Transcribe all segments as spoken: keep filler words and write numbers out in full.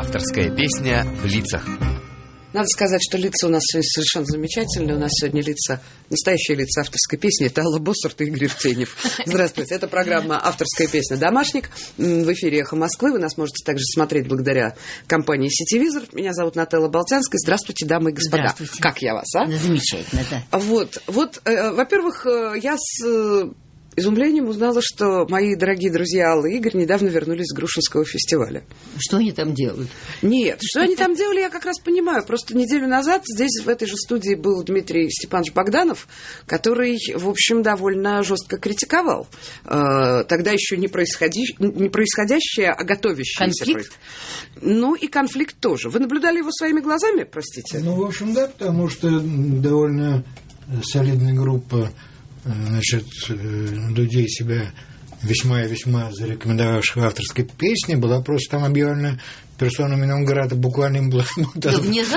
Авторская песня в лицах. Надо сказать, что лица у нас сегодня совершенно замечательные. У нас сегодня лица, настоящие лица авторской песни. Это Алла Боссарт и Игорь Евтеньев. Здравствуйте. Это программа «Авторская песня. Домашник». В эфире «Эхо Москвы». Вы нас можете также смотреть благодаря компании «Сетевизор». Меня зовут Нателла Болтянская. Здравствуйте, дамы и господа. Здравствуйте. Как я вас, а? Замечательно, да. Вот, вот э, во-первых, э, я с... Э, изумлением узнала, что мои дорогие друзья Алла и Игорь недавно вернулись с Грушинского фестиваля. Что они там делают? Нет, что они там делали, я как раз понимаю. Просто неделю назад здесь, в этой же студии, был Дмитрий Степанович Богданов, который, в общем, довольно жестко критиковал э, тогда еще не, происходи... не происходящее, а готовящееся. Конфликт? Ну, и конфликт тоже. Вы наблюдали его своими глазами, простите? Ну, в общем, да, потому что довольно солидная группа, значит, людей себя весьма и весьма зарекомендовавших в авторской песне, была просто там объявлена персонами нон-грата, буквально им было да,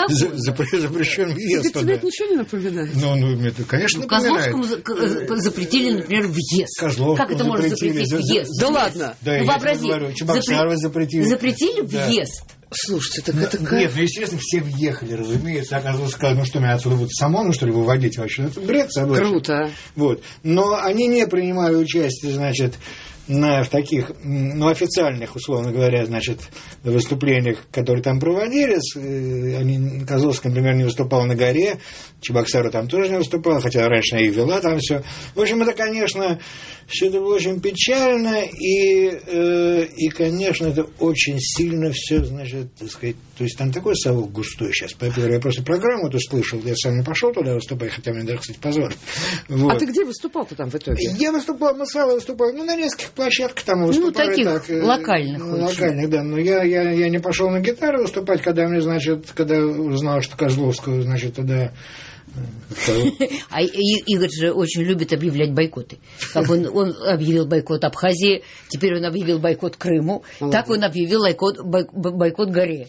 запрещен въезд. Тебе это ничего не напоминает? Ну, ну, это, конечно, ну, напоминает. Козловскому запретили, например, въезд. Козловскому как это можно запретить за, въезд? Да ладно? Да, ну, вообрази. Чебоксарова запретили. Запретили да. въезд. Слушайте, так ну, это как? Нет, ну, естественно, все въехали, разумеется. Оказалось, сказали, ну что, меня отсюда будут самому, что ли, выводить вообще? Это бред собачий. Круто. Вот. Но они не принимали участие, значит, на, в таких, ну, официальных, условно говоря, значит, выступлениях, которые там проводились. Они, Козловский, например, не выступал на горе, Чебоксарова там тоже не выступала, хотя раньше она и вела там все. В общем, это, конечно, все это было очень печально, и, э, и, конечно, это очень сильно все, значит, так сказать, то есть там такой совок густой сейчас. Я просто программу эту слышал, я сам не пошел туда выступать, хотя мне даже, кстати, позвали. Вот. А ты где выступал-то там в итоге? Я выступал, мы с Аллой выступали, ну, на нескольких площадках там выступали. Ну, таких так, локальных. Ну, локальных, да. Но я, я, я не пошел на гитару выступать, когда мне, значит, когда узнал, что Козловского, значит, тогда... А Игорь же очень любит объявлять бойкоты. Как он, он объявил бойкот Абхазии, теперь он объявил бойкот Крыму, молодец. Так он объявил бойкот, бойкот горе.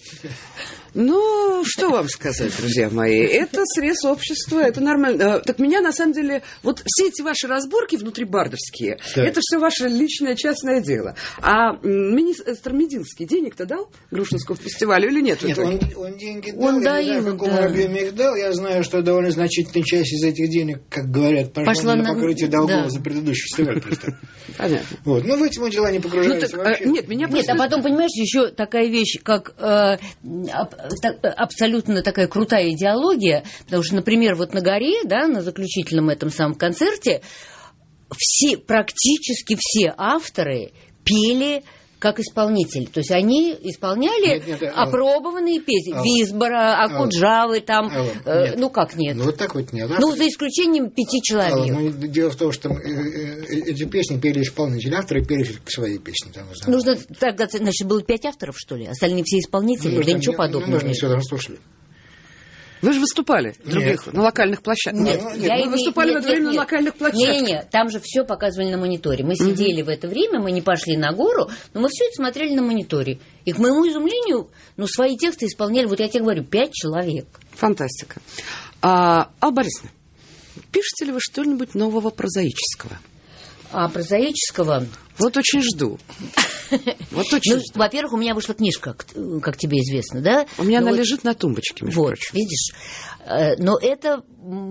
Ну, что вам сказать, друзья мои? Это срез общества, это нормально. Так меня, на самом деле, вот все эти ваши разборки внутрибардерские, да. Это все ваше личное, частное дело. А министр Мединский денег-то дал Грушинскому фестивалю или нет? Нет, он, он деньги дал, он я дал, не знаю, в каком да. объеме их дал. Я знаю, что довольно значительная часть из этих денег, как говорят, пошла, пошла на покрытие долгов да. за предыдущий фестиваль. Понятно. Вот. Ну, в эти мы дела не погружаются ну, так, вообще. А, нет, меня нет, просто... а потом, понимаешь, еще такая вещь, как... Э, абсолютно такая крутая идеология, потому что, например, вот на горе, да, на заключительном этом самом концерте все, практически все авторы пели как исполнители. То есть они исполняли нет, нет, опробованные песни. Алла. Висбора, Акуджавы, там... Э, ну, как нет? Ну, вот так вот нет. Ну, за исключением пяти человек. Алла, ну, дело в том, что эти песни пели исполнители, авторы пели свои песни. Там, нужно тогда, значит, было пять авторов, что ли? Остальные все исполнители? Ну, да ничего подобного. Мы же все слушали. Вы же выступали в других, на локальных площадках. Нет, нет, я нет, вы выступали нет, в это время нет, на локальных площадках. Нет, нет, там же все показывали на мониторе. Мы сидели mm-hmm. в это время, мы не пошли на гору, но мы все это смотрели на мониторе. И, к моему изумлению, ну, свои тексты исполняли, вот я тебе говорю, пять человек. Фантастика. А, Алла Борисовна, пишете ли вы что-нибудь нового прозаического? А прозаического... Вот очень жду. Вот очень ну, жду. Во-первых, у меня вышла книжка, как тебе известно, да? У меня но она вот... лежит на тумбочке, между вот, прочим. Видишь? Но это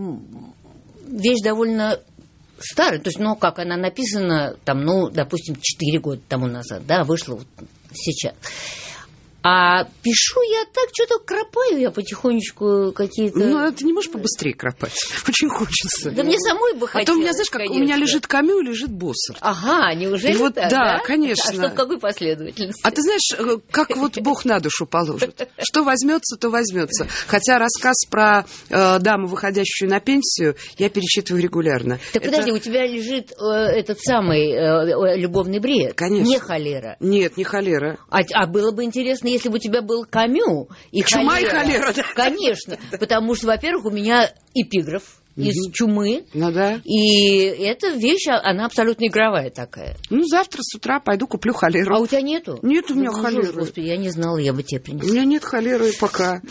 вещь довольно старая. То есть, ну, как она написана, там, ну, допустим, четыре года тому назад, да, вышла вот сейчас. А пишу я так, что-то кропаю я потихонечку какие-то... Ну, ты не можешь побыстрее кропать? Очень хочется. Да мне самой бы хотелось, А то у меня, знаешь, как конечно. У меня лежит Камю, лежит Боссарт. Ага, неужели вот, так, да, да? конечно. А что, в какой последовательности? А ты знаешь, как вот Бог на душу положит. Что возьмется, то возьмется. Хотя рассказ про э, даму, выходящую на пенсию, я перечитываю регулярно. Так Это... подожди, у тебя лежит э, этот самый э, любовный бред. Конечно. Не холера. Нет, не холера. А, а было бы интересно, если бы у тебя был Камю и Чума холера. и холера, да. Конечно, потому что, во-первых, у меня эпиграф из Мгм. «Чумы». Ну да. И эта вещь, а- она абсолютно игровая такая. Ну, завтра с утра пойду куплю холеру. А у тебя нету? Нет у меня Да, холеры. Господи, я не знала, я бы тебе У принесла. меня нет холеры пока.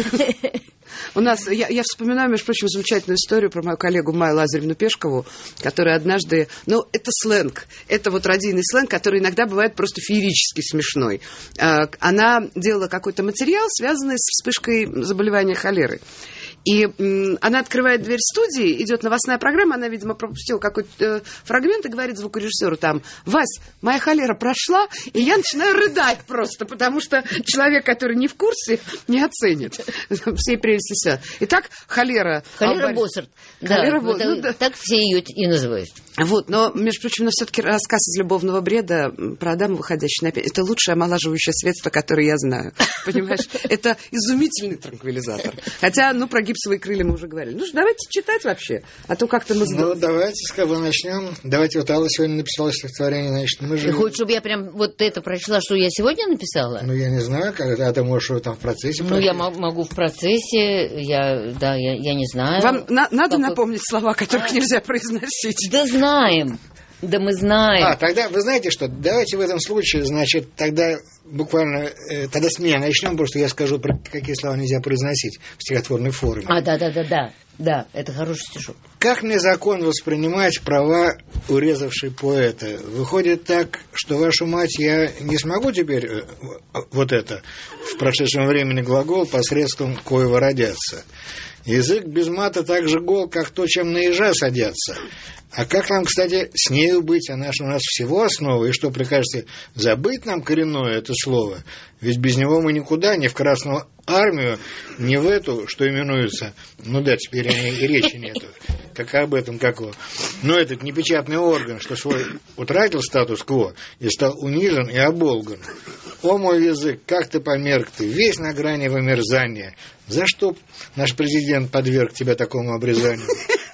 У нас, я, я вспоминаю, между прочим, замечательную историю про мою коллегу Майю Лазаревну Пешкову, которая однажды, ну, это сленг, это вот радийный сленг, который иногда бывает просто феерически смешной. А, Она делала какой-то материал, связанный с вспышкой заболевания холеры. И м, она открывает дверь студии, идет новостная программа, она, видимо, пропустила какой-то э, фрагмент и говорит звукорежиссеру там: «Вась, моя холера прошла», и я начинаю рыдать просто, потому что человек, который не в курсе, не оценит всей прелести себя. Итак, холера. Холера Албарь- Боссарт. Холера Да, Бо- это- ну да. Так все ее и называют. Вот, но, между прочим, но все-таки рассказ из «Любовного бреда» про Адама, выходящий на пенсию, это лучшее омолаживающее средство, которое я знаю. Понимаешь? Это изумительный транквилизатор. Хотя, ну, про гипсовые крылья мы уже говорили. Ну, что, давайте читать вообще. А то как-то мы... Ну, давайте с кого начнем. Давайте, вот Алла сегодня написала стихотворение, значит, мы Ты же... хочешь, чтобы я прям вот это прочла, что я сегодня написала? Ну, я не знаю, когда ты можешь его там в процессе... Ну, я прочесть. мо- могу в процессе, я, да, я, я не знаю. Вам на- надо Какой- напомнить слова, которых нельзя произносить. Да знаем, да мы знаем. А, тогда, вы знаете что, давайте в этом случае, значит, тогда буквально, э, тогда с меня начнем, потому что я скажу, про какие слова нельзя произносить в стихотворной форме. А, да-да-да-да, да, это хороший стишок. Как мне закон воспринимать права урезавшей поэта? Выходит так, что вашу мать я не смогу теперь э, вот это, в прошедшем времени глагол, посредством коего родятся. Язык без мата так же гол, как то, чем на ежа садятся. А как нам, кстати, с нею быть? Она же у нас всего основа. И что, прикажете, забыть нам коренное это слово? Ведь без него мы никуда, ни в Красную Армию, ни в эту, что именуется... Ну да, теперь о ней и речи нету. Как об этом, как его... Но этот непечатный орган, что свой утратил статус-кво и стал унижен и оболган. О, мой язык, как ты померк ты, весь на грани вымерзания. За что наш президент подверг тебя такому обрезанию?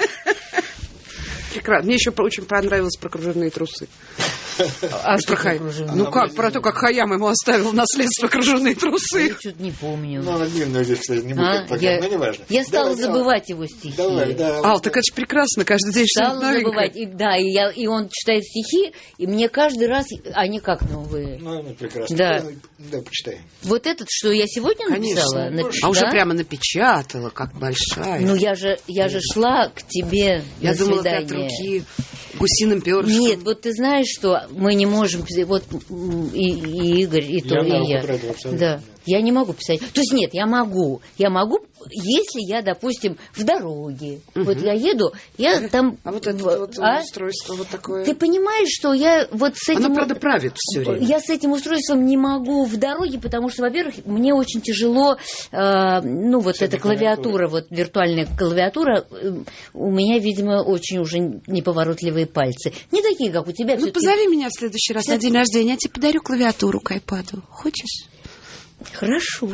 Прекрасно. Мне еще очень понравилось про кружевные трусы. А Про что Хай- кружевные? Ну как, про то, как Хайям ему оставил наследство кружевные трусы. Я что-то не помню. Ну, длинную здесь, кстати, не А, будет пока, я, но не важно. я стала Давай, давай. забывать его стихи. Давай, да. Ал, так это же прекрасно, каждый день что-то Стала новенькое. забывать. И, да, и, я, и он читает стихи, и мне каждый раз они как новые. Ну, ну, прекрасно. Да. Да, почитай. Вот этот, что я сегодня написала, Конечно. напи- А уже да? прямо напечатала, как большая. Ну я же, я же шла к тебе Я на думала, ты свидание. от руки гусиным перышком. Нет, вот ты знаешь, что мы не можем, вот м, и, и Игорь, и то, Я и могу я. про это абсолютно, Да, да. я не могу писать. То есть нет, я могу, я могу, если я, допустим, в дороге, вот я еду, я там... А вот это в- вот а? устройство вот такое. Ты понимаешь, что я вот с этим... Оно, правда, правит все время. Я с этим устройством не могу в дороге, потому что, во-первых, мне очень тяжело, э, ну, вот С эта этой клавиатура, вот виртуальная клавиатура, э, у меня, видимо, очень уже неповоротливые пальцы. Не такие, как у тебя. Ну, всё-таки- позови меня в следующий раз на день рождения, я тебе подарю клавиатуру к айпаду. Хочешь? Хорошо.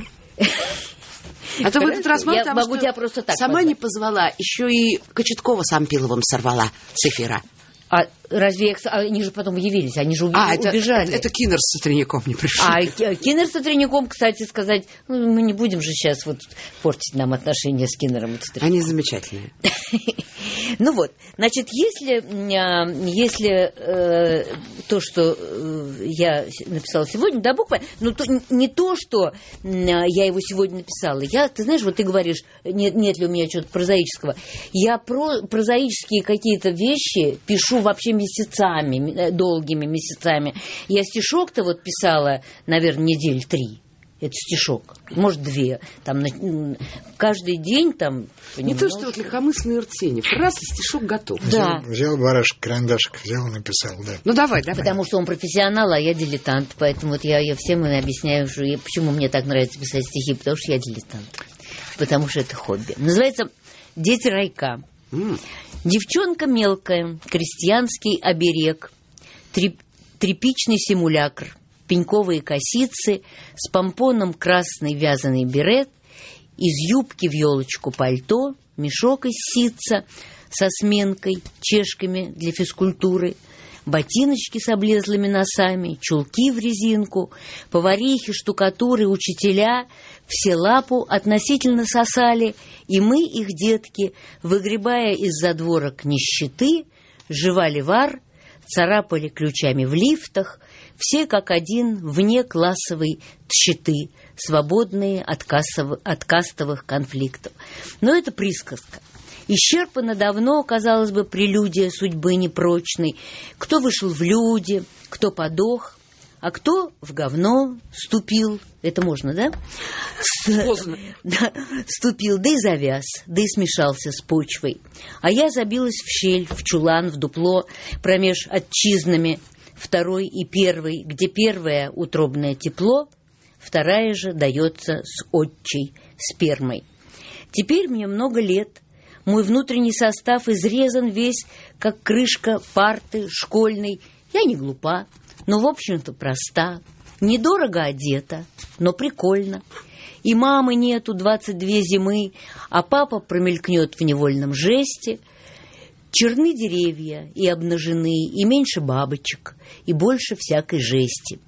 А то в этот раз мало Я того, могу что тебя просто так сама позвать. не позвала, еще и Кочеткова с Ампиловым сорвала с эфира. А разве я, а они же потом явились, они же уби- А, это, убежали. это, это Кинер с Сотряником не пришел. А Ки- Кинер с Сотряником, кстати сказать, ну, мы не будем же сейчас вот портить нам отношения с Кинером и Сотряником. Они замечательные. Ну вот, значит, если, а, если э, то, что э, я с- написала сегодня, да, буква, ну, то, не то, что м, а, я его сегодня написала. Я, ты знаешь, вот ты говоришь, нет, нет ли у меня чего-то прозаического. Я про прозаические какие-то вещи пишу вообще месяцами, м, э, долгими месяцами. Я стишок-то вот писала, наверное, недель три. Это стишок, может, две. Там, на- м, каждый день там... Не то, что вот легкомысленные Ртенев. Раз, и стишок готов. Да. Взял барашек, карандашик, взял и написал, да. Ну, давай, давай. Потому что он профессионал, а я дилетант. Поэтому вот я, я всем и объясняю, что я- почему мне так нравится писать стихи. Потому что я дилетант. Потому что это хобби. Называется «Дети райка». М. Девчонка мелкая, крестьянский оберег, треп- тряпичный симулякр, пеньковые косицы, с помпоном красный вязаный берет, из юбки в елочку пальто, мешок из ситца со сменкой, чешками для физкультуры, ботиночки с облезлыми носами, чулки в резинку, поварихи, штукатуры, учителя все лапу относительно сосали, и мы, их детки, выгребая из задворок нищеты, жевали вар, царапали ключами в лифтах, все как один вне классовой тщеты, свободные от, кассовых, от кастовых конфликтов. Но это присказка. Исчерпана давно, казалось бы, прелюдия судьбы непрочной. Кто вышел в люди, кто подох, а кто в говно ступил. Это можно, да? Поздно. Да, ступил, да и завяз, да и смешался с почвой. А я забилась в щель, в чулан, в дупло, промеж отчизнами второй и первой, где первое утробное тепло, вторая же дается с отчей спермой. Теперь мне много лет. Мой внутренний состав изрезан весь, как крышка парты школьной. Я не глупа, но, в общем-то, проста. Недорого одета, но прикольно. И мамы нету двадцать две зимы, а папа промелькнет в невольном жесте. Черны деревья и обнажены, и меньше бабочек, и больше всякой жести.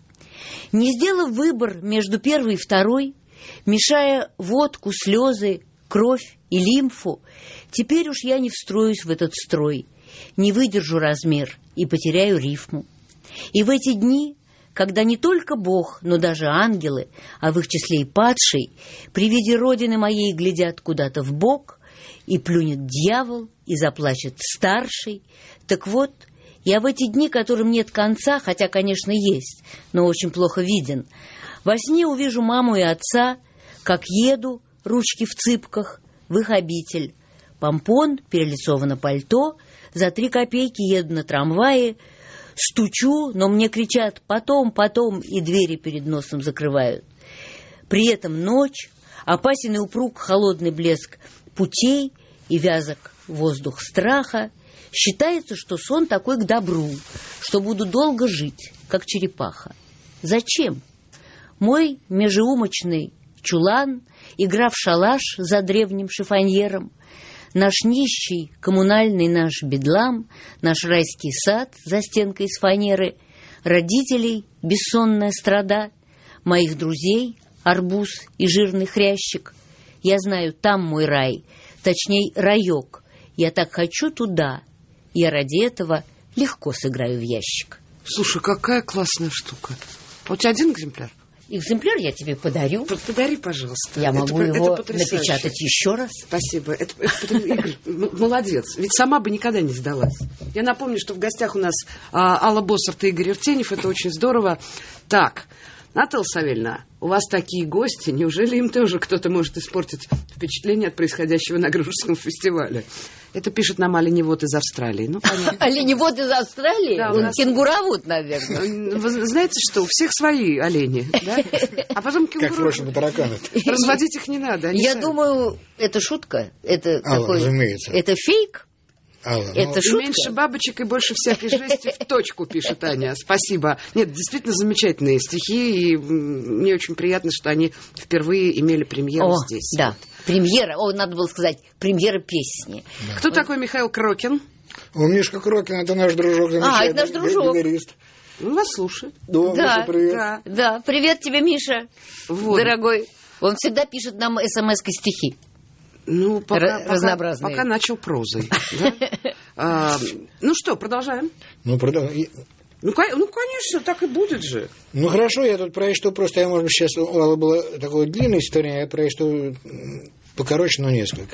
Не сделав выбор между первой и второй, мешая водку, слезы, кровь и лимфу, теперь уж я не встроюсь в этот строй, не выдержу размер и потеряю рифму. И в эти дни, когда не только Бог, но даже ангелы, а в их числе и падший, при виде родины моей глядят куда-то в бок, и плюнет дьявол, и заплачет старший, так вот, я в эти дни, которым нет конца, хотя, конечно, есть, но очень плохо виден, во сне увижу маму и отца, как еду, ручки в цыпках, в их обитель. Помпон, перелицовано пальто, за три копейки еду на трамвае, стучу, но мне кричат «потом, потом», и двери перед носом закрывают. При этом ночь, опасен и упруг холодный блеск путей и вязок воздух страха. Считается, что сон такой к добру, что буду долго жить, как черепаха. Зачем? Мой межеумочный чулан, игра в шалаш за древним шифоньером, наш нищий коммунальный наш бедлам, наш райский сад за стенкой из фанеры, родителей бессонная страда, моих друзей арбуз и жирный хрящик. Я знаю, там мой рай, точней раек. Я так хочу туда. Я ради этого легко сыграю в ящик. Слушай, какая классная штука. А у тебя один экземпляр? Экземпляр я тебе подарю. Подари, пожалуйста. Я могу это, его это напечатать еще раз. Спасибо. Это, это, Игорь, молодец. Ведь сама бы никогда не сдалась. Я напомню, что в гостях у нас а, Алла Боссарт и Игорь Евтеньев. Это очень здорово. Так, Наталья Савельевна, у вас такие гости. Неужели им тоже кто-то может испортить впечатление от происходящего на Грушевском фестивале? Это пишет нам оленевод из Австралии. Ну, понятно. Оленевод из Австралии? Да, нас... Кенгуровод, наверное. Вы знаете что, у всех свои олени, да? А потом кенгуру... Как, впрочем, у тараканов. Разводить их не надо. Я сами. думаю, это шутка. Это Алла, такой... разумеется. Это фейк? Алла, это ну... шутка? Меньше бабочек и больше всякой жести в точку, пишет Аня. Спасибо. Нет, действительно замечательные стихи, и мне очень приятно, что они впервые имели премьеру О, здесь. Да, премьера. О, надо было сказать, премьера песни. Да. Кто вот. такой Михаил Крокин? У Мишка Крокин, это наш дружок, замечательный. А, это наш дружок. Гитарист. Он вас слушает. Да, да, Миша, привет. Да, да, привет тебе, Миша, вот. Дорогой. Он всегда пишет нам смс-кой стихи. Ну, пока, разнообразные. Пока, пока начал прозой. Да? а, ну что, продолжаем? Ну, продолжаем. Ну, ну, конечно, так и будет же. Ну, хорошо, я тут прочту, просто я, может быть, сейчас у Аллы была такой длинной история, я прочту покороче, но несколько.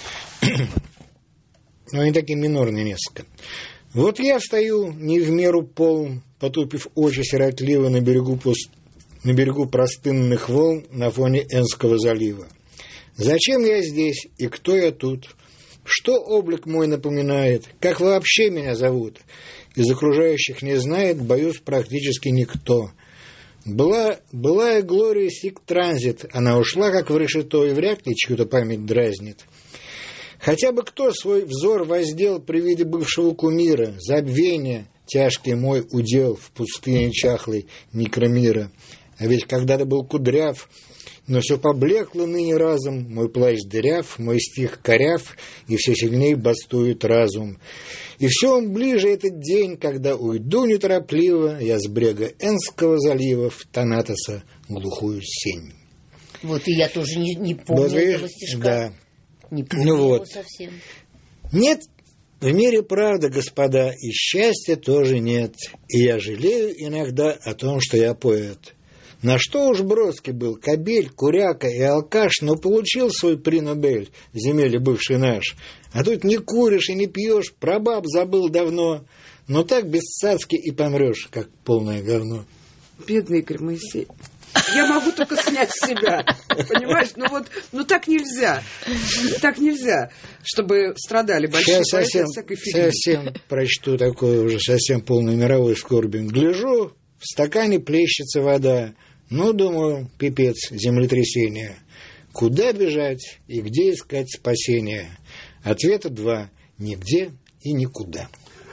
Но они такие минорные несколько. Вот я стою не в меру полн, потупив очи сиротливо на берегу, пуст... на берегу простынных волн на фоне Энского залива. Зачем я здесь и кто я тут? Что облик мой напоминает? Как вообще меня зовут? Из окружающих не знает, боюсь, практически никто. Была, былая Глория Сик Транзит, она ушла как в решето, и вряд ли чью-то память дразнит. Хотя бы кто свой взор воздел при виде бывшего кумира, забвения, тяжкий мой удел в пустыне чахлой некромира. А ведь когда-то был кудряв, Но все поблекло ныне разом, мой плащ дыряв, мой стих коряв, и все сильней бастует разум. И все он ближе этот день, когда уйду неторопливо я с брега Энского залива в Танатоса глухую сень. Вот и я тоже не, не помню вот, этого стишка. Да. Не помню ну, его вот. совсем. Нет в мире правда, господа, и счастья тоже нет. И я жалею иногда о том, что я поэт. На что уж Бродский был кобель, куряка и алкаш, но получил свой при Нобель, земель бывший наш. А тут не куришь и не пьешь, про баб забыл давно, но так бесцацки и помрешь, как полное говно. Бедный Игорь Моисеевич. Я могу только снять с себя, понимаешь? Ну вот, ну так нельзя, так нельзя, чтобы страдали большие поэты совсем, от всякой фигни. Совсем прочту такое уже совсем полной мировой скорби. Гляжу, в стакане плещется вода. Ну, думаю, пипец, землетрясение. Куда бежать и где искать спасения? Ответа два. Нигде и никуда.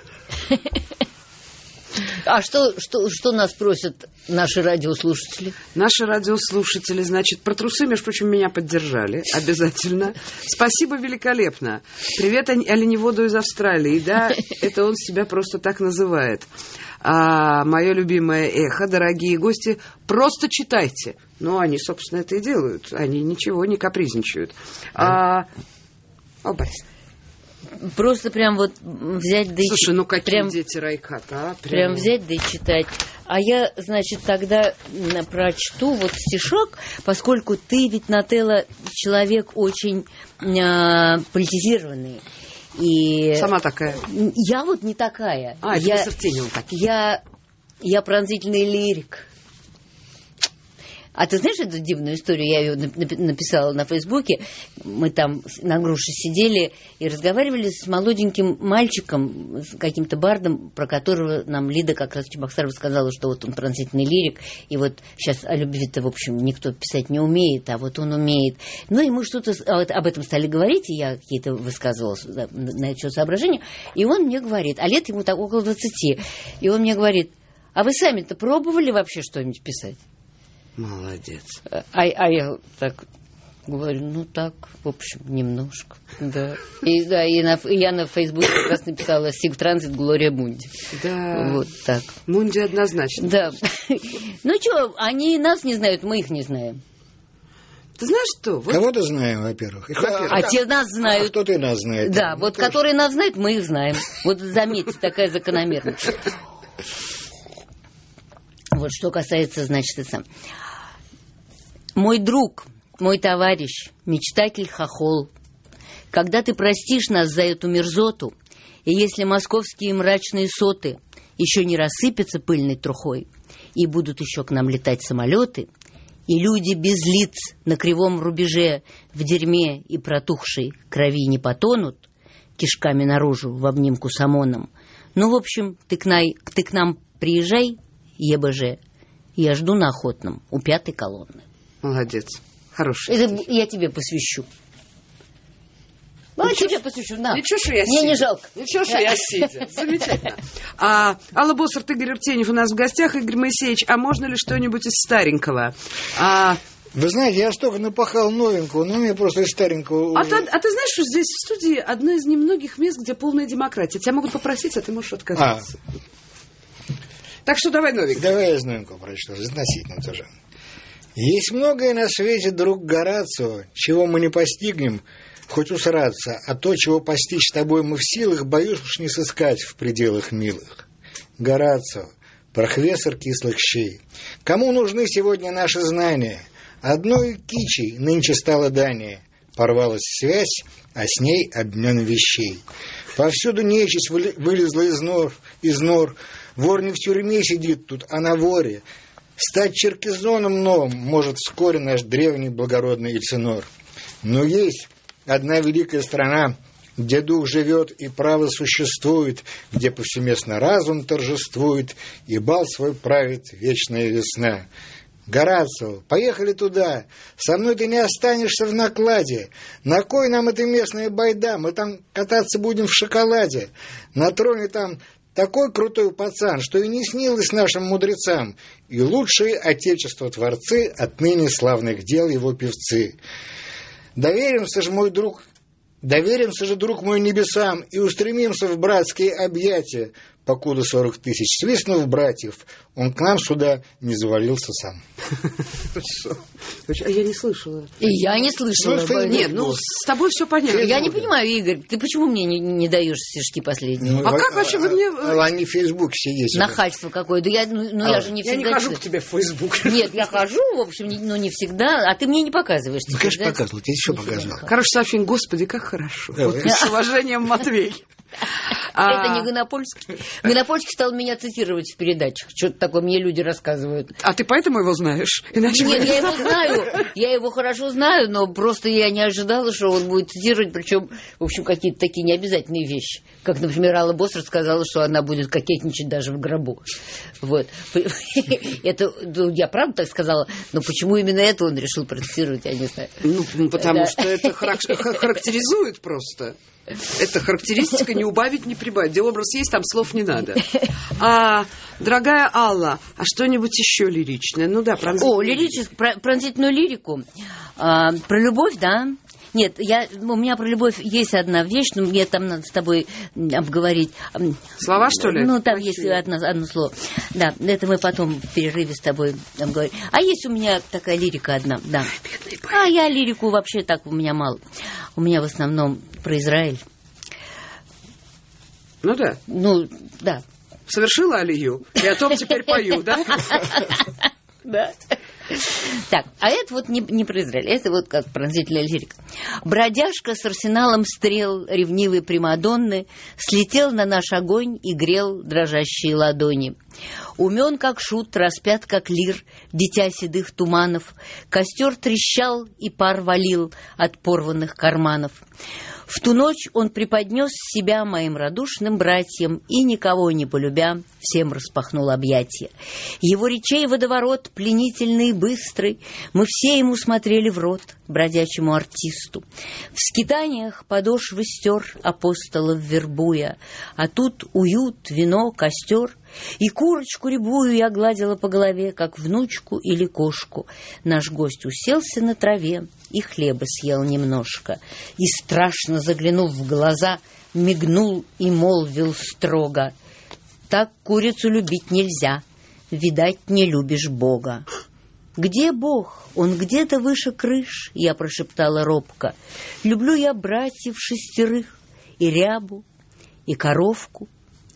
А что, что, что нас просят наши радиослушатели? Наши радиослушатели, значит, про трусы, между прочим, меня поддержали. Обязательно. Спасибо, великолепно. Привет оленеводу из Австралии. Да, это он себя просто так называет. А, мое любимое эхо, дорогие гости, просто читайте. Ну, они, собственно, это и делают. Они ничего не капризничают. А, о, Борис. Просто прям вот взять да и Слушай, ну какие прям, дети Райката, а? Прям... прям взять да и читать. А я, значит, тогда прочту вот стишок, поскольку ты ведь, Нателла, человек очень э, политизированный. И сама такая. Я вот не такая. А, я, я, я пронзительный лирик. А ты знаешь эту дивную историю? Я ее написала на Фейсбуке. Мы там на груше сидели и разговаривали с молоденьким мальчиком, с каким-то бардом, про которого нам Лида как раз Чебоксарова сказала, что вот он пронзительный лирик, и вот сейчас о любви-то, в общем, никто писать не умеет, а вот он умеет. Ну и мы что-то об этом стали говорить, и я какие-то высказывала на это соображения, и он мне говорит, а лет ему так около двадцати, и он мне говорит, а вы сами-то пробовали вообще что-нибудь писать? Молодец. А, а я так говорю, ну так, в общем, немножко, да. И, да, и, на, и я на Фейсбуке как раз написала «Сиг транзит Глория Мунди». Да. Вот так. Мунди однозначно. Да. Ну что, они нас не знают, мы их не знаем. Ты знаешь что? Вот... Кого-то знаем, во-первых. Их, во-первых. А те нас знают. А кто-то и нас знает. Да, ну, вот тоже. Которые нас знают, мы их знаем. Вот заметьте, такая закономерность. Вот что касается, значит, это... Мой друг, мой товарищ, мечтатель-хохол, когда ты простишь нас за эту мерзоту, и если московские мрачные соты еще не рассыпятся пыльной трухой, и будут еще к нам летать самолеты, и люди без лиц на кривом рубеже в дерьме и протухшей крови не потонут, кишками наружу в обнимку с ОМОНом, ну, в общем, ты к, на... ты к нам приезжай, ЕБЖ, я жду на Охотном у пятой колонны. Молодец. Хороший. Это я тебе посвящу. Ну, тебе посвящу, на. Ничего, что я Мне сидя. не жалко. Ничего, что я сидя. Замечательно. А, Алла Боссарт, Игорь Артеньев у нас в гостях. Игорь Моисеевич, а можно ли что-нибудь из старенького? А... Вы знаете, я столько напахал новенького, но мне просто из старенького... А ты, а ты знаешь, что здесь в студии одно из немногих мест, где полная демократия. Тебя могут попросить, а ты можешь отказаться. А. Так что давай новенького. Давай я новенького прочту, относительно тоже. Есть многое на свете, друг Горацио, чего мы не постигнем, хоть усраться, а то, чего постичь с тобой мы в силах, боюсь уж не сыскать в пределах милых. Горацио, прохвессор кислых щей, кому нужны сегодня наши знания? Одной кичей нынче стало дание, порвалась связь, а с ней обмен вещей. Повсюду нечисть вылезла из нор, из нор, вор не в тюрьме сидит тут, а на воре. Стать черкизоном новым может вскоре наш древний благородный Эльсинор. Но есть одна великая страна, где дух живет и право существует, где повсеместно разум торжествует и бал свой правит вечная весна. Горацио, поехали туда, со мной ты не останешься в накладе. На кой нам эта местная байда, мы там кататься будем в шоколаде. На троне там такой крутой пацан, что и не снилось нашим мудрецам, и лучшие отечество-творцы отныне славных дел его певцы. Доверимся же, мой друг, доверимся же, друг мой, небесам, и устремимся в братские объятия, покуда сорок тысяч свистнув братьев, он к нам сюда не завалился сам. А я не слышала. И я не слышала. Ну, Нет, ну с тобой все понятно. Я не понимаю, Игорь, ты почему мне не, не даешь стишки последние? Ну, а как вообще вы мне... А, они в Фейсбуке все есть. Нахальство какое. Да я, ну, ну, А, я же не Я всегда... не хожу к тебе в Фейсбук. Нет, я хожу, в общем, не- но не всегда. А ты мне не показываешь. Ну, конечно, показывал. Тебе еще показывал. Короче, Софин, господи, как хорошо. Давай. Вот, с уважением, Матвей. Это не Гонопольский. Гонопольский стал меня цитировать в передачах. Что-то такое мне люди рассказывают. А ты поэтому его знаешь? Иначе Нет, бы- я его знаю, я его хорошо знаю, но просто я не ожидала, что он будет цитировать, причем, в общем, какие-то такие необязательные вещи. Как, например, Алла Босс сказала, что она будет кокетничать даже в гробу. Вот. Это, ну, я правда так сказала, но почему именно это он решил процитировать, я не знаю. Ну, потому Да. что это харак- ха- характеризует просто. Это характеристика не убавить, не прибавить. Где образ есть, там слов не надо. А, дорогая Алла, а что-нибудь еще лиричное? Ну да, пронзительное. О, лирическую, про- пронзительную лирику. А, про любовь, да. Нет, я, у меня про любовь есть одна вещь, но мне там надо с тобой м, обговорить. М, Слова, что ли? Ну, там Какие? есть одно, одно слово. Да, это мы потом в перерыве с тобой обговорим. А есть у меня такая лирика одна, да. А я лирику вообще так у меня мало. У меня в основном про Израиль. Ну да. Ну, да. Совершила алию. И о том теперь пою, да? Да. Так, а это вот не, не про Израиль, это вот как пронзительная лирика. Бродяжка с арсеналом стрел ревнивой Примадонны слетел на наш огонь и грел дрожащие ладони. Умен, как шут, распят, как лир, дитя седых туманов. Костер трещал и пар валил от порванных карманов. В ту ночь он преподнес себя моим радушным братьям и, никого не полюбя, всем распахнул объятия. Его речей водоворот, пленительный и быстрый, мы все ему смотрели в рот, бродячему артисту. В скитаниях подошвы стер, апостолов вербуя, а тут уют, вино, костер. И курочку рябую я гладила по голове, как внучку или кошку. Наш гость уселся на траве и хлеба съел немножко. И, страшно заглянув в глаза, мигнул и молвил строго: «Так курицу любить нельзя, видать, не любишь Бога». «Где Бог? Он где-то выше крыш», — я прошептала робко. «Люблю я братьев шестерых, и рябу, и коровку».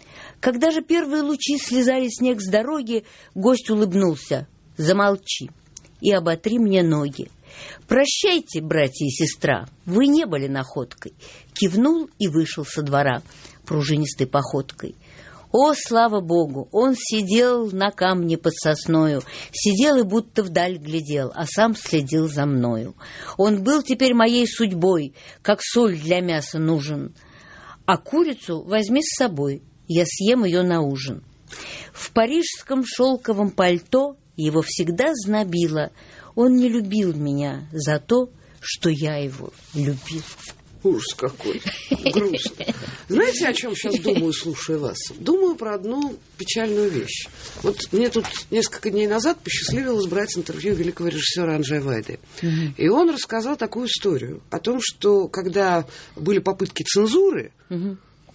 Когда же первые лучи слезали снег с дороги, гость улыбнулся: «Замолчи и оботри мне ноги. Прощайте, братья и сестра, вы не были находкой». Кивнул и вышел со двора пружинистой походкой. О, слава Богу! Он сидел на камне под сосною, сидел и будто вдаль глядел, а сам следил за мною. Он был теперь моей судьбой, как соль для мяса нужен. А курицу возьми с собой, я съем ее на ужин. В парижском шелковом пальто его всегда знобило. Он не любил меня за то, что я его любил. Ужас какой. Грустно. Знаете, о чем сейчас думаю, слушая вас? Думаю про одну печальную вещь. Вот мне тут несколько дней назад посчастливилось брать интервью великого режиссера Анджея Вайды. Mm-hmm. И он рассказал такую историю о том, что когда были попытки цензуры, mm-hmm.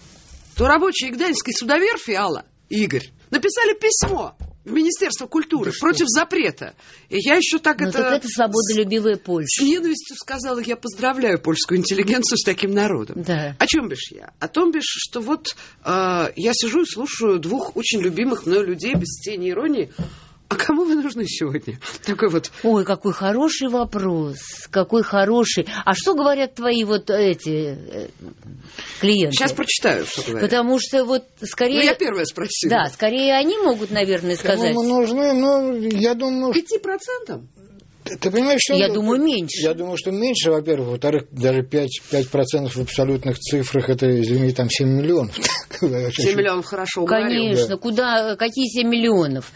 то рабочие Гданьской судоверфи, Алла и Игорь, написали письмо в Министерство культуры да против что? запрета. И я еще так ну, это... так это свободолюбивая Польша. С ненавистью сказала: я поздравляю польскую интеллигенцию с таким народом. Да. О чем бишь я? О том бишь, что вот э, я сижу и слушаю двух очень любимых мною людей без тени иронии. А кому вы нужны сегодня? Такой вот... Ой, какой хороший вопрос. Какой хороший. А что говорят твои вот эти э, клиенты? Сейчас прочитаю, что говорят. Потому что вот скорее... Ну, я первая спросила. Да, скорее они могут, наверное, сказать. Кому нужны, ну, я думаю... Пяти процентам? Ты, ты понимаешь, что... Я думаю, меньше. Я думаю, что меньше, во-первых. Во-вторых, даже пять процентов в абсолютных цифрах, это, извини, там семь миллионов. семь миллионов хорошо уговорил. Конечно. Да. Куда? Какие семь миллионов?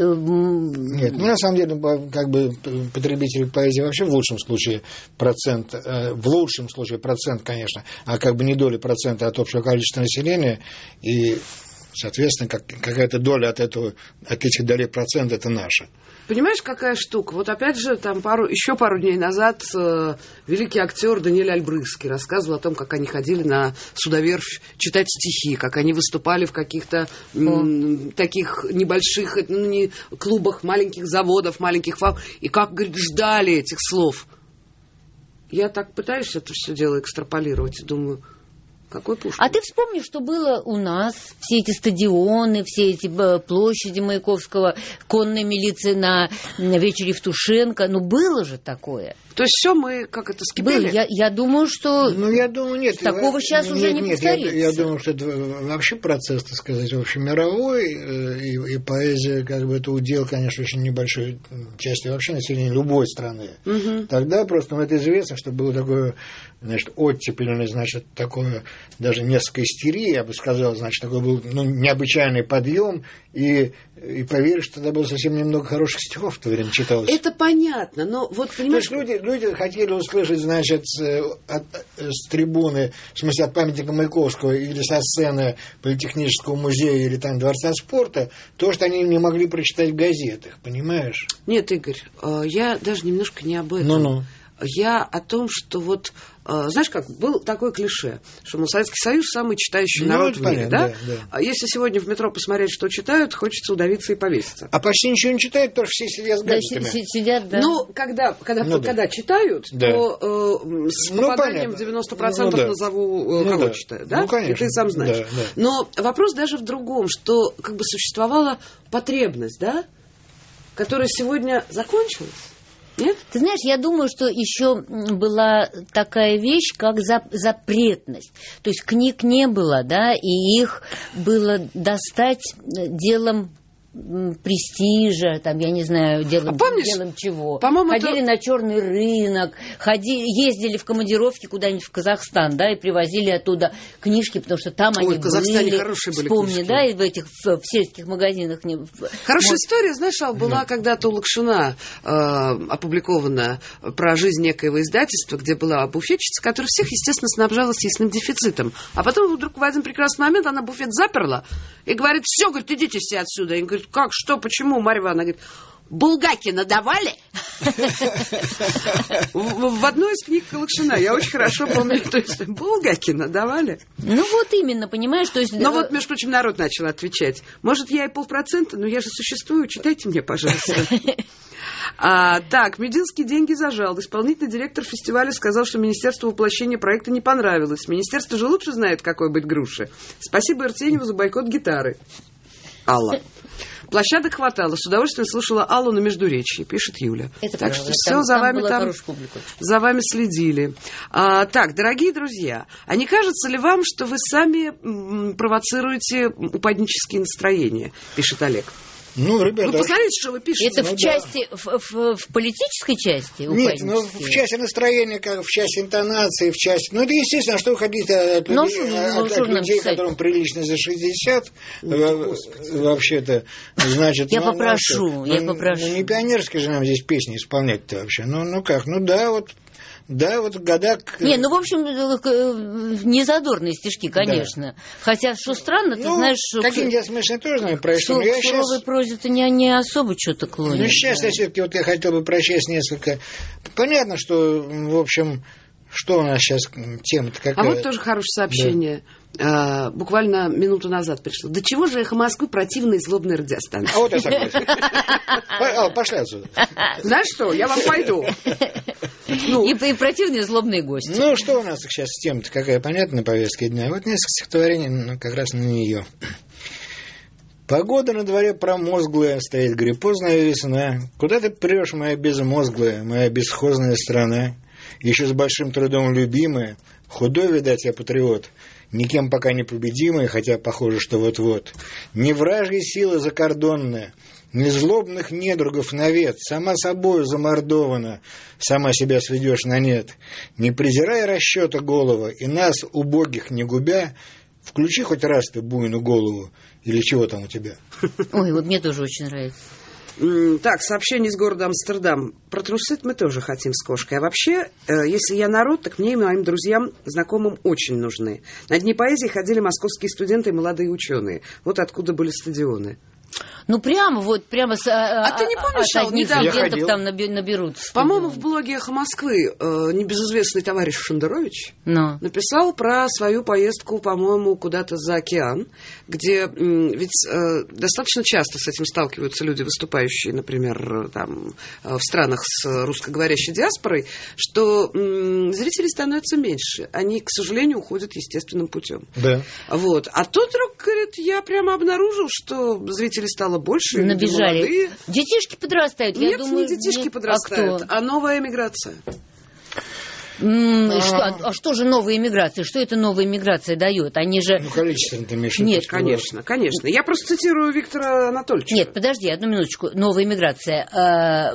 Нет, ну, на самом деле, как бы потребители поэзии вообще в лучшем случае процент, в лучшем случае процент, конечно, а как бы не доли процента от общего количества населения. И соответственно, как, какая-то доля от этого, от этих долей процента это наша. Понимаешь, какая штука? Вот опять же, там пару, еще пару дней назад э, великий актер Даниэль Альбрызский рассказывал о том, как они ходили на Судоверфь читать стихи, как они выступали в каких-то м, таких небольших ну, не, клубах маленьких заводов, маленьких фабрик, и как, говорит, ждали этих слов. Я так пытаюсь это все дело экстраполировать и думаю... Какой Пушкин? А ты вспомни, что было у нас, все эти стадионы, все эти площади Маяковского, конная милиция на, на вечере Евтушенко. Ну, было же такое. То есть все мы, как это, скипели? Было. Я, я думаю, что ну, я думаю, нет, такого я, сейчас нет, уже не нет, повторится. Я, я думаю, что это вообще процесс, так сказать, общемировой, и, и поэзия, как бы, это удел, конечно, очень небольшой части вообще населения любой страны. Угу. Тогда просто, ну, это известно, что было такое, значит, оттепельное, значит, такое, даже несколько истерии, я бы сказал, значит, такой был, ну, необычайный подъем, и, и поверишь, что тогда было совсем немного хороших стихов в то время читалось. Это понятно, но вот, понимаешь... То есть люди, люди хотели услышать, значит, от, с трибуны, в смысле, от памятника Маяковского или со сцены Политехнического музея или там Дворца спорта, то, что они не могли прочитать в газетах, понимаешь? Нет, Игорь, я даже немножко не об этом. Ну-ну. Я о том, что вот, знаешь как, был такое клише, что мол, Советский Союз самый читающий ну, народ в мире, понятно, да? да, да? А если сегодня в метро посмотреть, что читают, хочется удавиться и повеситься. А почти ничего не читают, потому что все сидят с газетами. Да, сидят, да. Ну, когда, когда, ну, когда да. читают, да. то э, с ну, попаданием в девяносто процентов ну, да. назову, э, ну, кого да. читают, да? Ну, конечно. И ты сам знаешь. Да, да. Но вопрос даже в другом, что как бы существовала потребность, да, которая сегодня закончилась. Нет? Ты знаешь, я думаю, что еще была такая вещь, как запретность. То есть книг не было, да, и их было достать делом престижа, там, я не знаю, делом, а помнишь, делом чего. это... Ходили на черный рынок, ходили, ездили в командировки куда-нибудь в Казахстан, да, и привозили оттуда книжки, потому что там Ой, они в Казахстане были. Хорошие были Вспомни, книжки. да, и в этих в, в сельских магазинах. Не, Хорошая вот. история, знаешь, Ал, была да. когда-то у Лакшина э, опубликована про жизнь некоего издательства, где была буфетчица, которая всех, естественно, снабжала съестным дефицитом. А потом вдруг в один прекрасный момент она буфет заперла и говорит: все, говорит, идите все отсюда. И говорит: как, что, почему, Марья Ивановна? Говорит: Булгакина давали? В одной из книг Лакшина, я очень хорошо помню, то есть Булгакина давали. Ну вот именно, понимаешь, то есть... Ну вот, между прочим, народ начал отвечать. Может, я и полпроцента, но я же существую, читайте мне, пожалуйста. А, так, Мединский деньги зажал. Исполнительный директор фестиваля сказал, что Министерству воплощения проекта не понравилось. Министерство же лучше знает, какой быть груши. Спасибо Арсеньеву за бойкот гитары. Алла. Площадок хватало. С удовольствием слушала Аллу на Междуречии, пишет Юля. Это так правда. что все там, за там вами там, за вами следили. А, так, дорогие друзья, а не кажется ли вам, что вы сами м, провоцируете упаднические настроения, пишет Олег. Ну, ребята... Вы посмотрите, что вы пишете. Это ну, в части, да. в, в, в политической части? Нет, ну, в части настроения, как в части интонации, в части... Ну, это естественно, что вы хотите от, ну, людей, ну, от, от людей которым прилично за шестьдесят, ну, вообще-то, значит... Я ну, попрошу, ну, я ну, попрошу. Ну, не пионерские же нам здесь песни исполнять-то вообще. Ну, ну как, ну да, вот... Да, вот года... Не, ну, в общем, незадорные стишки, конечно. Да. Хотя, что странно, ты ну, знаешь... что какие-нибудь я смешные тоже не прочту. В суровой сейчас... прозе-то не, не особо что-то клонит. Ну, сейчас да. я все-таки вот я хотел бы прочесть несколько... Понятно, что, в общем, что у нас сейчас тема-то какая? А вот тоже хорошее сообщение. Да. А, буквально минуту назад пришло. Да чего же «Эхо Москвы» противная и злобная радиостанция? А вот я согласен. Пошли отсюда. Знаешь что, я вам пойду. Ну, и, и противные злобные гости. Ну, что у нас сейчас тема-то какая понятна на повестке дня? Вот несколько стихотворений ну, как раз на нее. Погода на дворе промозглая, стоит гриппозная весна. Куда ты прешь, моя безмозглая, моя бесхозная страна? Еще с большим трудом любимая, худой, видать, я патриот, никем пока не победимый, хотя похоже, что вот-вот. Не вражья сила закордонная, ни злобных недругов навет, сама собою замордована, сама себя сведешь на нет. Не презирай расчета голова, и нас, убогих, не губя, включи хоть раз ты буйную голову, или чего там у тебя? Ой, вот мне тоже очень нравится. Так, сообщение из города Амстердам. Протрусить мы тоже хотим с кошкой. А вообще, если я народ, так мне и моим друзьям, знакомым очень нужны. На Дни поэзии ходили московские студенты и молодые ученые. Вот откуда были стадионы. Ну, прямо вот, прямо с, а, а ты не помнишь, от одних студентов там наберут. По-моему, в блоге «Эхо Москвы» э, небезызвестный товарищ Шендерович Но. написал про свою поездку, по-моему, куда-то за океан, где э, ведь э, достаточно часто с этим сталкиваются люди, выступающие, например, там, э, в странах с русскоговорящей диаспорой, что э, зрителей становится меньше. Они, к сожалению, уходят естественным путем. Да. Вот. А тут вдруг, говорит, я прямо обнаружил, что зрителей стало больше. Набежали. Детишки подрастают. Нет, я думаю, не детишки нет. подрастают, а, а новая эмиграция. М- а, что, а, а что же новая эмиграция? Что это новая эмиграция дает? Они же... Ну, количество ты имеешь в виду. Нет, конечно, конечно. Я просто цитирую Виктора Анатольевича. Нет, подожди, одну минуточку. Новая эмиграция. А,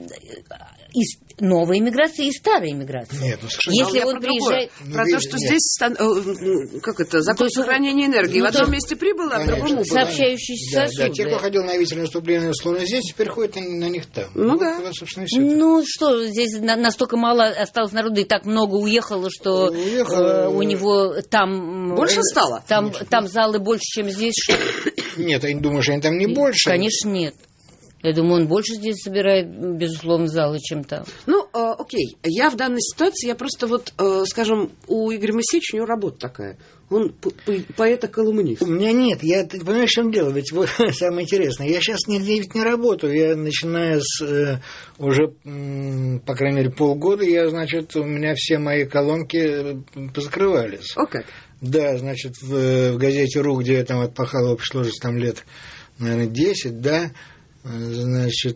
и новая иммиграция и старая иммиграция. Нет, ну, если он он приезжает... Ну, про то, что нет. Здесь, как это, закон есть, сохранения энергии. Ну, в одном месте прибыло, а в другом убыло. Сообщающийся да, сосуд. Да, те, кто ходил на авиательные выступления, условно, здесь, теперь ходят на, на них там. Ну, вот, да. Вот, собственно, все ну, что, здесь настолько мало осталось народу, и так много уехало, что Уехало, э, у него там... Больше э, стало? Там, там залы больше, чем здесь. Что? Нет, я не думаю, что они там не больше. Конечно, нет. Я думаю, он больше здесь собирает, безусловно, залы, чем там. Ну, э, окей. Я в данной ситуации, я просто вот, э, скажем, у Игоря Моисеевича у него работа такая. Он поэт-колумнист. У меня нет. Я, ты понимаешь, в чем дело? Ведь вот самое интересное. Я сейчас нигде ведь не работаю. Я начиная с э, уже, м, по крайней мере, полгода, я, значит, у меня все мои колонки позакрывались. О как? Да, значит, в, в газете «Ру», где я там отпахал в общей сложности там лет, наверное, десять, да, значит,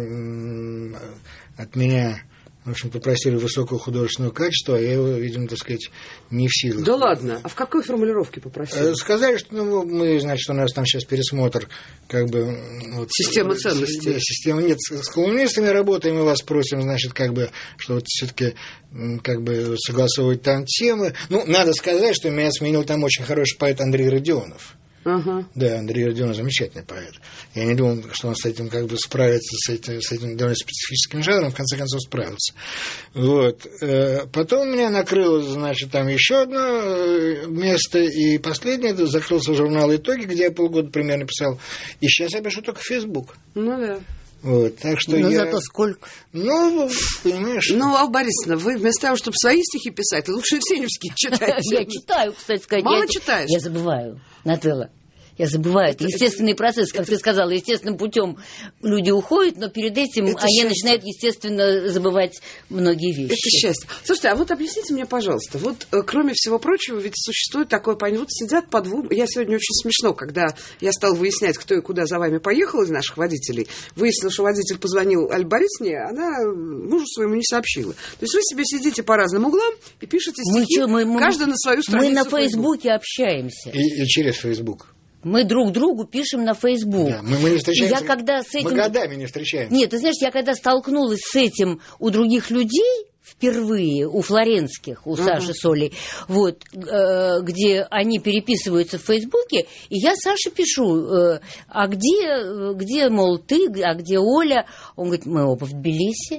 там от меня, в общем, попросили высокого художественного качества, а я его, видимо, так сказать, не в силах. Да ладно? А в какой формулировке попросили? Сказали, что ну, мы, значит, у нас там сейчас пересмотр, как бы... Вот, система ценностей. Да, система. Нет, с колумнистами работаем, мы вас просим, значит, как бы, что вот все-таки как бы согласовывать там темы. Ну, надо сказать, что меня сменил там очень хороший поэт Андрей Родионов. Ага. Да, Андрей Родионов замечательный поэт. Я не думал, что он с этим как бы справится, с этим, с этим довольно специфическим жанром, в конце концов справился. Вот. Потом меня накрыло, значит, там еще одно место, и последнее, закрылся журнал «Итоги», где я полгода примерно писал, и сейчас я пишу только в Facebook. Ну да. Вот, так что ну, я... зато сколько? Ну, понимаешь... Ну, Алла Борисовна, вы вместо того, чтобы свои стихи писать, лучше Евсеньевские читайте. Я читаю, кстати сказать. Мало читаешь? Я забываю, Нателла. Я забываю. Это естественный это, процесс, как это... ты сказала, естественным путем люди уходят, но перед этим это они счастье. начинают, естественно, забывать многие вещи. Это счастье. Слушайте, а вот объясните мне, пожалуйста, вот кроме всего прочего, ведь существует такое понятие, вот сидят по двум, я сегодня очень смешно, когда я стал выяснять, кто и куда за вами поехал из наших водителей, выяснилось, что водитель позвонил Алле Борисовне, она мужу своему не сообщила. То есть вы себе сидите по разным углам и пишете стихи, мы, мы, каждый мы, на свою страницу. Мы на Фейсбуке общаемся. И, и через Фейсбук. Мы друг другу пишем на Фейсбук. Да, мы, мы не встречаемся. Я когда с этим... Мы годами не встречаемся. Нет, ты знаешь, я когда столкнулась с этим у других людей впервые, у флоренских, у uh-huh. Саши с Олей, вот, э, где они переписываются в Фейсбуке, и я Саше пишу, э, а где, где, мол, ты, а где Оля? Он говорит, мы оба в Тбилиси.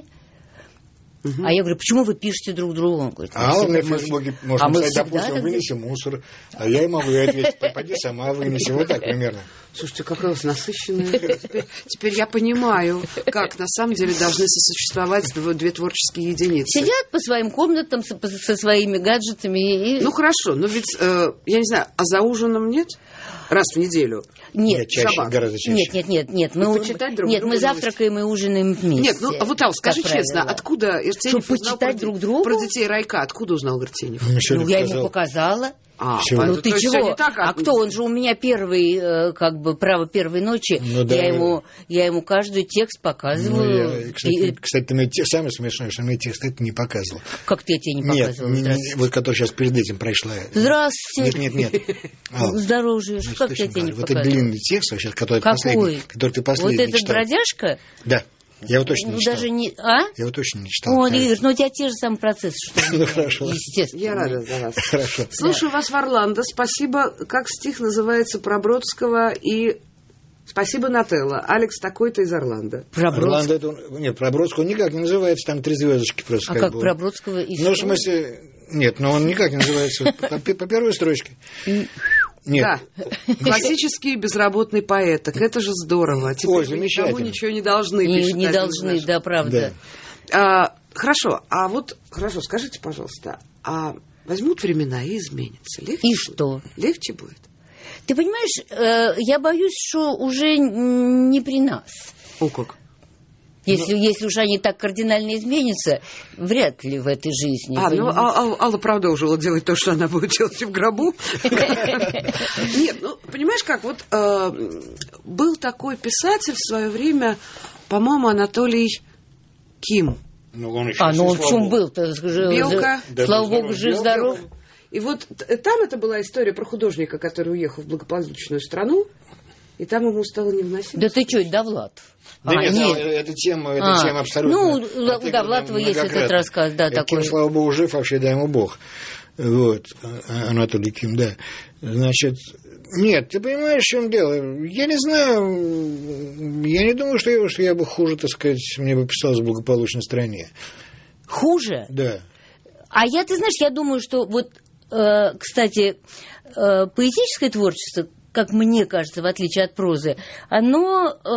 Uh-huh. А я говорю, почему вы пишете друг другу? Он говорит, а он на Фейсбуке может а написать, допустим, вынеси мусор, а я ему могу ответить, пойди сама вынеси, вот так примерно. Слушайте, какая у вас насыщенная. Теперь, теперь я понимаю, как на самом деле должны сосуществовать две творческие единицы. Сидят по своим комнатам со, со своими гаджетами. И... Ну хорошо, но ведь, э, я не знаю, а за ужином нет? Раз в неделю? Нет, нет чаще, шаббат. Гораздо чаще. Нет, нет, нет, нет. Мы, друг нет, мы завтракаем и ужинаем вместе. Нет, ну вот, Ал, скажи честно, откуда Иртенев Чтобы узнал почитать про, друг другу? про детей Райка? Откуда узнал Иртенев? Ну, ну я ему показала. А, ну ты чего? Так, а кто? Он же у меня первый, как бы, право первой ночи. Ну, да, я, ему, я ему каждый текст показываю. Ну, я, кстати, и... кстати, ты мне самое смешное, что мне текст это не показывал. Как ты тебе не показывал? Нет, не, вот который сейчас перед этим прошла. Здравствуйте. Нет, нет, нет. Здорово живешь. Как я тебе не вот показывал? Вот этот длинный текст, сейчас, который Какой? последний. Который ты последний вот этот читал. бродяжка? Да. Я его точно не читал. Даже не... А? Я его точно не читал. О, Игорь, ну у тебя те же самые процессы, что ну, хорошо. Естественно. Я рада за вас. Хорошо. Слушаю вас в Орландо. Спасибо. Как стих называется про Бродского и Спасибо, Нателла. Алекс такой-то из Орландо. Про Орландо, Бродского. это, нет, про Бродского никак не называется, там три звездочки просто. А как как бы. про Бродского и Ну, в что? смысле, нет, но он никак не называется по, по первой строчке. Нет. Да, классический безработный поэт. Так это же здорово. Теперь Ой, мы никому замечательно. ничего не должны. Не, пишет не один должны, наш. да, правда. А, хорошо, а вот, хорошо, скажите, пожалуйста, а возьмут времена и изменятся? Легче И будет? что? Легче будет? Ты понимаешь, э, я боюсь, что уже н- не при нас. О, как? Если, если уж они так кардинально изменятся, вряд ли в этой жизни. А, ну, понимаешь? а- а- Алла продолжила делать то, что она будет делать и в гробу. Нет, ну, понимаешь как, вот э, был такой писатель в свое время, по-моему, Анатолий Ким. Ну, он еще А, ну он в слава чем богу. был-то? Скажи, Белка. за- Слава Да, богу, здоров, жив-здоров. И вот т- там это была история про художника, который уехал в благополучную страну, и там ему стало невыносимо. Да ты что, это Довлатов? Да А, нет, нет. эта тема, эта А, тема абсолютно... ну, у отыграна Довлатова есть этот многократно. рассказ, да, Э, такой. Ким, слава богу, жив, вообще дай ему бог. Вот, А- Анатолий Ким, да. Значит, нет, ты понимаешь, в чем дело? Я не знаю, я не думаю, что я, что я бы хуже, так сказать, мне бы писалось в благополучной стране. Хуже? Да. А я, ты знаешь, я думаю, что вот, э, кстати, э, поэтическое творчество, как мне кажется, в отличие от прозы, оно э,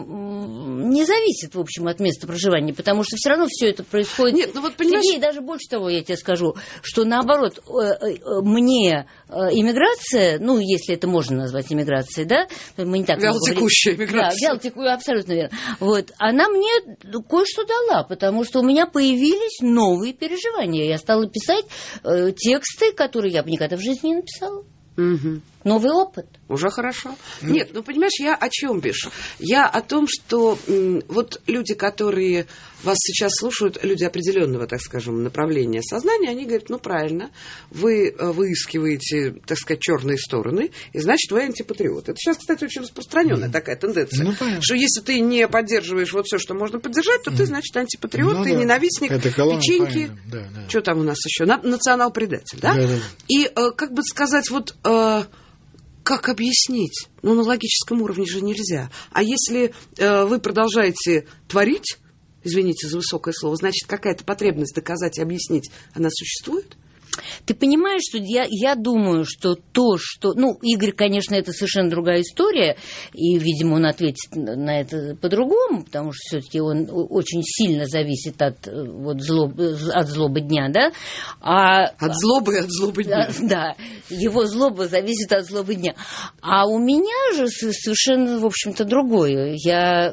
м, не зависит, в общем, от места проживания, потому что все равно все это происходит. Нет, ну вот понимаешь- Тебе, и даже больше того, я тебе скажу, что наоборот, э, э, мне э, иммиграция, ну, если это можно назвать иммиграцией, да, мы не так Вялотекущая говорим. иммиграция. Да, вялотекущая, абсолютно верно. Вот, она мне кое-что дала, потому что у меня появились новые переживания. Я стала писать э, тексты, которые я бы никогда в жизни не написала. Мгм. Новый опыт. Уже хорошо. Нет, ну понимаешь, я о чем пишу? Я о том, что м, вот люди, которые вас сейчас слушают, люди определенного, так скажем, направления сознания, они говорят, ну правильно, вы э, выискиваете, так сказать, черные стороны, и значит, вы антипатриот. Это сейчас, кстати, очень распространенная такая тенденция. Ну, понятно. Что если ты не поддерживаешь вот все, что можно поддержать, то ты, значит, антипатриот, Ну ты да. ненавистник, Это колонна, печеньки. понятно. Да, да. Что там у нас еще? На- национал-предатель, да? Да, да. И, э, как бы сказать, вот... э, как объяснить? Ну, на логическом уровне же нельзя. А если э, вы продолжаете творить, извините за высокое слово, значит, какая-то потребность доказать и объяснить, она существует? Ты понимаешь, что я, я думаю, что то, что... Ну, Игорь, конечно, это совершенно другая история, и, видимо, он ответит на это по-другому, потому что все-таки он очень сильно зависит от, вот, злоб, от злобы дня, да? А, От злобы и от злобы дня. Да, его злоба зависит от злобы дня. А у меня же совершенно, в общем-то, другое. Я,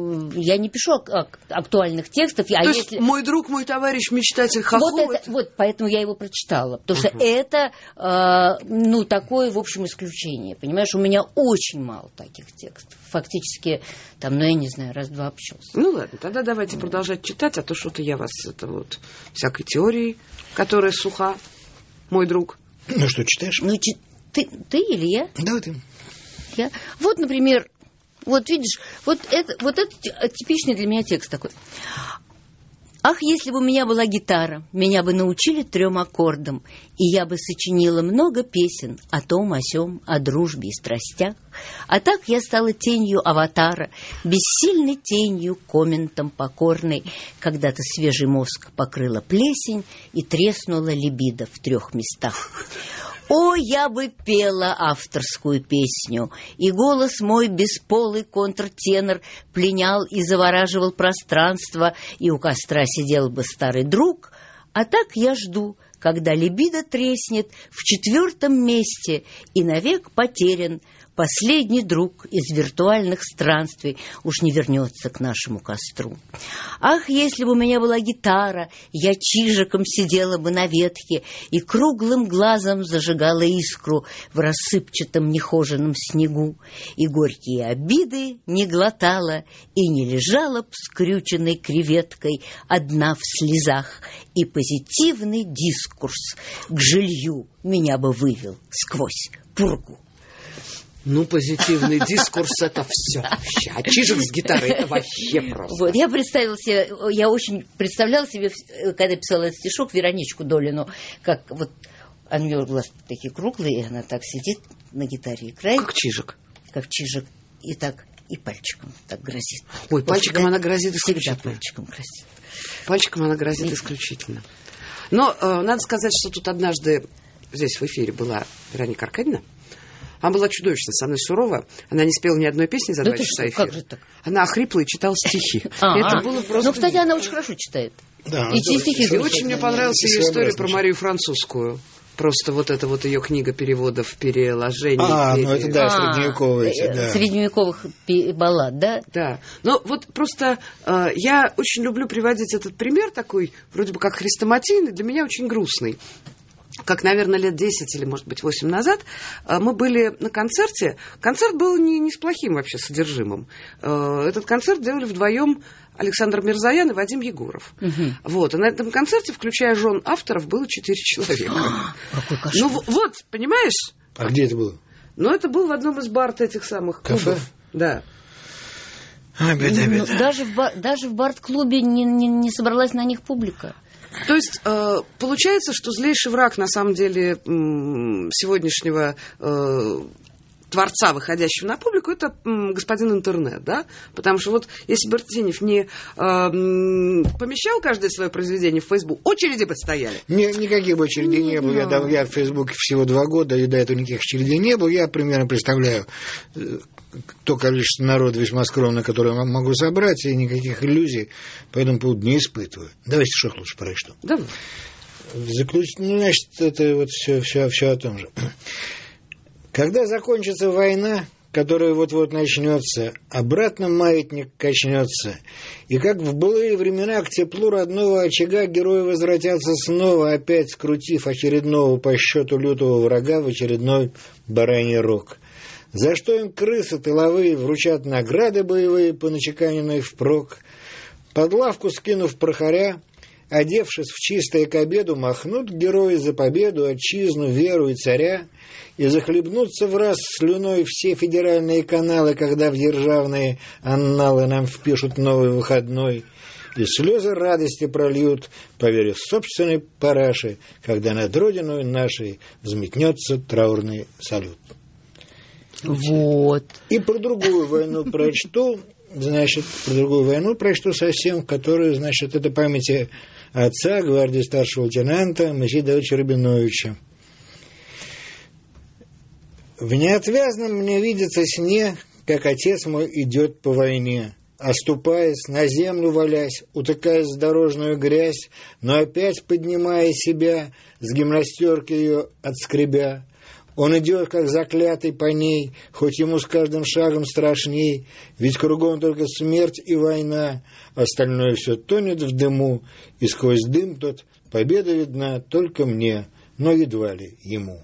я не пишу ак- актуальных текстов. А То если... есть мой друг, мой товарищ, мечтатель Хохол... Вот, это, вот поэтому я его прочитала. Потому что это, э, ну, такое, в общем, исключение. Понимаешь, у меня очень мало таких текстов. Фактически, там, ну, я не знаю, раз-два общался. Ну ладно, тогда давайте продолжать читать, а то что-то я вас это вот всякой теорией, которая суха, мой друг. Ну что, читаешь? Ну, чи- ты, ты или я? Да, ты. я? Вот, например, вот видишь, вот это, вот это типичный для меня текст такой. Ах, если бы у меня была гитара, меня бы научили трем аккордам, и я бы сочинила много песен о том, о сём, о дружбе и страстях. А так я стала тенью аватара, бессильной тенью, комментом покорной. Когда-то свежий мозг покрыла плесень и треснула либидо в трех местах. О, я бы пела авторскую песню, и голос мой бесполый контртенор пленял и завораживал пространство, и у костра сидел бы старый друг, а так я жду, когда либидо треснет в четвертом месте и навек потерян последний друг из виртуальных странствий уж не вернется к нашему костру. Ах, если бы у меня была гитара, я чижиком сидела бы на ветке и круглым глазом зажигала искру в рассыпчатом нехоженном снегу, и горькие обиды не глотала и не лежала б скрюченной креветкой одна в слезах, и позитивный дискурс к жилью меня бы вывел сквозь пургу. Ну, позитивный дискурс — это все вообще. А чижик с гитарой — это вообще просто. Вот, я представила себе, я очень представляла себе, когда писала этот стишок, Вероничку Долину, как вот, у нее глаза такие круглые, и она так сидит на гитаре играет. Как чижик. Как чижик. и так, и пальчиком так грозит. Ой, пальчиком Всегда- она грозит Всегда исключительно. пальчиком грозит. Пальчиком она грозит исключительно. Но э, надо сказать, что тут однажды здесь в эфире была Вероника Аркадьевна. Она была чудовищно со мной сурова. Она не спела ни одной песни за Да два ты часа что, эфира. как же так? Она охрипла и читала стихи. А, Это а. было просто... Ну, кстати, она очень хорошо читает. Да, И те стихи. И очень мне понравилась ее история про Марию Французскую. Просто вот эта вот ее книга переводов, переложений. А, пере- ну это да, А, средневековые эти, э, да. Средневековых пи- баллад, да? Да. Но вот просто э, я очень люблю приводить этот пример такой, вроде бы как хрестоматийный, для меня очень грустный. Как, наверное, лет десять или, может быть, восемь назад э, мы были на концерте. Концерт был не, не с плохим вообще содержимым. Э, этот концерт делали вдвоем Александр Мирзоян и Вадим Егоров. Угу. Вот. А на этом концерте, включая жен авторов, было четыре человека. Какой кошмар. Ну в- вот, понимаешь? А где это было? Ну, это был в одном из бард этих самых Кафе? клубов. Да. А, беда, Ну, беда. даже, в, ба- даже в бард-клубе не, не, не собралась на них публика. То есть э, получается, что злейший враг, на самом деле, м, сегодняшнего э, творца, выходящего на публику, это м, господин интернет, да? Потому что вот если бы Артеньев не э, м, помещал каждое свое произведение в Facebook, очереди бы стояли. Ни- никаких бы очередей не было. Я, дав- я в Фейсбуке всего два года, и до этого никаких очередей не было. Я примерно представляю э, то количество народа весьма скромно, которое я могу собрать, и никаких иллюзий по этому поводу не испытываю. Давайте стишок лучше прочту. Да. Заключ... Ну, значит, это вот все, все, все о том же. Когда закончится война, которая вот-вот начнется, обратно маятник качнется, и как в былые времена к теплу родного очага герои возвратятся снова, опять скрутив очередного по счету лютого врага в очередной бараний рог. За что им крысы тыловые вручат награды боевые, поначеканенные впрок. Под лавку скинув прохоря, одевшись в чистое к обеду, махнут герои за победу, отчизну, веру и царя, и захлебнутся в раз слюной все федеральные каналы, когда в державные анналы нам впишут новый выходной, и слезы радости прольют, поверив собственной параше, когда над родиной нашей взметнется траурный салют. Вот. И про другую войну прочту, значит, про другую войну прочту совсем, которая, значит, это памяти отца, гвардии старшего лейтенанта Моисея Давыдовича Рабиновича. В неотвязном мне видится сне, как отец мой идет по войне, оступаясь, на землю валясь, утыкаясь в дорожную грязь, но опять поднимая себя, с гимнастерки ее отскребя. Он идет, как заклятый по ней, хоть ему с каждым шагом страшней, ведь кругом только смерть и война, остальное все тонет в дыму, и сквозь дым тот победа видна только мне, но едва ли ему.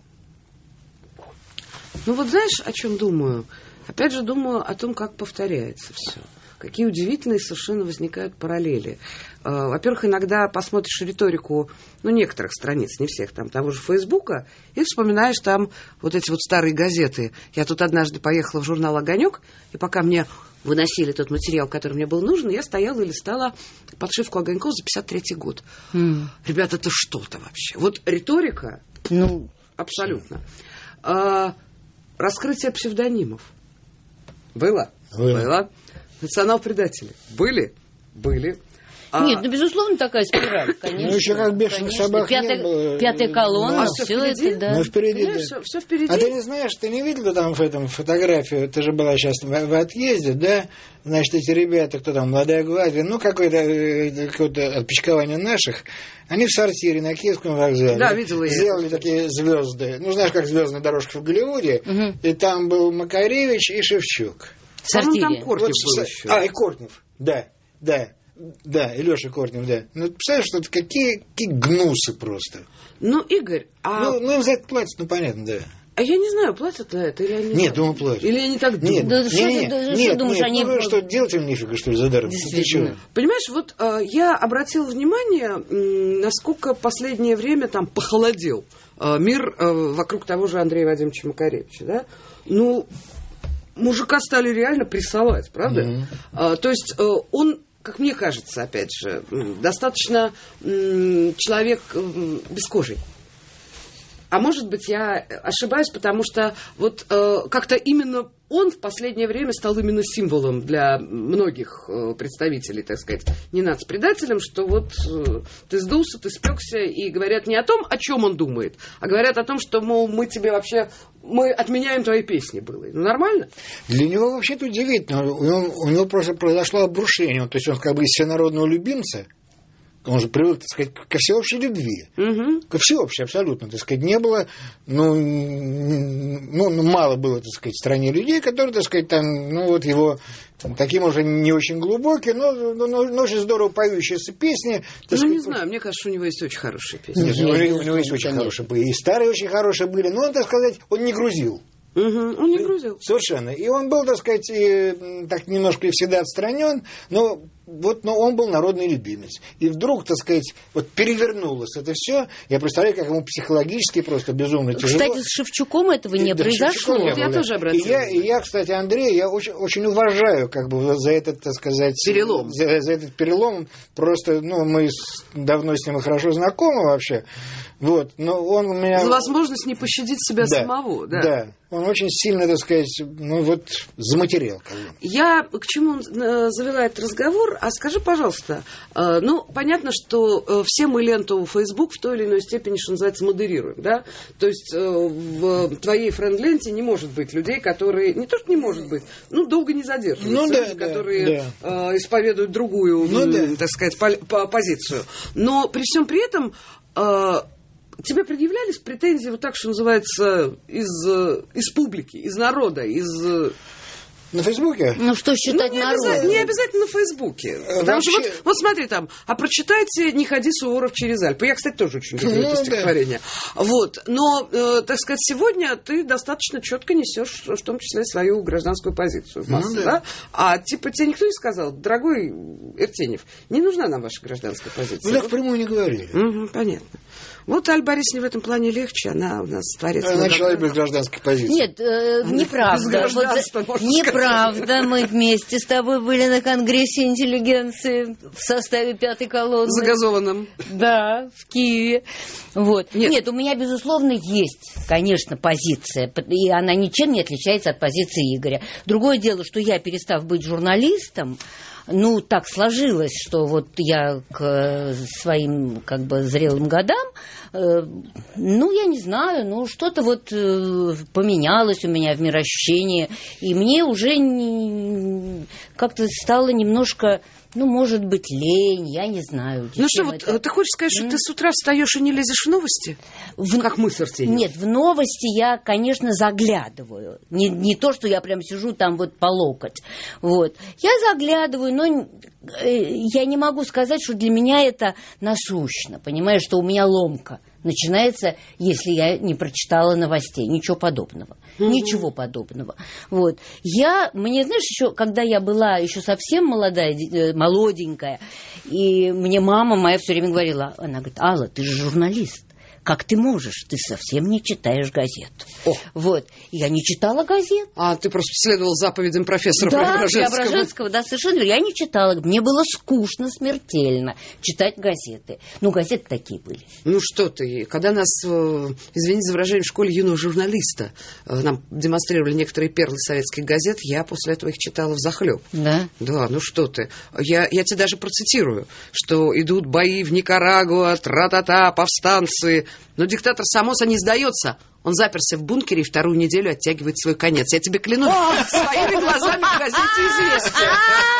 Ну вот знаешь, о чем думаю? Опять же думаю о том, как повторяется все. Какие удивительные совершенно возникают параллели. Э, Во-первых, иногда посмотришь риторику, ну, некоторых страниц, не всех, там, того же Фейсбука, и вспоминаешь там вот эти вот старые газеты. Я тут однажды поехала в журнал «Огонек», и пока мне выносили тот материал, который мне был нужен, я стояла и листала подшивку «Огоньков» за пятьдесят третий год. М. Ребята, это что-то вообще. Вот риторика Ну, абсолютно. А, раскрытие псевдонимов. Было? Было. Было. Национал-предатели. Были? Были. А, нет, ну, безусловно, такая спираль, конечно. Ну, еще как бешеных конечно. собак не Пятая, было. пятая колонна, А всё все впереди? это, да. Ну, впереди, понимаешь, да. все, все впереди. А ты не знаешь, ты не видела там в этом фотографию, ты же была сейчас в, в отъезде, да? Значит, эти ребята, кто там, молодая гвардия, ну, какое-то, э, какое-то отпочкование наших, они в сортире на Киевском вокзале Да, видела я. сделали такие звезды. Ну, знаешь, как звездная дорожка в Голливуде. Мгм. И там был Макаревич и Шевчук. В По-моему, там сортире. Кортнев Вот был с- еще. А, и Кортнев, да, да. Да, и Леша Кортнев, да. Ну, ты представляешь, что это какие, какие гнусы просто. Ну, Игорь, а, Ну, ну, им за это платят, ну, понятно, да. а я не знаю, платят ли это или они... Нет, платят. думаю, платят. Или они так Нет, думают. Да что не, ты- не, да что нет, думаешь, нет, они- ну, что, делать им нифига, что ли, за даром? Действительно. Ты чего? Понимаешь, вот э, я обратила внимание, м, насколько последнее время там похолодел э, мир э, вокруг того же Андрея Вадимовича Макаревича, да? Ну, мужика стали реально прессовать, правда? Мгм. А, то есть э, он, как мне кажется, опять же, м, достаточно м, человек м, без кожи. а может быть, я ошибаюсь, потому что вот э, как-то именно он в последнее время стал именно символом для многих э, представителей, так сказать, не нацпредателям, что вот э, ты сдулся, ты спекся, и говорят не о том, о чем он думает, а говорят о том, что, мол, мы тебе вообще, мы отменяем твои песни было. Ну, нормально? Для него вообще-то удивительно. У него, у него просто произошло обрушение. То есть он как бы из всенародного любимца, он же привык, так сказать, ко всеобщей любви. Угу. Ко всеобщей, абсолютно. Так сказать, не было, ну, ну, мало было, так сказать, в стране людей, которые, так сказать, там, ну, вот его там, таким уже не очень глубоким, но, но, но очень здорово поющиеся песни. Ну, сказать, не знаю, мне кажется, у него есть очень хорошие песни. Нет, у, него, у него есть очень хорошие были. И старые очень хорошие были, но он, так сказать, он не грузил. Угу, он не грузил. Совершенно. И он был, так сказать, и, так немножко и всегда отстранен, но вот, но он был народный любимец. И вдруг, так сказать, вот перевернулось это все. Я представляю, как ему психологически просто безумно тяжело. Кстати, с Шевчуком этого не да, произошло. Не вот я было, тоже обратилась. И я, и я, кстати, Андрей, я очень, очень уважаю как бы за этот, так сказать... Перелом. За, за этот перелом. Просто, ну, мы с, давно с ним хорошо знакомы вообще. Вот. Но он у меня... За возможность не пощадить себя да, самого. Да. Да. Он очень сильно, так сказать, ну вот заматерел. Как бы. Я к чему э, завела этот разговор? А скажи, пожалуйста, э, ну, понятно, что э, все мы ленту Facebook в той или иной степени, что называется, модерируем, да? То есть э, в твоей френд-ленте не может быть людей, которые, не то, что не может быть, ну, долго не задерживаются, ну, да, люди, да, которые да. Э, исповедуют другую, ну, э, да. так сказать, по, по, позицию. Но при всем при этом... Э, тебе предъявлялись претензии, вот так, что называется, из, из публики, из народа, из... На Фейсбуке? Ну, что считать ну, не народом? Обязательно, не обязательно на Фейсбуке. Потому Вообще... что вот, вот смотри там, а прочитайте «Не ходи, Суворов, через Альпы». Я, кстати, тоже очень люблю ну, это стихотворение. Да. Вот. Но, э, так сказать, сегодня ты достаточно четко несешь, в том числе, свою гражданскую позицию в массу, ну, да. да? А типа тебе никто не сказал, дорогой Эртенев, не нужна нам ваша гражданская позиция. Ну, так впрямую не говорили. Угу, понятно. Вот Аль Борисовне в этом плане легче, она у нас творец. Она человек без гражданской позиции. Нет, э, неправда. Вот, неправда. Мы вместе с тобой были на Конгрессе интеллигенции в составе пятой колонны. Загазованном. Да, в Киеве. Вот. Нет. Нет, у меня, безусловно, есть, конечно, позиция. И она ничем не отличается от позиции Игоря. Другое дело, что я, перестав быть журналистом, ну, так сложилось, что вот я к своим, как бы, зрелым годам, э, ну, я не знаю, ну, что-то вот э, поменялось у меня в мироощущении, и мне уже не, как-то стало немножко... Ну, может быть, лень, я не знаю. Ну что, вот это... ты хочешь сказать, что mm. ты с утра встаешь и не лезешь в новости? В... Как мы с Артемьевым? Нет, в новости я, конечно, заглядываю. Не, не то, что я прям сижу там вот по локоть. Вот. Я заглядываю, но я не могу сказать, что для меня это насущно. Понимаешь, что у меня ломка начинается, если я не прочитала новостей. Ничего подобного. Mm-hmm. Ничего подобного. Вот. Я, мне, знаешь, еще, когда я была еще совсем молодая, молоденькая, и мне мама моя все время говорила, она говорит, Алла, ты же журналист. Как ты можешь? Ты совсем не читаешь газет. О. Вот. Я не читала газет. А ты просто следовал заповедям профессора да, Преображенского. Преображенского, да, совершенно верно. Я не читала. Мне было скучно смертельно читать газеты. Ну, газеты такие были. Ну, что ты. Когда нас, извините за выражение, в школе юного журналиста нам демонстрировали некоторые перлы советских газет, я после этого их читала взахлеб. Да? Да, ну что ты. Я, я тебе даже процитирую, что идут бои в Никарагуа, тра-та-та, повстанцы. Но диктатор Сомоза не сдается. Он заперся в бункере и вторую неделю оттягивает свой конец. Я тебе клянусь своими глазами в газете «Известия».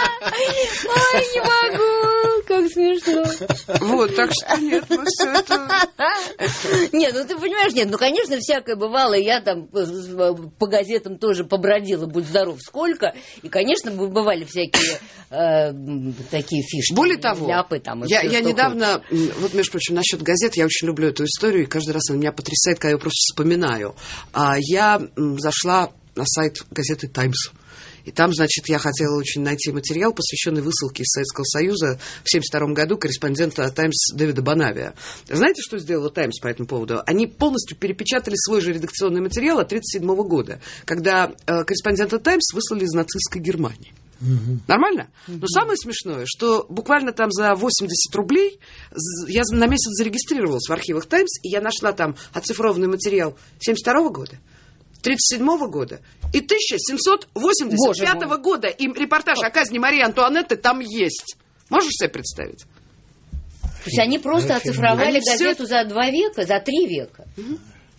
Ой, не могу, как смешно. Вот, так что нет, мы все это... Нет, ну ты понимаешь, нет, ну, конечно, всякое бывало. Я там по газетам тоже побродила, будь здоров, сколько. И, конечно, бывали всякие э, такие фишки. Более того, ляпы, там, я, все, я недавно, хочешь. вот, между прочим, насчет газет, я очень люблю эту историю, и каждый раз она меня потрясает, когда я ее просто вспоминаю. Я зашла на сайт газеты «Таймс». И там, значит, я хотела очень найти материал, посвященный высылке из Советского Союза в семьдесят втором году корреспондента «Таймс» Дэвида Бонавия. Знаете, что сделала «Таймс» по этому поводу? Они полностью перепечатали свой же редакционный материал от тысяча девятьсот тридцать седьмого года, когда э, корреспондента «Таймс» выслали из нацистской Германии. Угу. Нормально? Угу. Но самое смешное, что буквально там за восемьдесят рублей я на месяц зарегистрировалась в архивах «Таймс», и я нашла там оцифрованный материал семьдесят второго года, тридцать седьмого года и тысяча семьсот восемьдесят пятого года. И репортаж о казни Марии Антуанетты там есть. Можешь себе представить? То есть они просто оцифровали они газету все... за два века, за три века. Угу.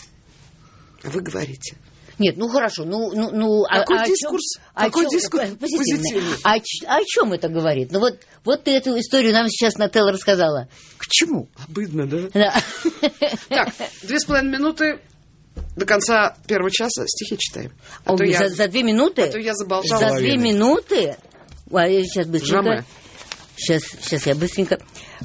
Вы говорите. Нет, ну хорошо, ну, ну, ну какой а, дискурс? О какой чем, дискурс позитивный? позитивный? А, о чем это говорит? Ну вот, вот ты эту историю нам сейчас Нателла рассказала. К чему? Обыдно, да? Да. Так, две с половиной минуты до конца первого часа стихи читаем. А О, то за, я, за две минуты? А то я заболтала. За две минуты? А, я сейчас быстренько. Жаме. Сейчас, сейчас я быстренько.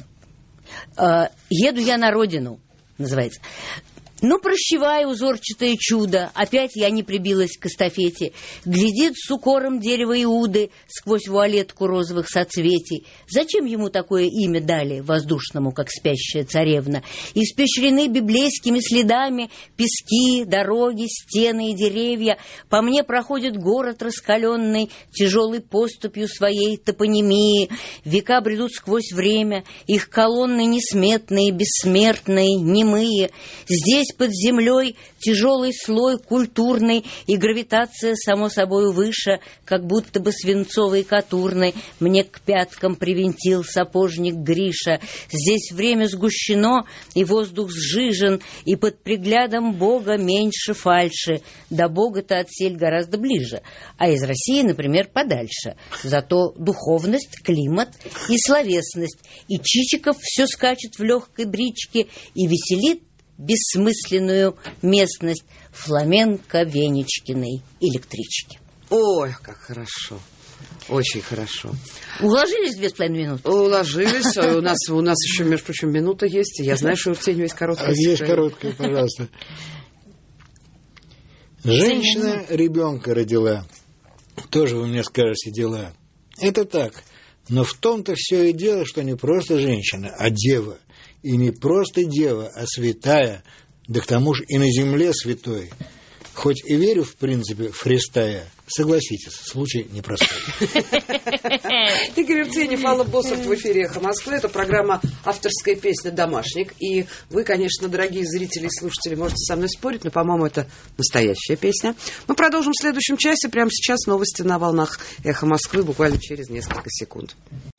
А, еду я на родину, называется. Ну, прощевай, узорчатое чудо, опять я не прибилась к эстафете. Глядит с укором дерево Иуды сквозь вуалетку розовых соцветий. Зачем ему такое имя дали, воздушному, как спящая царевна? Испещрены библейскими следами пески, дороги, стены и деревья. По мне проходит город раскаленный, тяжелой поступью своей топонимии. Века бредут сквозь время, их колонны несметные, бессмертные, немые. Здесь под землей тяжелый слой культурный, и гравитация, само собой, выше, как будто бы свинцовой катурной. Мне к пяткам привинтил сапожник Гриша. Здесь время сгущено, и воздух сжижен, и под приглядом Бога меньше фальши. До Бога-то отсель гораздо ближе, а из России, например, подальше. Зато духовность, климат и словесность. И Чичиков все скачет в легкой бричке и веселит бессмысленную местность фламенко Венечкиной электрички. Ой, как хорошо. Очень хорошо. Уложились в две с половиной минуты? Уложились. У нас, у нас еще, между прочим, минута есть. Я знаю, что у Артемия есть короткая. Есть короткая, пожалуйста. Женщина ребенка родила. Тоже вы мне скажете дела. Это так. Но в том-то все и дело, что не просто женщина, а дева. И не просто дева, а святая, да к тому же и на земле святой. Хоть и верю, в принципе, в Христая, согласитесь, случай непростой. Игорь Арсеньев, Алла Боссарт в эфире «Эхо Москвы». Это программа «Авторская песня. Домашник». И вы, конечно, дорогие зрители и слушатели, можете со мной спорить, но, по-моему, это настоящая песня. Мы продолжим в следующем часе. Прямо сейчас новости на волнах «Эхо Москвы» буквально через несколько секунд.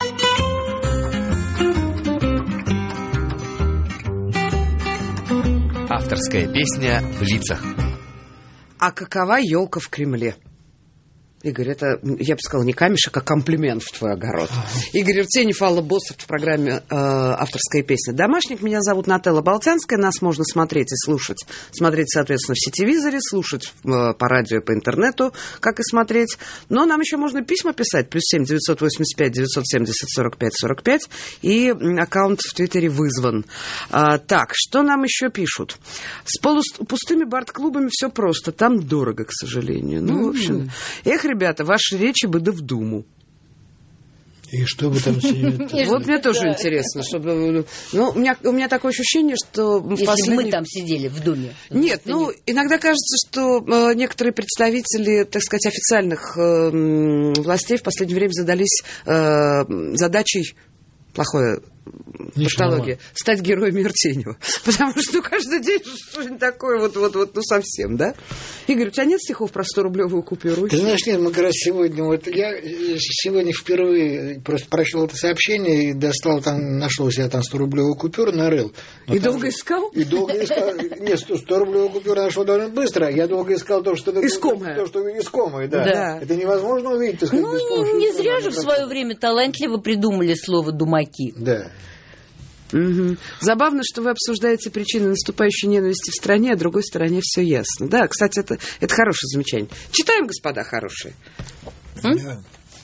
Авторская песня в лицах. А какова елка в Кремле? Игорь, это, я бы сказала, не камешек, а комплимент в твой огород. Игорь Арсеньев, Алла Боссарт в программе э, «Авторская песня. Домашник». Меня зовут Нателла Болтянская. Нас можно смотреть и слушать. Смотреть, соответственно, в сетевизоре, слушать э, по радио, по интернету, как и смотреть. Но нам еще можно письма писать. Плюс семь девятьсот восемьдесят пять девятьсот семьдесят сорок пять сорок пять. И аккаунт в Твиттере вызван. А, так, что нам еще пишут? С полупустыми бард-клубами все просто. Там дорого, к сожалению. Ну, в общем... Эх, ребята, ваши речи бы да в Думу. И что бы там сидеть? Вот мне тоже интересно, чтобы... Ну, у меня, у меня такое ощущение, что... Если последний... бы мы там сидели в Думе. Нет, ну, иногда кажется, что э, некоторые представители, так сказать, официальных э, властей в последнее время задались э, задачей... Плохое патология. Стать героями Артеньева. Потому что ну, каждый день что-нибудь такое вот, вот, вот, ну совсем, да? Игорь, у тебя нет стихов про сто-рублевую купюру? Ты знаешь, нет, мы как раз сегодня, вот я сегодня впервые просто прочел это сообщение и достал там, нашел себе там сто-рублевую купюру, нарыл. Но и долго же, искал? И долго искал. Нет, сто-рублевую купюру нашел довольно быстро. Я долго искал то, что... Искомое. То, что искомое, да. да. Это невозможно увидеть, так сказать, ну, не, не зря же в свое время талантливо придумали слово «думаки». Да. Угу. Забавно, что вы обсуждаете причины наступающей ненависти в стране, а другой стороне все ясно. Да, кстати, это, это хорошее замечание. Читаем, господа хорошие. Да.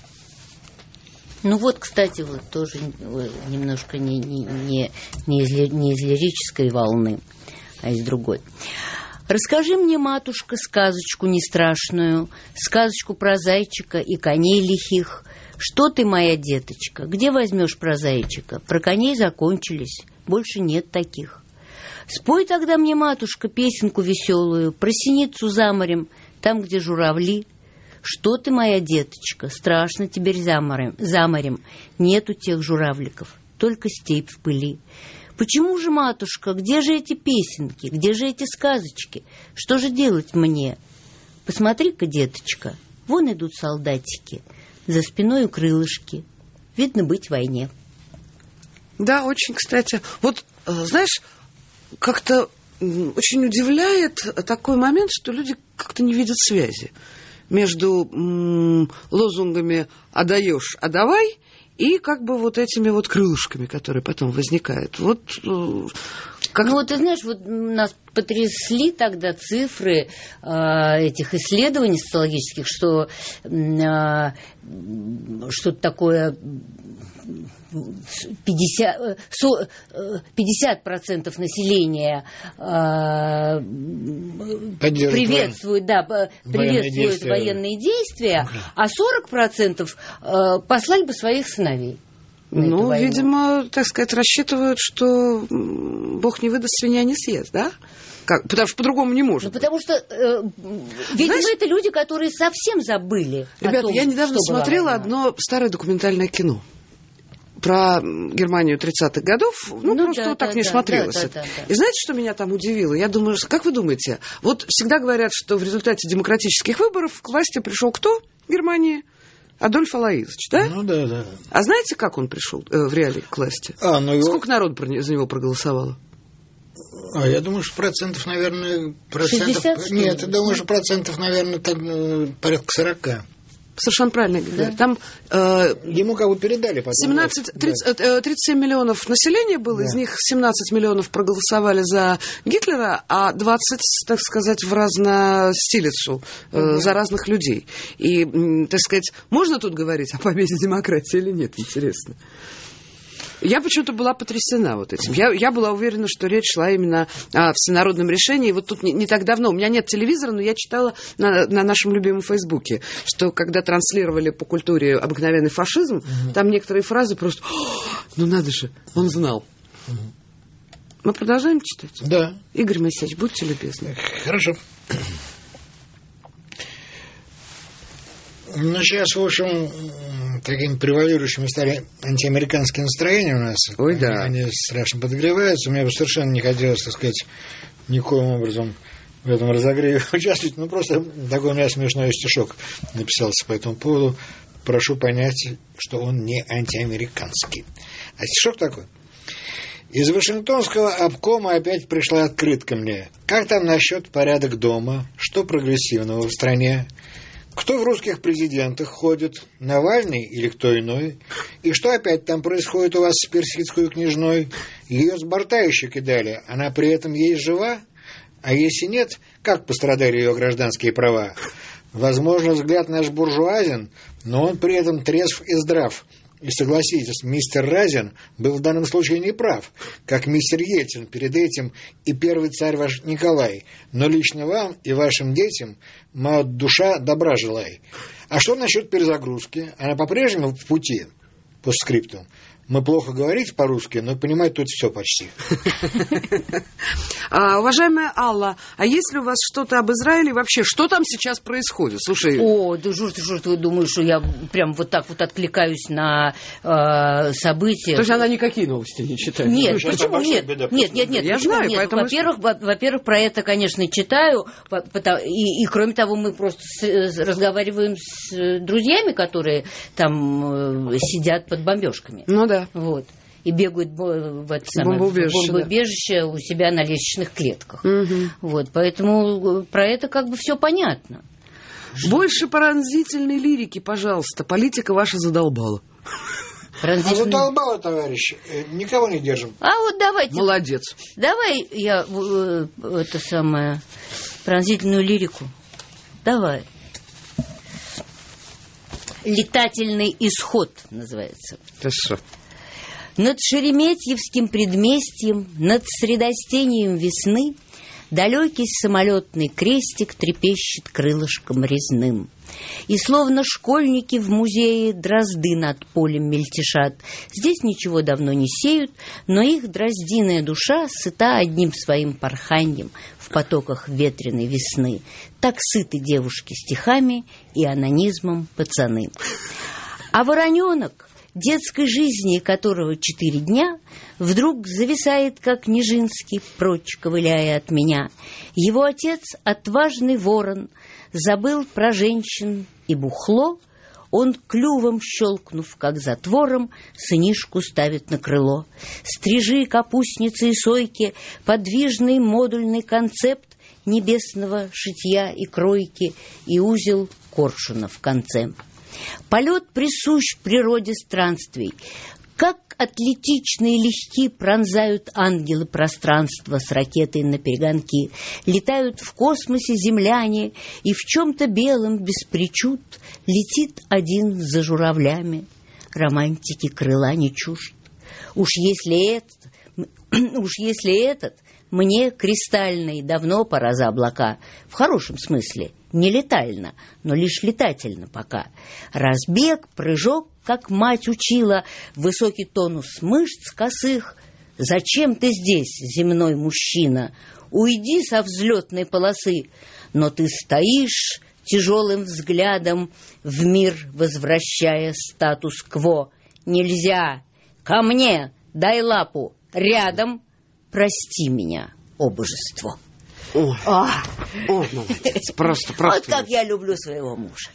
Ну вот, кстати, вот тоже немножко не, не, не, не, из, не из лирической волны, а из другой. Расскажи мне, матушка, сказочку не страшную, сказочку про зайчика и коней лихих. Что ты, моя деточка, где возьмешь про зайчика? Про коней закончились, больше нет таких. Спой тогда мне, матушка, песенку веселую про синицу за морем, там, где журавли. Что ты, моя деточка, страшно теперь за морем, за морем. Нету тех журавликов, только степь в пыли. Почему же, матушка, где же эти песенки, где же эти сказочки? Что же делать мне? Посмотри-ка, деточка, вон идут солдатики, за спиной крылышки. Видно быть в войне. Да, очень, кстати. Вот, знаешь, как-то очень удивляет такой момент, что люди как-то не видят связи между м- лозунгами «отдаешь, отдавай» и как бы вот этими вот крылышками, которые потом возникают. Вот как... Ну, вот ты знаешь, вот нас потрясли тогда цифры э, этих исследований социологических, что э, что-то такое пятьдесят, пятьдесят процентов населения э, приветствует, да, приветствует военные, военные действия, а сорок процентов э, послали бы своих сыновей. Ну, видимо, так сказать, рассчитывают, что Бог не выдаст, свинья не съест, да? Как? Потому что по-другому не может. Ну, потому что, э, видимо, знаешь, это люди, которые совсем забыли. Ребята, о том, я недавно смотрела одно старое документальное кино про Германию тридцатых годов, ну, ну просто да, вот так да, не да, смотрелось. Да, да, да, да. И знаете, что меня там удивило? Я думаю, как вы думаете, вот всегда говорят, что в результате демократических выборов к власти пришел кто в Германии? Адольф Алаизович, да? Ну, да, да. А знаете, как он пришел э, в реалии к власти? А, ну его... Сколько народу за него проголосовало? А, я думаю, что процентов, наверное... Процентов... шестьдесят? Нет, я думаю, что процентов, наверное, там, порядка сорока. Совершенно правильно говорят. Да. Там э, ему как бы передали потом. семнадцать, тридцать, да. тридцать семь миллионов населения было, да. Из них семнадцать миллионов проголосовали за Гитлера, а двадцать, так сказать, в разностилицу, э, да. За разных людей. И, так сказать, можно тут говорить о победе демократии или нет, интересно? Я почему-то была потрясена вот этим. Я, я была уверена, что речь шла именно о всенародном решении. Вот тут не, не так давно, у меня нет телевизора, но я читала на, на нашем любимом Фейсбуке, что когда транслировали по культуре обыкновенный фашизм, угу. Там некоторые фразы просто, ну надо же, он знал. Угу. Мы продолжаем читать? Да. Игорь Моисеевич, будьте любезны. Хорошо. Ну, сейчас, в общем, такими превалирующими стали антиамериканские настроения у нас. Ой, они, да. Они страшно подогреваются. Мне бы совершенно не хотелось, так сказать, никоим образом в этом разогреве участвовать. Ну, просто такой у меня смешной стишок написался по этому поводу. Прошу понять, что он не антиамериканский. А стишок такой. Из Вашингтонского обкома опять пришла открытка мне. Как там насчет порядок дома? Что прогрессивного в стране? Кто в русских президентах ходит? Навальный или кто иной? И что опять там происходит у вас с персидской княжной? Ее с борта еще кидали, она при этом есть жива? А если нет, как пострадали ее гражданские права? Возможно, взгляд наш буржуазен, но он при этом трезв и здрав. И согласитесь, мистер Разин был в данном случае неправ, как мистер Ельцин перед этим и первый царь ваш Николай. Но лично вам и вашим детям моя душа добра желай. А что насчет перезагрузки? Она по-прежнему в пути? Постскриптум. Мы плохо говорите по-русски, но понимать тут все почти. А, уважаемая Алла, а есть ли у вас что-то об Израиле вообще? Что там сейчас происходит? Слушай... О, да жур, ты жур, ты думаешь, что я прям вот так вот откликаюсь на э, события? То есть она никакие новости не читает? Нет, ну, почему? Нет, беда, нет, нет, нет. Я почему? знаю, нет? поэтому... Во-первых, во- во-первых, про это, конечно, читаю, и, и кроме того, мы просто с, разговариваем с друзьями, которые там э, сидят под бомбежками. Ну да. Вот. И бегают в это самое бомбоубежище, бомбоубежище да. у себя на лестничных клетках. Угу. Вот. Поэтому про это как бы все понятно. Больше пронзительной лирики, пожалуйста. Политика ваша задолбала. Пронзительный... А задолбала, товарищ. Никого не держим. А вот давайте. Молодец. Давай я э, это самое пронзительную лирику. Давай. Летательный исход называется. Хорошо. Над Шереметьевским предместьем, над средостением весны Далекий самолетный крестик трепещет крылышком резным. И словно школьники в музее дрозды над полем мельтешат. Здесь ничего давно не сеют, но их дроздиная душа сыта одним своим порханьем в потоках ветреной весны. Так сыты девушки стихами и анонизмом пацаны. А вороненок, детской жизни которого четыре дня, вдруг зависает, как Нижинский, прочь ковыляя от меня. Его отец, отважный ворон, забыл про женщин и бухло, он, клювом щелкнув, как затвором, сынишку ставит на крыло. Стрижи, капустницы и сойки, подвижный модульный концепт небесного шитья и кройки и узел коршуна в конце. Полет присущ природе странствий. Как атлетичные легки пронзают ангелы пространства с ракетой наперегонки. Летают в космосе земляне, и в чем-то белом без причуд летит один за журавлями. Романтики крыла не чужд. Уж если этот, уж если этот мне кристальный давно пора за облака, в хорошем смысле, не летально, но лишь летательно пока. Разбег, прыжок, как мать учила, высокий тонус мышц косых. Зачем ты здесь, земной мужчина? Уйди со взлетной полосы. Но ты стоишь тяжелым взглядом, в мир возвращая статус-кво. Нельзя! Ко мне! Дай лапу! Рядом! Прости меня, о божество! Ой, А, ой, молодец, просто, просто. вот как я люблю своего мужа.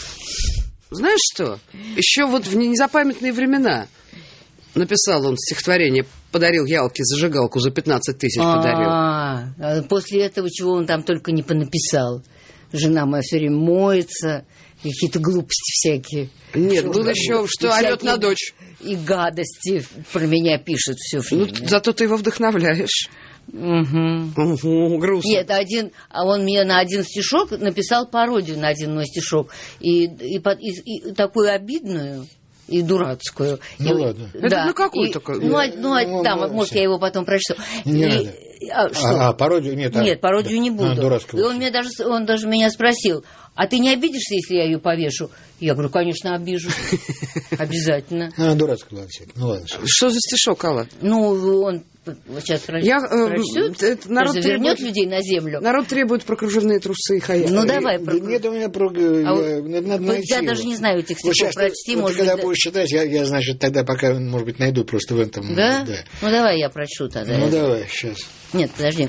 Знаешь что? Еще вот в незапамятные времена написал он стихотворение, подарил Ялке зажигалку за пятнадцать тысяч подарил. А, после этого чего он там только не понаписал. Жена моя все время моется, какие-то глупости всякие. Нет, Что было там? еще, что И орет всякие- на дочь. И гадости про меня пишет все Ну, время. зато ты его вдохновляешь. Мгм. Угу, грустно. Нет, один, а он мне на один стишок написал пародию на один мой стишок. И, и, под- и- и такую обидную и дурацкую. Ну, И- ладно. Это на какую И- такую? Ну, а- ну, а Ну, там, ну, может, всё. я его потом прочту. Не И- надо. а, что? А, а, пародию нет. а- Нет, пародию не А, буду. дурацкую. И он мне даже, он даже меня спросил: а ты не обидишься, если я ее повешу? Я говорю, конечно, обижусь. Обязательно. А, дурацкую, ладно, всё. Ну ладно. всё. Что за стишок, Алла? Ну, он вот сейчас про- Я, э, прочтет, это народ даже вернет требует- людей на землю. Народ требует про кружевные трусы и хая. Ну, давай. Да про- нет у меня про... А я- вот- надо- надо вот найти я его. даже не знаю этих Вот стихов, сейчас, прочти, вот может ты когда быть, да. будешь читать, я, я, значит, тогда пока, может быть, найду просто в этом. Да? Ну, давай я прочту тогда. Ну, давай, сейчас. Нет, подожди.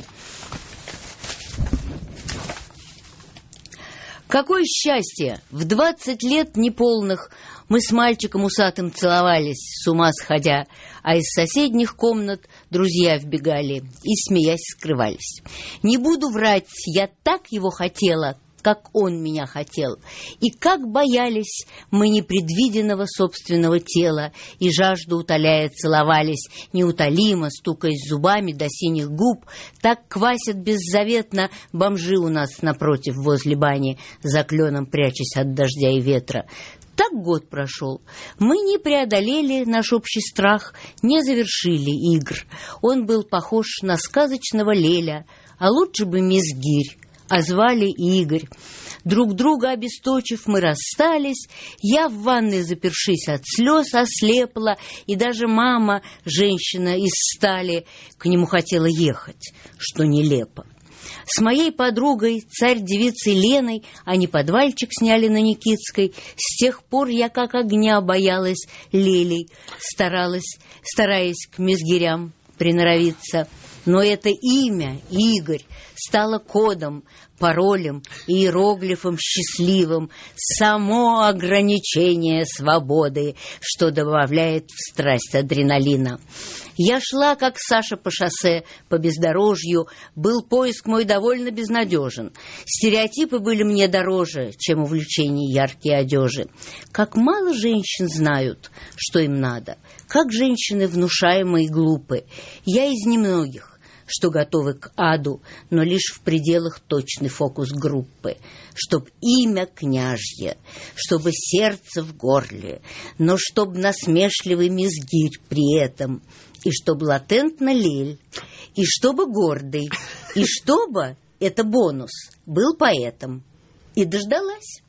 Какое счастье! В двадцать лет неполных мы с мальчиком усатым целовались, с ума сходя, а из соседних комнат друзья вбегали и, смеясь, скрывались. Не буду врать, я так его хотела, как он меня хотел, и как боялись мы непредвиденного собственного тела, и жажду утоляя целовались, неутолимо, стукаясь зубами до синих губ, так квасят беззаветно бомжи у нас напротив возле бани, за кленом прячась от дождя и ветра. Так год прошел. Мы не преодолели наш общий страх, не завершили игр. Он был похож на сказочного Леля, а лучше бы мисс Гирь, а звали Игорь. Друг друга обесточив, мы расстались. Я в ванной, запершись от слез, ослепла, и даже мама, женщина из стали, к нему хотела ехать, что нелепо. С моей подругой, царь-девицей Леной, они подвальчик сняли на Никитской. С тех пор я как огня боялась лелей, старалась, стараясь к мизгирям приноровиться. Но это имя, Игорь, стало кодом, паролем, иероглифом счастливым, само ограничение свободы, что добавляет в страсть адреналина. Я шла, как Саша, по шоссе, по бездорожью, был поиск мой довольно безнадежен. Стереотипы были мне дороже, чем увлечение яркие одежи. Как мало женщин знают, что им надо, как женщины внушаемые и глупы. Я из немногих. что готовы к аду, но лишь в пределах точной фокус-группы, чтоб имя княжье, чтобы сердце в горле, но чтоб насмешливый мизгирь при этом, и чтоб латентно лель, и чтобы гордый, и чтобы, это бонус, был поэтом. И дождалась.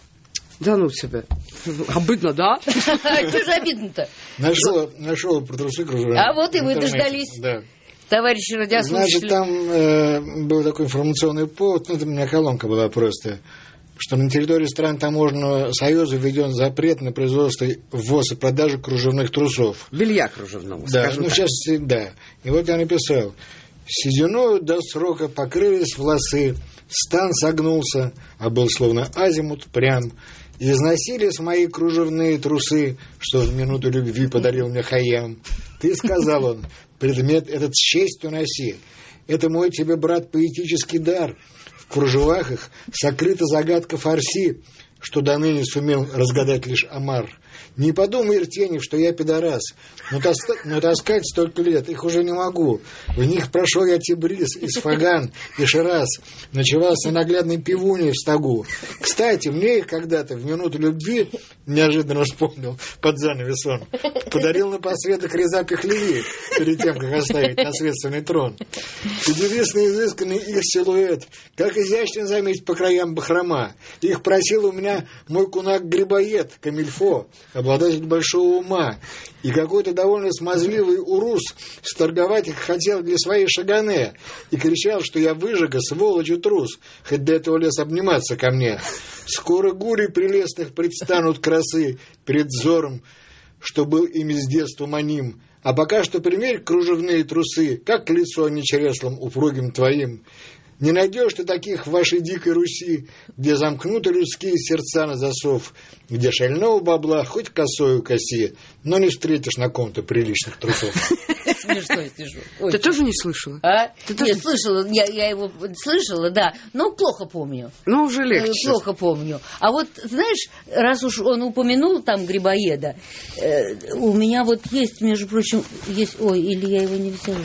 Да ну тебя. Обидно, да? Что же обидно-то? Нашел, нашел про трусы кружевные. А вот и вы дождались. Да. Товарищи радиослушатели. Значит, там э, был такой информационный повод, ну, это у меня колонка была просто, что на территории стран Таможенного союза введен запрет на производство, ввоз и продажу кружевных трусов. Белья кружевного, да, скажем ну, так. сейчас, да. И вот я написал: сединою до срока покрылись волосы, стан согнулся, а был словно азимут прям. Износились мои кружевные трусы, что в минуту любви подарил мне Хайям. Ты, сказал он, предмет этот с честью носи. Это мой тебе, брат, поэтический дар. В кружевах их сокрыта загадка фарси, что до ныне сумел разгадать лишь Омар. Не подумай, Иртенев, что я пидорас, но, таска... но таскать столько лет их уже не могу. В них прошел я Тибриз, Исфаган и Шираз, ночевал с ненаглядной пивуней в стогу. Кстати, мне их когда-то в минуту любви, неожиданно вспомнил под занавес он, подарил напоследок Реза Пехлеви, перед тем, как оставить наследственный трон. Чудесный изысканный их силуэт, как изящно заметить по краям бахрома. Их просил у меня мой кунак-грибоед, Камильфо, обладатель большого ума, и какой-то довольно смазливый урус сторговать их хотел для своей шагане, и кричал, что я выжига, сволочь и трус, хоть до этого лез обниматься ко мне. Скоро гури прелестных предстанут красы перед взором, что был ими с детства маним, а пока что примерь кружевные трусы, как лицо не череслом упругим твоим. Не найдешь ты таких в вашей дикой Руси, где замкнуты людские сердца на засов, где шального бабла хоть косою коси, но не встретишь на ком-то приличных трусов. Смешно, смешно. Ты тоже не слышала? А? Ты Нет, тоже... слышала, я, я его слышала, да, но плохо помню. Ну, уже легче. Э, Плохо помню. А вот, знаешь, раз уж он упомянул там Грибоеда, э, у меня вот есть, между прочим, есть... Ой, или я его не взяла.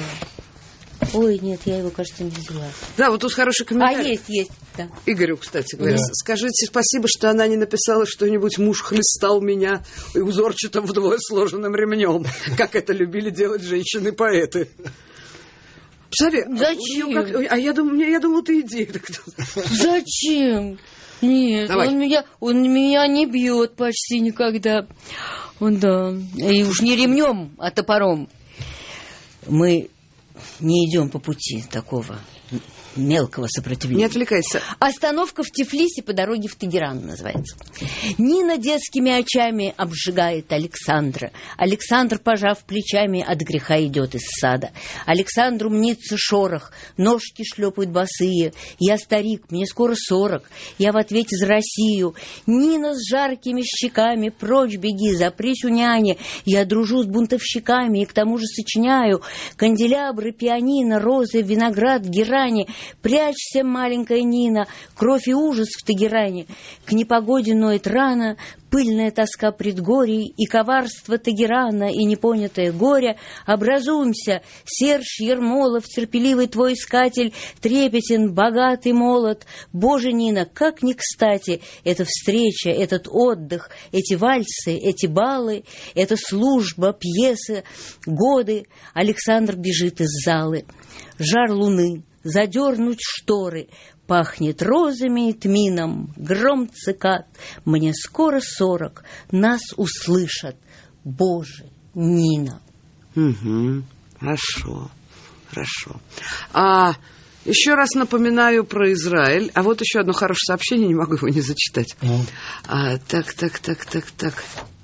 Ой, нет, я его, кажется, не взяла. Да, вот тут хороший А, комментарий. есть, есть, да. Игорю, кстати говоря, Да. скажите спасибо, что она не написала что-нибудь «муж хлестал меня узорчатым вдвое сложенным ремнем», как это любили делать женщины-поэты. Посмотри, Зачем? у нее как- а я думала, я думала, ты иди. Зачем? Нет, Давай. он меня, он меня не бьет почти никогда. Он, да. И уж не ремнем, а топором. Мы не идем по пути такого мелкого сопротивления. Не отвлекайся. Остановка в Тифлисе по дороге в Тегеран называется. Нина детскими очами обжигает Александра. Александр, пожав плечами, от греха идет из сада. Александру мнится шорох, ножки шлепают босые. Я старик, мне скоро сорок. Я в ответе за Россию. Нина с жаркими щеками, прочь беги, запрись у няни. Я дружу с бунтовщиками и к тому же сочиняю канделябры, пианино, розы, виноград, герани. Прячься, маленькая Нина, кровь и ужас в Тегеране. К непогоде ноет рано, пыльная тоска предгорий, и коварство Тегерана, и непонятое горе. Образуемся, Серж Ермолов, терпеливый твой искатель, трепетен, богатый, молод. Боже, Нина, как не кстати эта встреча, этот отдых, эти вальсы, эти балы, эта служба, пьесы, годы. Александр бежит из залы. Жар луны, задернуть шторы, пахнет розами и тмином, гром цикад. Мне скоро сорок, нас услышат. Боже, Нина. Угу. Хорошо, хорошо. А еще раз напоминаю про Израиль. А вот еще одно хорошее сообщение, не могу его не зачитать. Mm. А, так, так, так, так, так.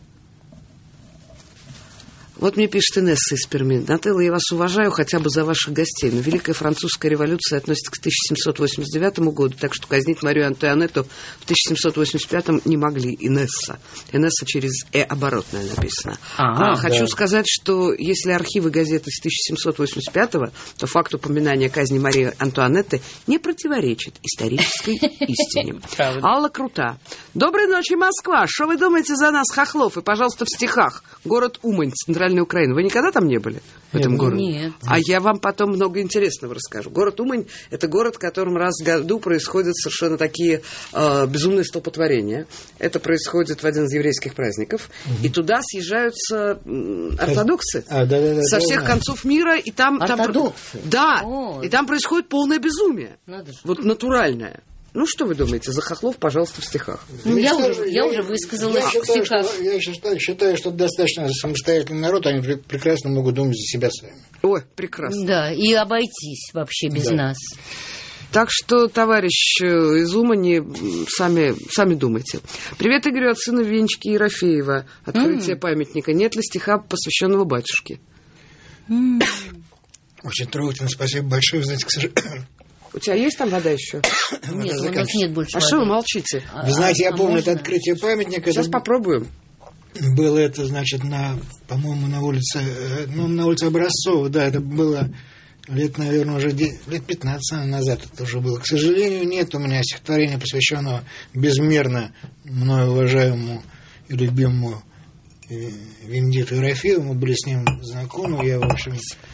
Вот мне пишет Инесса из Перми. Нателла, я вас уважаю хотя бы за ваших гостей, но Великая Французская революция относится к тысяча семьсот восемьдесят девятому году, так что казнить Марию Антуанетту в тысяча семьсот восемьдесят пятом не могли. Инесса. Инесса через «э» оборотное написано. А, а, хочу да. сказать, что если архивы газеты с тысяча семьсот восемьдесят пятого, то факт упоминания казни Марии Антуанетты не противоречит исторической истине. Алла Крута. Доброй ночи, Москва. Что вы думаете за нас, хохлов? И, пожалуйста, в стихах. Город Умань, центральный Центральной Украины. Вы никогда там не были, в этом Нет, городе? Нет. А я вам потом много интересного расскажу. Город Умань – это город, в котором раз в году происходят совершенно такие э, безумные столпотворения. Это происходит в один из еврейских праздников. Угу. И туда съезжаются м, ортодоксы а, да, да, да, со да, всех да. концов мира. И там, Ортодоксы? Там, да, О, и там происходит полное безумие. Надо же. Вот натуральное. Ну, что вы думаете? За Хохлов, пожалуйста, в стихах. Ну, я, Я уже, я, я уже высказалась я в считаю, стихах. что, я считаю, считаю, что достаточно самостоятельный народ, они пр- прекрасно могут думать за себя сами. Ой, прекрасно. Да, и обойтись вообще без Да. нас. Так что, товарищ из Умани, сами, сами думайте. Привет Игорю от сына Венечки Ерофеева. Открытие mm. памятника. Нет ли стиха, посвященного батюшке? Mm. Очень трогательно, спасибо большое. Вы знаете, к сожалению... У тебя есть там вода еще? Нет, у нас нет больше А воды. что вы молчите? Вы знаете, я а помню можно? это открытие памятника. Сейчас это попробуем. Было это, значит, на, по-моему, на улице, э, ну, на улице Образцова, да, это было лет, наверное, уже де- лет пятнадцать назад это уже было. К сожалению, нет у меня стихотворения, посвященного безмерно мною уважаемому и любимому э, Венедикту Ерофееву. Мы были с ним знакомы, я, в общем...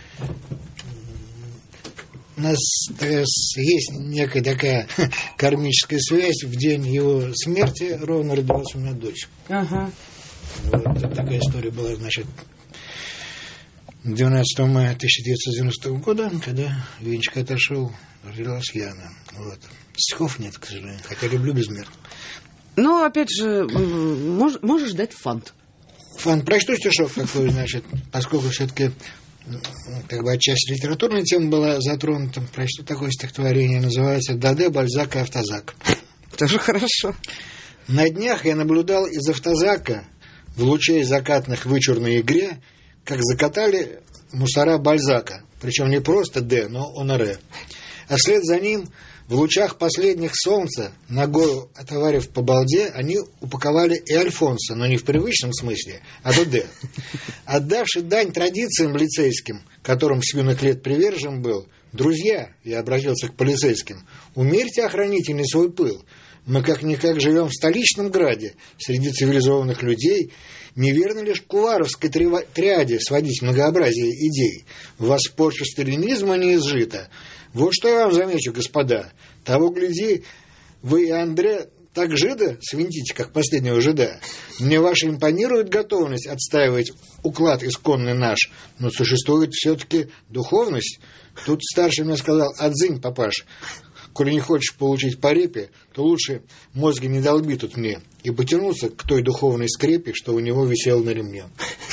У нас есть некая такая кармическая связь. В день его смерти ровно родилась у меня дочь. Ага. Вот такая история была, значит, двенадцатого мая тысяча девятьсот девяностого года, когда Венечка отошел, родилась Яна. Вот. Стихов нет, к сожалению, хотя люблю безмерно. Ну, опять же, мож, можешь дать фант. Фан, прочту стишок такой, значит, поскольку все-таки как бы отчасти литературная тема была затронута, прочту такое стихотворение, называется «Даде, Бальзак и Автозак». Тоже хорошо. На днях я наблюдал из автозака в лучей закатных вычурной игре, как закатали мусора Бальзака, причем не просто «Д», но «Оноре». А вслед за ним в лучах последних солнца, ногою отоварив по балде, они упаковали и Альфонса, но не в привычном смысле, а до «Д». Отдавший дань традициям лицейским, которым с юных лет привержен был, «Друзья», я обратился к полицейским, «умерьте охранительный свой пыл. Мы как-никак живем в столичном граде, среди цивилизованных людей. Неверно лишь к куваровской триаде сводить многообразие идей. В вас порча сталинизма не изжита. Вот что я вам замечу, господа. Того гляди, вы и Андре так жида свинтите, как последнего жида. Мне ваша импонирует готовность отстаивать уклад исконный наш, но существует все-таки духовность. Тут старший мне сказал: «Отзынь, папаш, коли не хочешь получить по репе, то лучше мозги не долби тут мне и потянуться к той духовной скрепе, что у него висел на ремне».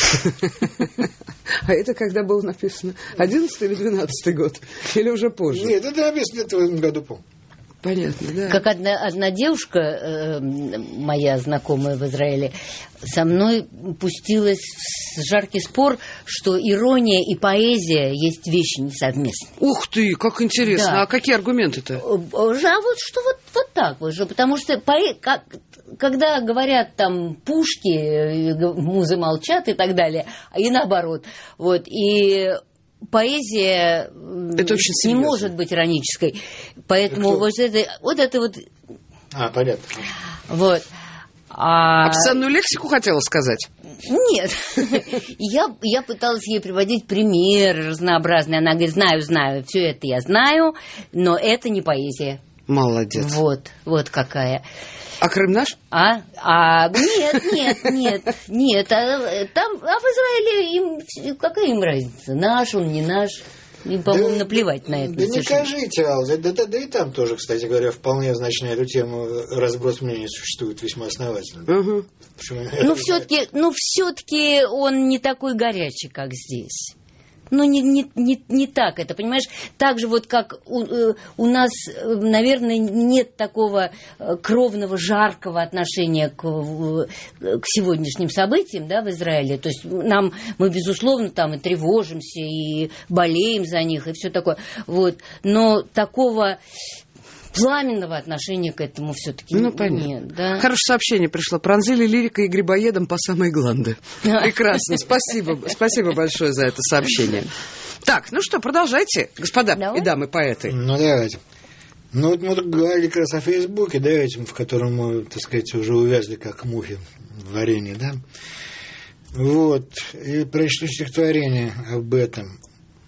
А это когда было написано? Одиннадцатый или двенадцатый год? Или уже позже? Нет, это написано это в этом году, помню. Понятно, да. Как одна, одна девушка, э, моя знакомая в Израиле, со мной пустилась в жаркий спор, что ирония и поэзия есть вещи несовместные. Ух ты, как интересно. Да. А какие аргументы-то? А вот что вот, вот так вот же, потому что поэ... как, когда говорят там пушки, музы молчат и так далее, и наоборот, вот, и поэзия это очень не серьезно. может быть иронической, поэтому это вот это вот это вот. А, понятно. Вот. А... Обсценную лексику хотела сказать? Нет. я, я пыталась ей приводить примеры разнообразные. Она говорит: знаю, знаю, все это я знаю, но это не поэзия. Молодец. Вот, вот какая. А Крым наш? А? А нет, нет, нет, нет. А, там, а в Израиле им какая им разница? Наш он, не наш. Им, по-моему, да, наплевать на это. Да не кажите, Ал, да, да, да, да и там тоже, кстати говоря, вполне значит, на эту тему разброс мнений существует весьма основательно. Угу. Ну, все-таки, ну, все-таки он не такой горячий, как здесь. Ну, не, не, не, не так это, понимаешь? Так же вот, как у, у нас, наверное, нет такого кровного, жаркого отношения к, к сегодняшним событиям, да, в Израиле. То есть нам, мы, безусловно, там и тревожимся, и болеем за них, и все такое. Вот. Но такого пламенного отношения к этому все-таки ну, нет. понятно. Да? Хорошее сообщение пришло. Пронзили лирикой и грибоедом по самые гланды. Прекрасно. Спасибо. Спасибо большое за это сообщение. Так, ну что, продолжайте, господа Давай. и дамы поэты. Ну, давайте. Ну, вот мы тут говорили как раз о Фейсбуке, да, этим, в котором мы, так сказать, уже увязли как мухи в варенье, да. Вот, и прочту стихотворение об этом.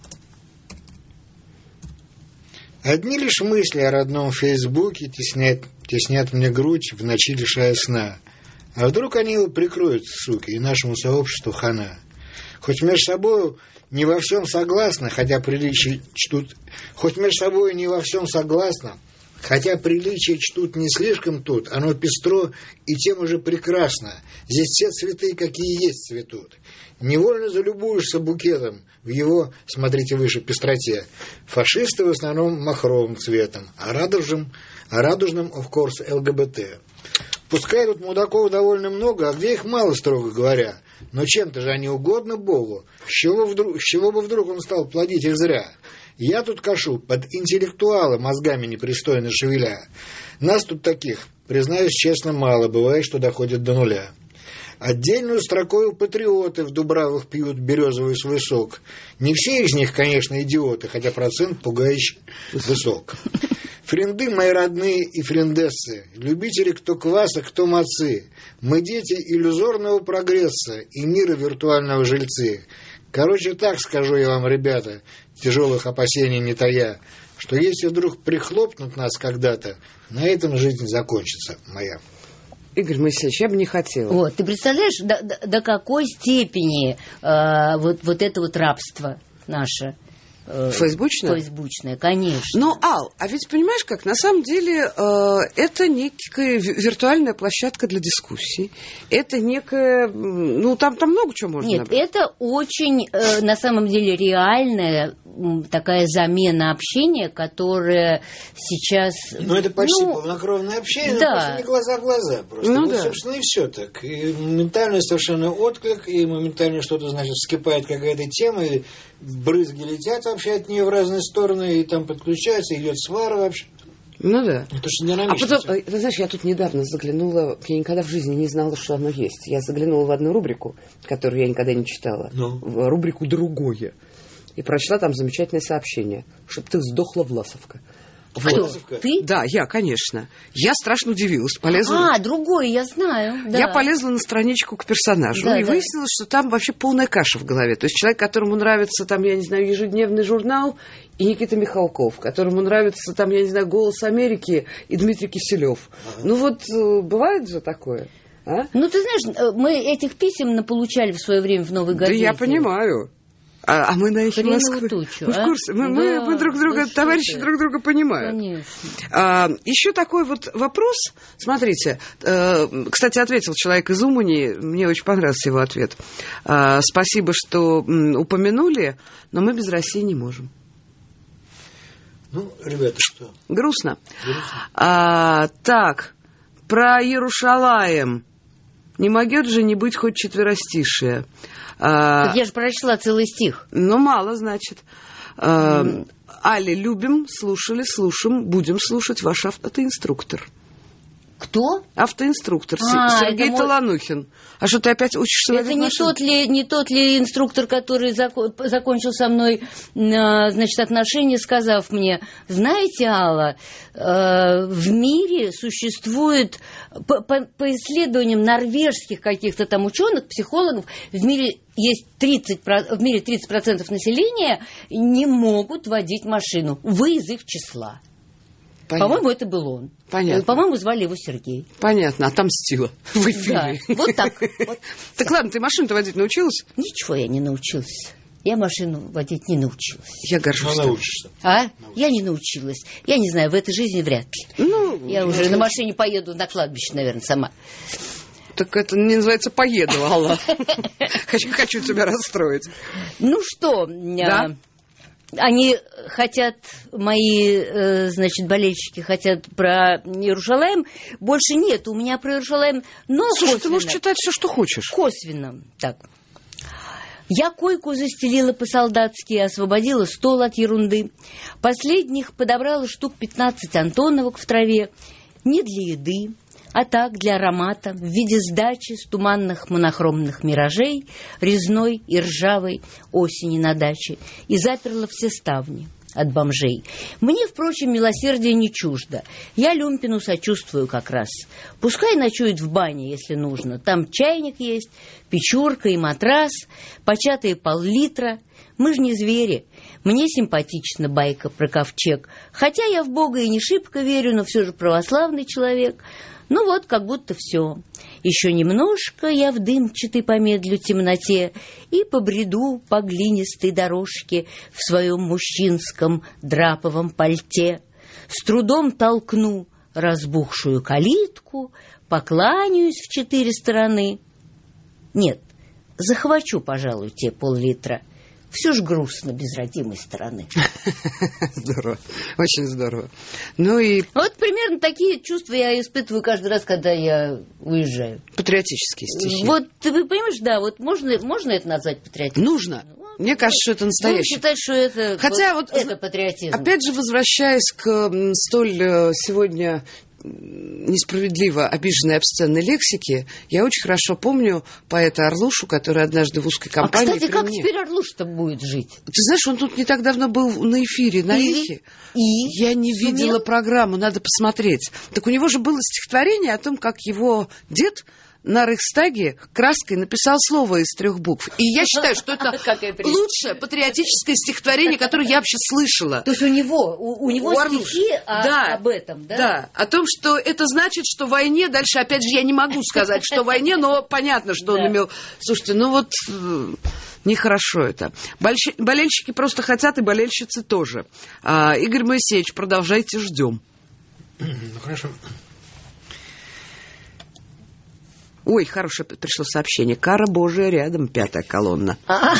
Одни лишь мысли о родном Фейсбуке теснят, теснят мне грудь в ночи, лишая сна. А вдруг они его прикроют, суки, и нашему сообществу хана? Хоть между собой не во всем согласны, хотя приличие чтут... Хоть между собой не во всем согласны, хотя приличие чтут не слишком тут, оно пестро и тем уже прекрасно. Здесь все цветы, какие есть, цветут. Невольно залюбуешься букетом в его, смотрите выше, пестроте. Фашисты в основном махровым цветом, а радужным, а радужным, of course, ЛГБТ. Пускай тут мудаков довольно много, а где их мало, строго говоря. Но чем-то же они угодны Богу. С чего, вдруг, с чего бы вдруг он стал плодить их зря? Я тут кашу под интеллектуала, мозгами непристойно шевеля. Нас тут таких, признаюсь честно, мало. Бывает, что доходит до нуля. Отдельную строкою патриоты в Дубравах пьют березовый свой сок. Не все из них, конечно, идиоты, хотя процент пугающе высок. Френды мои родные и френдессы, любители кто кваса, кто мацы. Мы дети иллюзорного прогресса и мира виртуального жильцы. Короче, так скажу я вам, ребята, тяжелых опасений не тая, что если вдруг прихлопнут нас когда-то, на этом жизнь закончится моя. Игорь Моисеевич, я бы не хотела. Вот, ты представляешь, до, до, до какой степени э, вот, вот это вот рабство наше? Фейсбучное? Фейсбучное, конечно. Ну, Ал, а ведь понимаешь как, на самом деле э, это некая виртуальная площадка для дискуссий. Это некая, ну, там, там много чего можно Нет, набрать. это очень, э, на самом деле, реальная такая замена общения, которая сейчас... Ну, это почти ну, полнокровное общение, да. но просто не глаза в глаза. Просто. Ну, Вот, да. собственно, и все так. И моментальный совершенно отклик, и моментально что-то, значит, вскипает какая-то тема, и брызги летят вообще от нее в разные стороны, и там подключается, идет свара вообще. Ну да. Это что А динамично. потом, ты знаешь, я тут недавно заглянула, я никогда в жизни не знала, что оно есть. Я заглянула в одну рубрику, которую я никогда не читала, Ну. в рубрику «Другое». И прочла там замечательное сообщение, чтоб ты сдохла, Власовка. Кто? Вот. Ты? Да, я, конечно. Я страшно удивилась. Полезла... А, другой, я знаю. Да. Я полезла на страничку к персонажу, Да, и да. выяснилось, что там вообще полная каша в голове. То есть человек, которому нравится, там, я не знаю, ежедневный журнал, и Никита Михалков, которому нравится, там, я не знаю, «Голос Америки» и Дмитрий Киселев. Ага. Ну вот, бывает же такое, а? Ну, ты знаешь, мы этих писем наполучали в свое время в «Новой газете». Да я понимаю. А, а мы на «Эхе Москвы». Тучу, Мы в а? курсе. Мы, Да, мы, мы друг друга, да товарищи друг друга понимают. Конечно. А, еще такой вот вопрос. Смотрите, э, кстати, ответил человек из Умани. Мне очень понравился его ответ. А, спасибо, что м, упомянули, но мы без России не можем. Ну, ребята, что? Грустно. А, так, про Иерушалаем. Не могет же не быть хоть четверостишие. А, Так я же прочла целый стих. Ну, мало, значит. А, mm. Али, любим, слушали, слушаем, будем слушать ваш автоинструктор. Кто? Автоинструктор А, Сергей это Таланухин. А что, ты опять учишься Это водить не машину? тот, ли, не тот ли инструктор, который зако- закончил со мной э, значит, отношения, сказав мне, знаете, Алла, э, в мире существует, по, по, по исследованиям норвежских каких-то там ученых, психологов, в мире есть тридцать, в мире тридцать процентов населения не могут водить машину. Вы из их числа. Понятно. По-моему, это был он. Понятно. По-моему, звали его Сергей. Понятно, отомстила в эфире. Да, вот так. Вот. Так ладно, ты машину-то водить научилась? Ничего я не научилась. Я машину водить не научилась. Я горжусь. Ну, научишься. А? Я не научилась. Я не знаю, в этой жизни вряд ли. Ну, я уже на машине поеду на кладбище, наверное, сама. Так это не называется «поеду», Алла. Хочу, хочу тебя расстроить. Ну что, Да? они хотят, мои, э, значит, болельщики хотят про Иерушалаим. Больше нет, у меня про Иерушалаим, но Слушай, косвенно. ты можешь читать все, что хочешь. Косвенно. Так. Я койку застелила по-солдатски, освободила стол от ерунды. Последних подобрала штук пятнадцать антоновок в траве. Не для еды, а так для аромата, в виде сдачи с туманных монохромных миражей, резной и ржавой осени на даче, и заперла все ставни. от бомжей. Мне, впрочем, милосердие не чуждо. Я Люмпину сочувствую как раз. Пускай ночует в бане, если нужно. Там чайник есть, печурка и матрас, початые пол-литра. Мы ж не звери. Мне симпатична байка про ковчег. Хотя я в Бога и не шибко верю, но все же православный человек. Ну вот, как будто все. Еще немножко я в дымчатой помедлю темноте и побреду по глинистой дорожке в своем мужчинском драповом пальте. С трудом толкну разбухшую калитку, покланяюсь в четыре стороны. Нет, захвачу, пожалуй, те пол-литра. Все ж грустно без родимой стороны. Здорово, очень здорово. Ну и... Вот примерно такие чувства я испытываю каждый раз, когда я уезжаю. Патриотические стихи. Вот, ты понимаешь, да, вот можно, можно это назвать патриотизмом? Нужно. Мне кажется, что это настоящий. Ну, считать, что это, Хотя вот, вот, это патриотизм. Опять же, возвращаясь к столь сегодня несправедливо обиженной обсценной лексики, я очень хорошо помню поэта Орлушу, который однажды в узкой компании... А, кстати, как мне... теперь Орлуш-то будет жить? Ты знаешь, он тут не так давно был на эфире, на И? эхе. И? Я не Сумел? видела программу, надо посмотреть. Так у него же было стихотворение о том, как его дед на Рейхстаге краской написал слово из трех букв. И я считаю, что это лучшее патриотическое стихотворение, которое я вообще слышала. То есть у него, у, у него У Орлуша. стихи о, Да. об этом, да? Да, о том, что это значит, что в войне, дальше, опять же, я не могу сказать, что в войне, но понятно, что он имел... Слушайте, ну вот э, нехорошо это. Больш... Болельщики просто хотят, и болельщицы тоже. А, Игорь Моисеевич, продолжайте, ждем. Ну, хорошо. Ой, хорошее пришло сообщение. Кара Божия рядом, пятая колонна.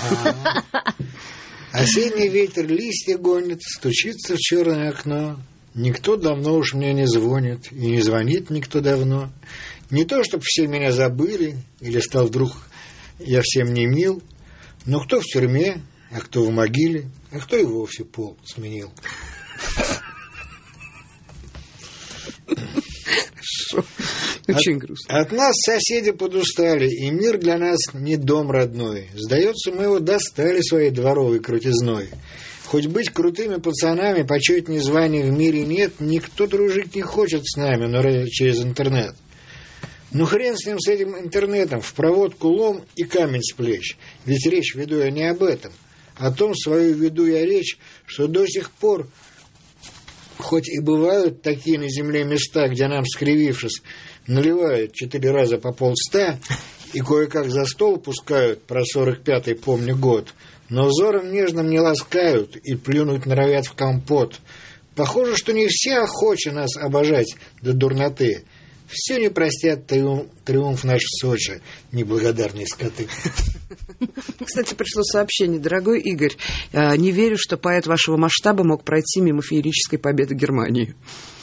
Осенний ветер листья гонит, стучится в черное окно. Никто давно уж мне не звонит, и не звонит никто давно. Не то, чтобы все меня забыли, или стал вдруг я всем не мил, но кто в тюрьме, а кто в могиле, а кто и вовсе пол сменил. Хорошо. Очень грустно. От нас соседи подустали, и мир для нас не дом родной. Сдается, мы его достали своей дворовой крутизной. Хоть быть крутыми пацанами, почетней званий в мире нет, никто дружить не хочет с нами, но через интернет. Ну хрен с ним, с этим интернетом, в проводку лом и камень с плеч. Ведь речь веду я не об этом. О том свою веду я речь, что до сих пор, хоть и бывают такие на земле места, где нам, скривившись, наливают четыре раза по полста и кое-как за стол пускают, про сорок пятый помню год, но взором нежным не ласкают и плюнуть норовят в компот. Похоже, что не все охочи нас обожать до дурноты. Все не простят триумф, триумф наш в Сочи, неблагодарные скоты. Кстати, пришло сообщение. Дорогой Игорь, не верю, что поэт вашего масштаба мог пройти мимо феерической победы Германии.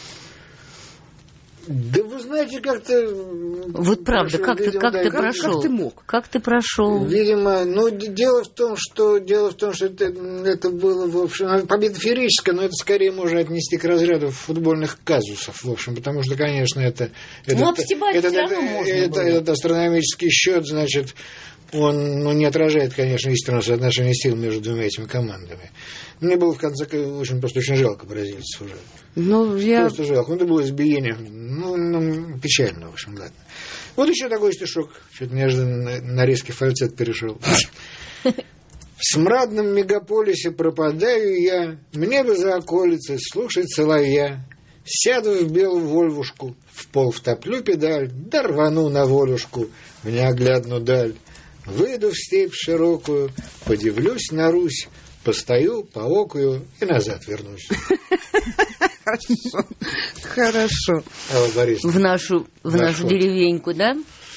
Да вы знаете, как-то... Вот правда, как, ты, как, да, ты как, прошел? Как ты мог? Как ты прошел? Видимо, ну, дело в том, что дело в том, что это, это было, в общем, победа феерическая, но это скорее можно отнести к разряду футбольных казусов, в общем, потому что, конечно, это... Ну, это, это, это, это, это, этот астрономический счет, значит, он ну, не отражает, конечно, истинного соотношения сил между двумя этими командами. Мне было, в конце концов, очень, просто очень жалко бразильцев уже. Ну, я... Просто жалко. Ну, это было избиение. Ну, ну, печально, в общем, ладно. Вот еще такой стишок. Что-то неожиданно на, на резкий фальцет перешел. В смрадном мегаполисе пропадаю я, мне бы за околицей слушать соловья. Сяду в белую вольвушку, в пол втоплю педаль, да рвану на волюшку в неоглядную даль. Выйду в степь широкую, подивлюсь на Русь, постою, поокую и назад вернусь. Хорошо. Хорошо. Алла Борисовна. В нашу, в нашу деревеньку, да?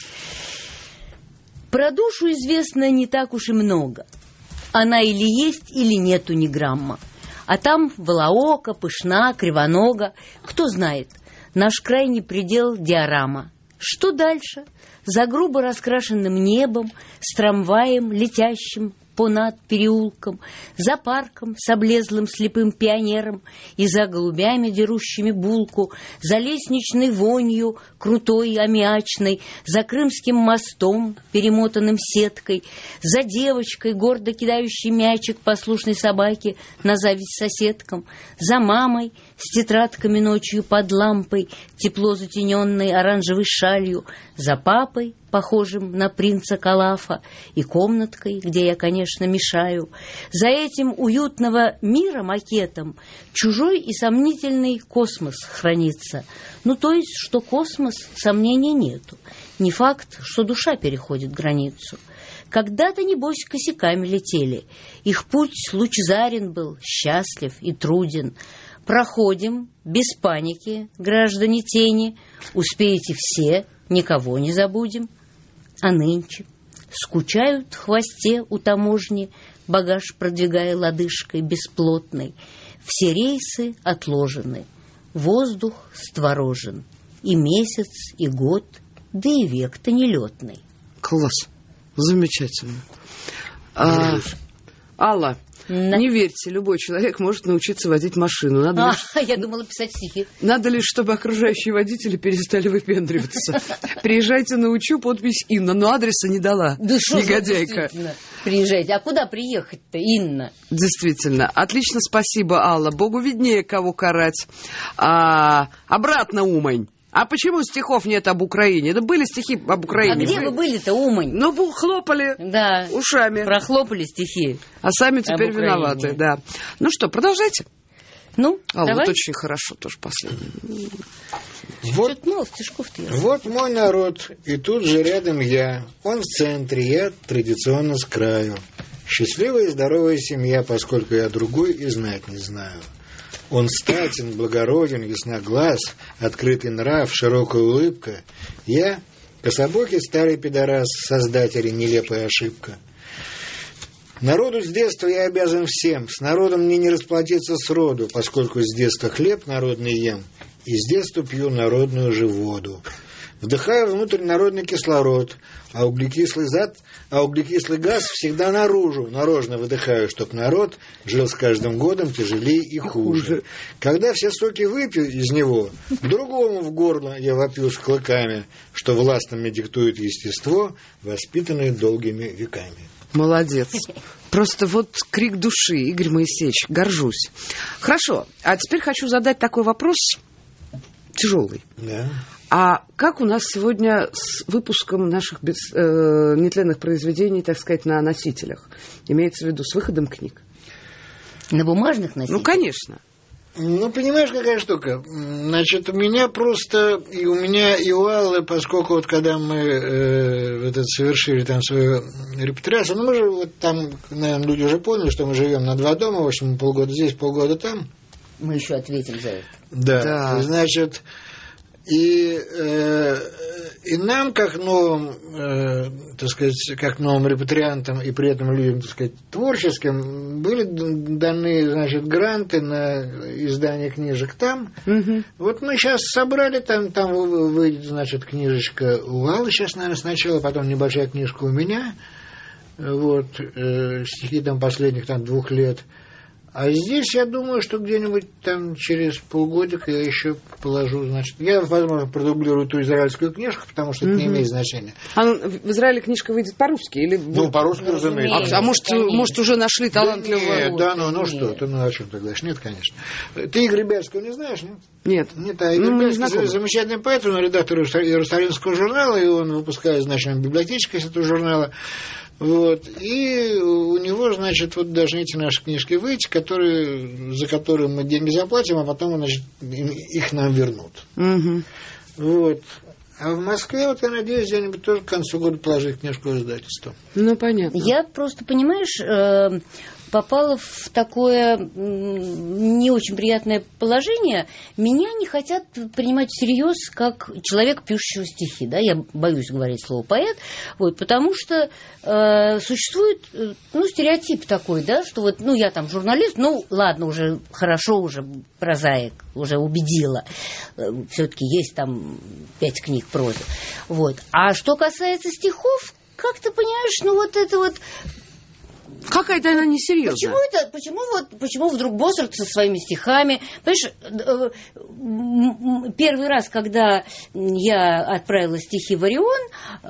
Про душу известно не так уж и много. Она или есть, или нету ни грамма. А там волоока, пышна, кривонога. Кто знает, наш крайний предел — диорама. Что дальше? За грубо раскрашенным небом, с трамваем, летящим понад переулком, за парком с облезлым слепым пионером и за голубями, дерущими булку, за лестничной вонью, крутой аммиачной, за крымским мостом, перемотанным сеткой, за девочкой, гордо кидающей мячик послушной собаке на зависть соседкам, за мамой с тетрадками ночью под лампой, тепло затененной оранжевой шалью, за папой, похожим на принца Калафа, и комнаткой, где я, конечно, мешаю. За этим уютного мира макетом чужой и сомнительный космос хранится. Ну, то есть, что космос, сомнений нету. Не факт, что душа переходит границу. Когда-то, небось, косяками летели. Их путь лучезарен был, счастлив и труден. Проходим, без паники, граждане тени. Успеете все, никого не забудем. А нынче скучают в хвосте у таможни, багаж продвигая лодыжкой бесплотной. Все рейсы отложены, воздух створожен, и месяц, и год, да и век-то нелетный. Класс, замечательно. А, Алла, Да. не верьте, любой человек может научиться водить машину. Надо, А, лишь, я думала писать стихи. надо лишь, чтобы окружающие водители перестали выпендриваться. Приезжайте, научу, подпись Инна, но адреса не дала, Да что ж вы, негодяйка. действительно, приезжайте. А куда приехать-то, Инна? Действительно. Отлично, спасибо, Алла. Богу виднее, кого карать. А, обратно, Умань. А почему стихов нет об Украине? Да были стихи об А Украине. где Были. вы были-то, Умань? Ну, бу- хлопали Да, ушами. прохлопали стихи. А сами теперь Об Украине. виноваты, да. Ну что, продолжайте. Ну, Алла, давай. вот очень хорошо, тоже последний. Вот, Что-то мало стишков-то. я вот мой народ, и тут же рядом я. Он в центре, я традиционно с краю. Счастливая и здоровая семья, поскольку я другой и знать не знаю. Он статен, благороден, ясноглаз, открытый нрав, широкая улыбка. Я кособокий старый пидорас, создатель и нелепая ошибка. Народу с детства я обязан всем, с народом мне не расплатиться сроду, поскольку с детства хлеб народный ем, и с детства пью народную же воду. Вдыхаю внутрь народный кислород, а углекислый зад, а углекислый газ всегда наружу, нарочно выдыхаю, чтоб народ жил с каждым годом тяжелее и хуже. Когда все соки выпью из него, другому в горло я вопью с клыками, что властно мне диктует естество, воспитанное долгими веками. Молодец. Просто вот крик души, Игорь Моисеевич, горжусь. Хорошо, а теперь хочу задать такой вопрос тяжелый. Да. А как у нас сегодня с выпуском наших без, э, нетленных произведений, так сказать, на носителях? Имеется в виду с выходом книг? На бумажных носителях? Ну, конечно. Ну, понимаешь, какая штука? Значит, у меня просто, и у меня, и у Аллы, поскольку вот когда мы э, вот это совершили там свою репатриацию, ну, мы же вот там, наверное, люди уже поняли, что мы живем на два дома, в общем, полгода здесь, полгода там. Мы еще ответим за это. Да, Да. И, значит, и, э, и нам, как новым, э, так сказать, как новым репатриантам и при этом людям, так сказать, творческим, были даны, значит, гранты на издание книжек там. Угу. Вот мы сейчас собрали, там, там выйдет, значит, книжечка у Аллы сейчас, наверное, сначала, потом небольшая книжка у меня, вот, э, стихи там последних там двух лет. А здесь, я думаю, что где-нибудь там через полгодика я еще положу, значит, я, возможно, продублирую ту израильскую книжку, потому что это не имеет значения. А в Израиле книжка выйдет по-русски? Или... Ну, по-русски, разумеется. А, а может, конечно. может, уже нашли талантливого... Нет, да, ну, ну Нет. что ты, ну о чем ты говоришь? Нет, конечно. Ты Игоря Бяльского не знаешь, нет? Нет. Нет, а Ну, Игорь мы не Бяльский знакомы. замечательный поэт, он редактор Иерусалимского журнала, и он выпускает, значит, библиотечка из этого журнала. Вот. И у него, значит, вот должны эти наши книжки выйти, которые, за которые мы деньги заплатим, а потом, значит, им- их нам вернут. Угу. Вот. А в Москве, вот я надеюсь, где-нибудь тоже к концу года положить книжку в издательство. Ну, понятно. Я просто, понимаешь, э, попала в такое м, не очень приятное положение. Меня не хотят принимать всерьез как человек, пишущего стихи. Да? Я боюсь говорить слово поэт, вот, потому что э, существует э, ну, стереотип такой, да, что вот, ну, я там журналист, ну, ладно, уже хорошо, уже прозаик, уже убедила. Все-таки есть там пять книг прозы. Вот. А что касается стихов, как ты понимаешь, ну, вот это вот Какая-то она несерьезная. Почему это, почему вот, почему вдруг Боссарт со своими стихами? Понимаешь, первый раз, когда я отправила стихи в Орион,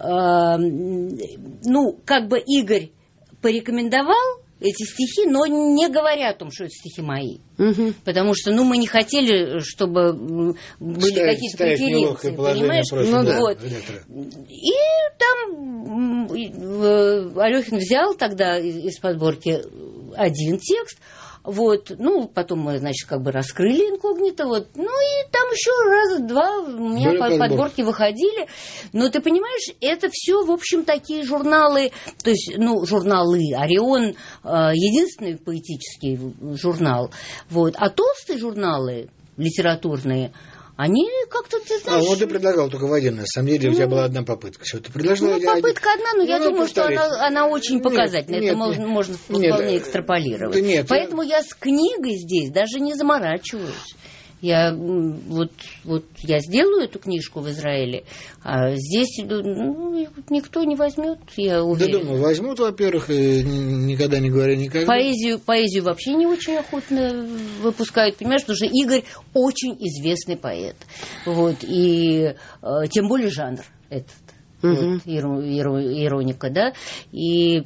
ну, как бы Игорь порекомендовал эти стихи, но не говоря о том, что это стихи мои. Угу. Потому что, ну, мы не хотели, чтобы были ставить, какие-то ставить преференции, понимаешь? Ну, да. Вот. И там Алёхин взял тогда из подборки один текст. Вот, ну, потом мы, значит, как бы раскрыли инкогнито, вот, ну, и там еще раза два у меня были подборки. подборки выходили, но ты понимаешь, это все, в общем, такие журналы, то есть, ну, журналы, Орион, единственный поэтический журнал, вот, а толстые журналы литературные, они как-то, ты знаешь... А, ну, ты предлагал только в один, на самом деле, ну, у тебя была одна попытка. Все, ты предложила... Ну, попытка один... одна, но ну, я думаю, что она, она очень показательна. Нет, это нет, можно, можно нет, вполне нет, экстраполировать. Да нет, Поэтому я... я с книгой здесь даже не заморачиваюсь. Я вот, вот я сделаю эту книжку в Израиле, а здесь ну, никто не возьмет, я уверена. Да, думаю, возьмут, во-первых, никогда не говоря никогда. Поэзию, поэзию вообще не очень охотно выпускают, понимаешь, потому что Игорь очень известный поэт. Вот, и э, тем более жанр этот, угу. вот, иро, иро, ироника, да, и...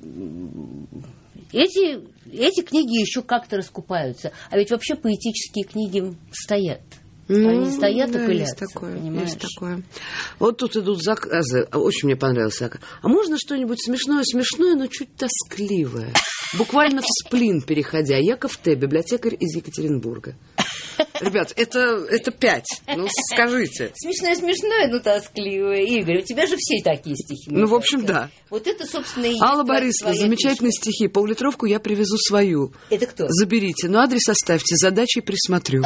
Эти, эти книги еще как-то раскупаются. А ведь вообще поэтические книги стоят. Ну, Они стоят да, и пылятся. Есть такое, понимаешь? есть такое. Вот тут идут заказы. Очень мне понравился заказ. А можно что-нибудь смешное-смешное, но чуть тоскливое? Буквально в сплин переходя. Яков Т., библиотекарь из Екатеринбурга. Ребят, это, это пять. Ну, скажите. Смешное-смешное, но тоскливое. Игорь, у тебя же все такие стихи. Ну, в общем, да. Вот это, собственно, и есть Алла Борисовна, замечательные книжка. стихи. Пол-литровку я привезу свою. Это кто? Заберите. Ну, адрес оставьте, задачей присмотрю.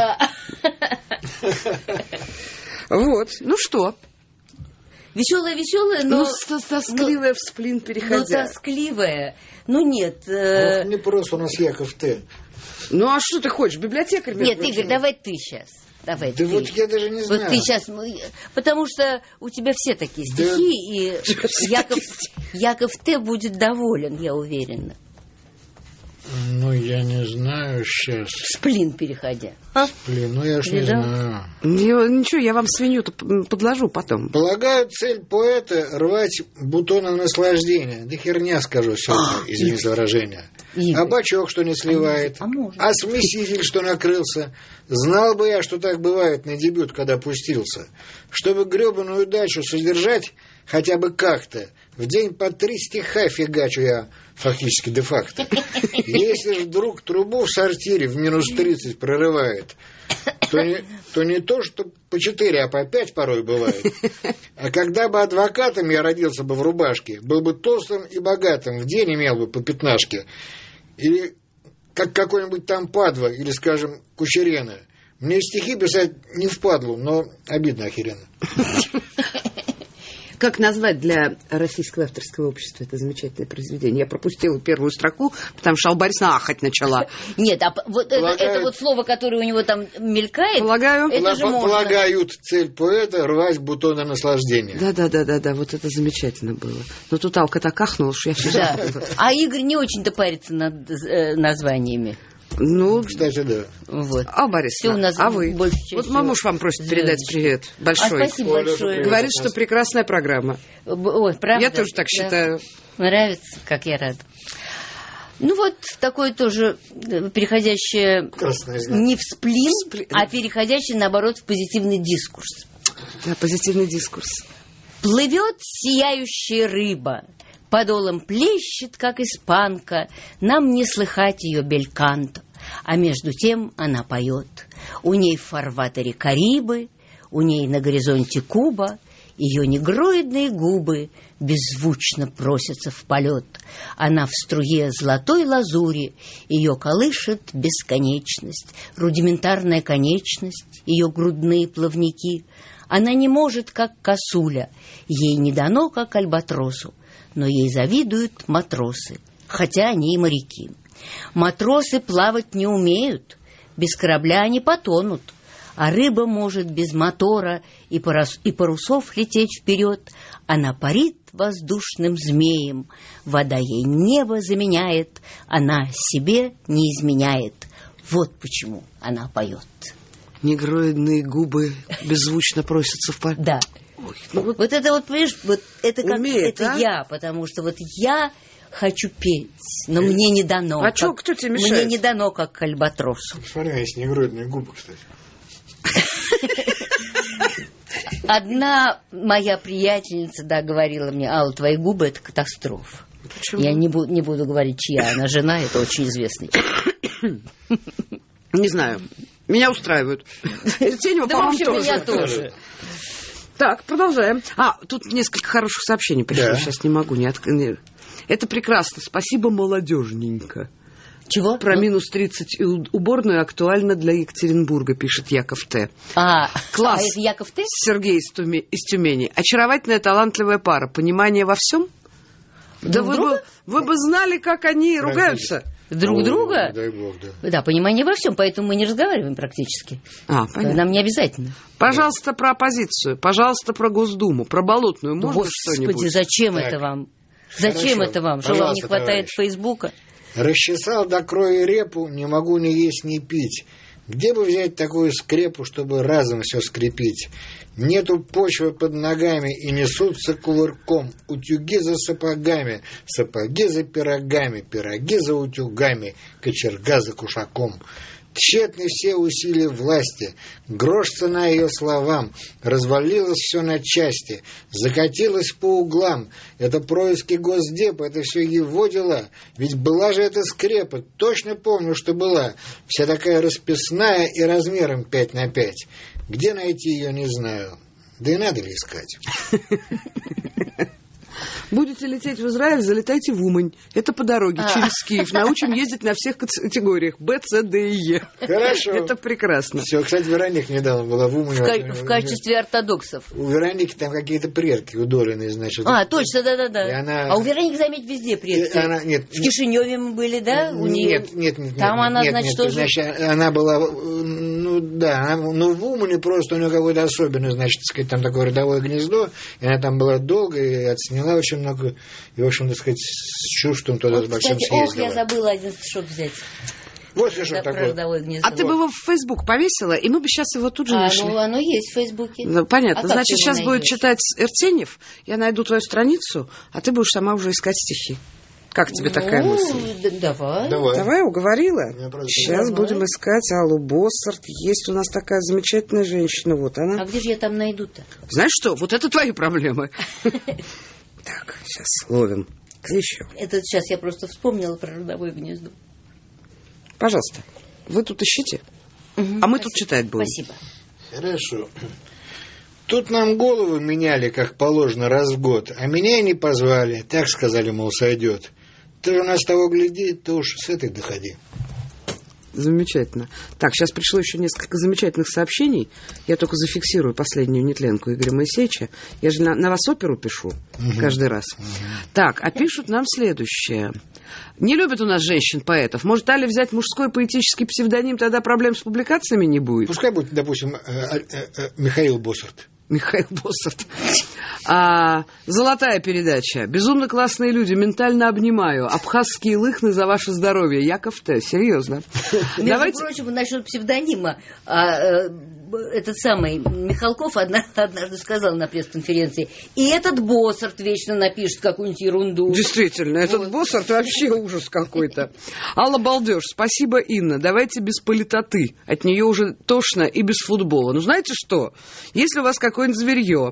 Вот. Ну, что? Веселая, веселая, но... Ну, тоскливая в сплин переходя. Ну, тоскливая. Ну, нет. Ох, не просто у нас Яков Т. Ну, а что ты хочешь? Библиотекарь? Нет, прочим. Игорь, давай ты сейчас. Давай да ты. Вот я даже не знаю. Вот ты сейчас... Потому что у тебя все такие стихи, да. И Яков, Яков Т. будет доволен, я уверена. Ну, я не знаю сейчас. Сплин переходя. А? Сплин, ну я ж не знаю. Ничего, я вам свинью-то подложу потом. Полагаю, цель поэта — рвать бутоны наслаждения. Да херня скажу все это, извини за выражение. Игорь. А бачок, что не сливает. А, может. а смеситель, что накрылся. Знал бы я, что так бывает на дебют, когда пустился. Чтобы гребаную дачу содержать хотя бы как-то, в день по три стиха фигачу я фактически де-факто. Если ж вдруг трубу в сортире в минус тридцать прорывает, то не, то не то, что по четыре, а по пять порой бывает. А когда бы адвокатом я родился бы в рубашке, был бы толстым и богатым, в день имел бы по пятнашке. Или как какой-нибудь там Падва, или, скажем, Кучерена. Мне стихи писать не впадлу, но обидно охеренно. Как назвать для Российского авторского общества это замечательное произведение? Я пропустила первую строку, потому что Алла Борисовна ахать начала. Нет, а вот Полагают... это, это вот слово, которое у него там мелькает, Полагаю. это же можно. Полагают, цель поэта — рвать бутоны наслаждения. Да-да-да-да, вот это замечательно было. Но тут Алка так ахнула, что я все да. А Игорь не очень-то парится над э, названиями. Ну, кстати, да. Вот. А, Борисовна, а вы? Вот мамуш вам просит звездочки. Передать привет большой. А, спасибо Оля, большое. Говорит, что прекрасная программа. Ой, правда? Я тоже так да. считаю. Нравится, как я рада. Ну вот, такое тоже переходящее не в сплин, Спли... а переходящее, наоборот, в позитивный дискурс. Да, позитивный дискурс. Плывет сияющая рыба, подолом плещет, как испанка, нам не слыхать ее бельканто, а между тем она поет. У ней в фарватере Карибы, у ней на горизонте Куба, ее негроидные губы беззвучно просятся в полет. Она в струе золотой лазури, ее колышет бесконечность, рудиментарная конечность, ее грудные плавники. Она не может, как косуля, ей не дано, как альбатросу, но ей завидуют матросы, хотя они и моряки. Матросы плавать не умеют, без корабля они потонут, а рыба может без мотора и, парус, и парусов лететь вперед. Она парит воздушным змеем. Вода ей небо заменяет, она себе не изменяет. Вот почему она поет. Негроидные губы беззвучно просятся в память. Да. Ой, ну вот, Вот это вот, понимаешь, вот это как умеет, это а? я, потому что вот я хочу петь, но мне не дано. А как, чё, кто тебе мешает? Мне не дано, как альбатросу. Смотри, есть негроидные губы, кстати. Одна моя приятельница, да, говорила мне: Алла, твои губы — это катастрофа. Почему? Я не, бу- не буду говорить, чья она жена, это очень известный человек. Не знаю. Меня устраивают. Тенева, Да, в по-моему, общем, тоже. меня тоже. Так, продолжаем. А, тут несколько хороших сообщений пришло. Да. Сейчас не могу. Не от... не- Это прекрасно. Спасибо, молодежненько. Чего? Про Ну, минус тридцать и у- уборную актуально для Екатеринбурга, пишет Яков Т. А, Класс. а это Яков Т? Сергей из, Туме- из Тюмени. Очаровательная, талантливая пара. Понимание во всем? Да Друг вы бы, друга? вы бы знали, как они ругаются. Друг Ой, друга? Дай бог, да. Да, понимание во всем, поэтому мы не разговариваем практически. А, понятно. Нам не обязательно. Пожалуйста, про оппозицию. Пожалуйста, про Госдуму. Про Болотную можно Господи, что-нибудь? зачем Так. это вам? Зачем Хорошо. это вам? Что вам не Пожалуйста, хватает товарищ. Фейсбука? Расчесал до кроя репу, не могу ни есть, ни пить. Где бы взять такую скрепу, чтобы разом все скрепить? Нету почвы под ногами и несутся кувырком. Утюги за сапогами, сапоги за пирогами, пироги за утюгами, кочерга за кушаком. Тщетны все усилия власти, грош цена ее словам, развалилось все на части, закатилось по углам. Это происки Госдепа, это все его дела. Ведь была же эта скрепа, точно помню, что была. Вся такая расписная и размером пять на пять. Где найти ее, не знаю. Да и надо ли искать? Будете лететь в Израиль, залетайте в Умань. Это по дороге, А. через Киев. Научим ездить на всех кат- категориях. Б, С, Д и Е. Хорошо. Это прекрасно. Все, кстати, Вероника недавно была в Умане. В, ка- в качестве ортодоксов. У Вероники там какие-то предки удоленные, значит. А, точно, да-да-да. И она- А у Вероники, заметь, везде И предки. она- нет, В Кишиневе мы были, да? У нее... Нет, нет, нет. Там нет, она, нет, значит, нет, тоже... значит, она была, э, ну да, она, ну в Умане просто у нее какое-то особенное, значит, так сказать, там такое родовое гнездо, и она там была долго и отсняла очень много, и, в общем, так сказать, с чувством туда Вот, с большим кстати, ох, съездила. я забыла один стишок взять. Вот что Да, про такое. родовое гнездо. А ты бы его в Facebook повесила, и мы бы сейчас его тут же А, нашли. ну, оно есть в Фейсбуке. Ну, понятно. А как Значит, ты его сейчас будет найдешь? читать Эртенев, я найду твою страницу, а ты будешь сама уже искать стихи. Как тебе такая Ну, мысль? д- давай. Давай. Давай, уговорила? Я просто- Сейчас Давай. будем искать Аллу Боссарт. Есть у нас такая замечательная женщина. Вот она. А где же я там найду-то? Знаешь что? Вот это твои проблемы. Так, сейчас ловим. Еще. Это сейчас я просто вспомнила про родовое гнездо. Пожалуйста. Вы тут ищите, Мгм, а мы спасибо. тут читать будем. Спасибо. Хорошо. Тут нам головы меняли, как положено, раз в год, а меня и не позвали. Так сказали, мол, сойдет. Ты же у нас того гляди, ты уж с этой доходи. Замечательно. Так, сейчас пришло еще несколько замечательных сообщений. Я только зафиксирую последнюю нетленку Игоря Моисеевича. Я же на, на вас оперу пишу каждый раз. Так, а пишут нам следующее. Не любят у нас женщин-поэтов. Может, Али взять мужской поэтический псевдоним, тогда проблем с публикациями не будет? Пускай будет, допустим, э, э, э, Михаил Боссарт. Михаил Боссарт. А, золотая передача. Безумно классные люди. Ментально обнимаю. Абхазские лыхны за ваше здоровье. Яков Т. Серьезно. Между Давайте... прочим, насчет псевдонима, а, э, этот самый Михалков одна- однажды сказал на пресс-конференции, и этот Боссарт вечно напишет какую-нибудь ерунду. Действительно, этот Вот. Боссарт вообще ужас какой-то. Алла Балдеж, спасибо, Инна. Давайте без политоты. От нее уже тошно и без футбола. Ну, знаете что? Если у вас какое-нибудь зверье,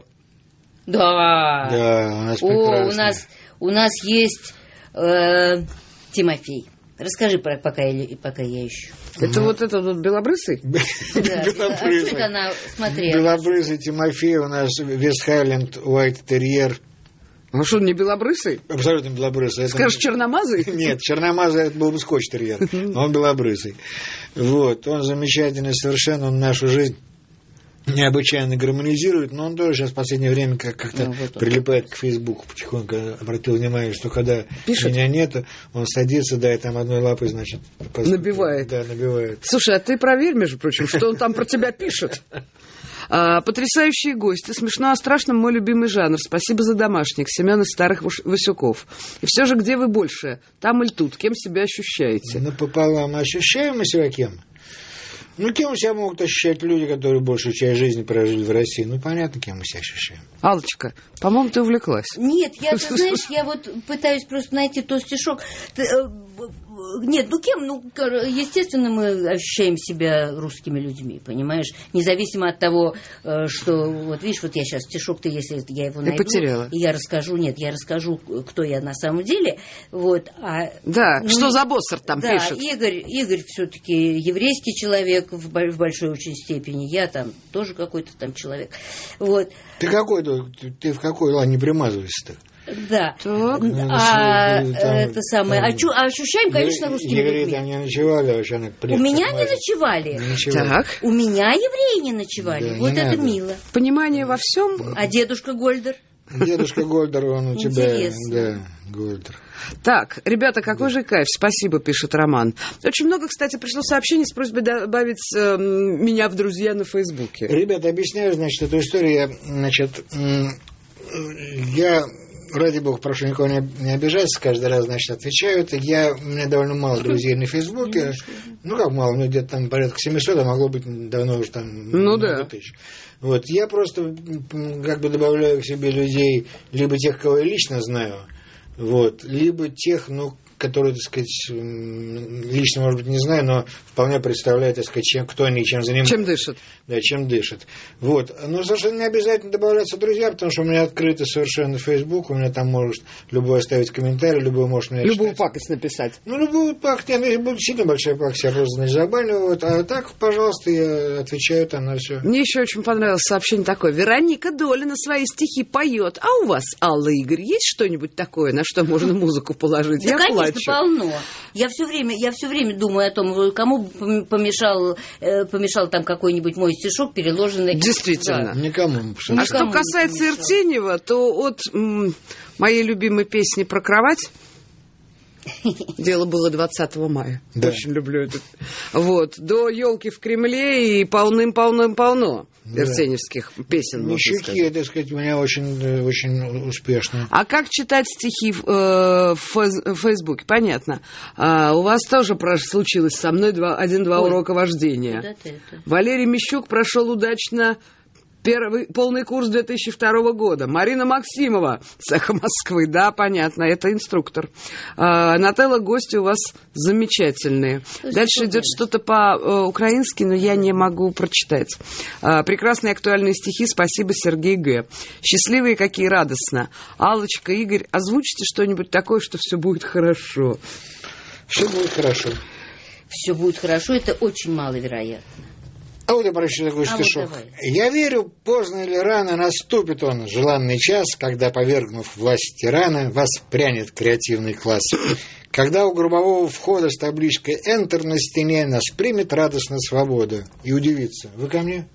Да. Да, у нас О, прекрасно. у нас, у нас есть э, Тимофей. Расскажи, про, пока, я, пока я ищу. это вот этот вот белобрысый? Да. А Белобрысый. что она, смотри, Белобрысый Тимофей у нас Вестхайленд Уайт Терьер. Ну что, не белобрысый? Абсолютно белобрысый. Это- Скажешь, черномазый? Нет, черномазый это был бы скотч-терьер, но он белобрысый. Вот, он замечательный совершенно, он нашу жизнь необычайно гармонизирует, но он тоже сейчас в последнее время как- как-то Ну, вот он. прилипает к Фейсбуку потихоньку. Обратил внимание, что когда Пишет? меня нету, он садится, да, и там одной лапой, значит... постукивает. Набивает. Да, набивает. Слушай, а ты проверь, между прочим, что он там про тебя пишет. А, потрясающие гости. Смешно о страшном мой любимый жанр. Спасибо за домашник. Семен из Старых Васюков. И все же, где вы больше? Там или тут? Кем себя ощущаете? Напополам ощущаем мы себя кем? Ну, кем себя могут ощущать люди, которые большую часть жизни прожили в России? Ну, понятно, кем мы себя ощущаем. Аллочка, по-моему, ты увлеклась. Нет, я, ты знаешь, я вот пытаюсь просто найти тот стишок. Ты, э, нет, ну кем? Ну, естественно, мы ощущаем себя русскими людьми, понимаешь? Независимо от того, э, что, вот видишь, вот я сейчас стишок-то, если я его найду, потеряла. И я расскажу, нет, я расскажу, кто я на самом деле. Вот, а, да, ну, что за Боссарт там да, пишет? Игорь, Игорь все-таки еврейский человек в, в большой очень степени. Я там тоже какой-то там человек. Вот. Ты какой, ты, ты в какой, ладно, не примазывайся-то. Да. Так. А, там, это самое. там, а, чу, а ощущаем, конечно, русскими евреи людьми. там не ночевали, а вообще она У меня не ночевали. Не ночевали. Так. У меня евреи не ночевали. Да, вот не это надо. мило. Понимание во всем. А дедушка Гольдер? Дедушка Гольдер, он у тебя. Интересно. Да, Гольдер. Так, ребята, какой же кайф. Спасибо, пишет Роман. Очень много, кстати, пришло сообщений с просьбой добавить э, меня в друзья на Фейсбуке. Ребята, объясняю, значит, эту историю. Я, значит, я, ради бога, прошу никого не, не обижаться, каждый раз, значит, отвечаю. Это я, у меня довольно мало друзей на Фейсбуке. Ну, как мало, ну, где-то там порядка семьсот, а могло быть давно уже там ну, да. тысяч. Вот, я просто как бы добавляю к себе людей, либо тех, кого я лично знаю, вот, либо тех, ну, которые, так сказать, лично, может быть, не знаю, но вполне представляют, так сказать, чем, кто они и чем занимаются. Чем дышат. Да, чем дышат. Вот. Но совершенно не обязательно добавляться друзья, потому что у меня открытый совершенно Facebook, у меня там может любой оставить комментарий, любой может меня Любую читать. пакость написать. Ну, любую пакость, нет, если будет сильно большая пакость, я просто, значит, забаню, вот, а так, пожалуйста, я отвечаю там на все. Мне еще очень понравилось сообщение такое. Вероника Долина свои стихи поет. А у вас, Алла Игорь, есть что-нибудь такое, на что можно музыку положить? Да, Я конечно, плачу. полно. Я все время, я все время думаю о том, кому помешал, помешал там какой-нибудь мой стишок, переложенный. Действительно. Да. Никому. А Никому что не касается помешал. Иртенева, то от м, моей любимой песни про кровать дело было двадцатого мая. Да. Очень люблю это. Вот. До елки в Кремле и полным-полным-полно Да. иртеневских песен. можно сказать. Нищики, так сказать, у меня очень, очень успешно. А как читать стихи в, э, в фейс- в Фейсбуке? Понятно. А, у вас тоже про- случилось со мной два, один-два Ой. урока вождения. Куда ты это? Валерий Мищук прошел удачно первый, полный курс две тысячи второго года. Марина Максимова с «Эхо Москвы». Да, понятно, это инструктор. А, Нателла, гости у вас замечательные. То есть Дальше идет что-то по-украински, но я не могу прочитать. А, прекрасные актуальные стихи. Спасибо, Сергей Г. Счастливые какие, радостно. Аллочка, Игорь, озвучите что-нибудь такое, что все будет хорошо. Все будет хорошо. Все будет хорошо, это очень маловероятно. А вот я прочту такой А вот стишок. давай. Я верю, поздно или рано наступит он, желанный час, когда, повергнув власть тирана, воспрянет креативный класс. Когда у гробового входа с табличкой «Enter» на стене нас примет радостно свобода. И удивится. Вы ко мне?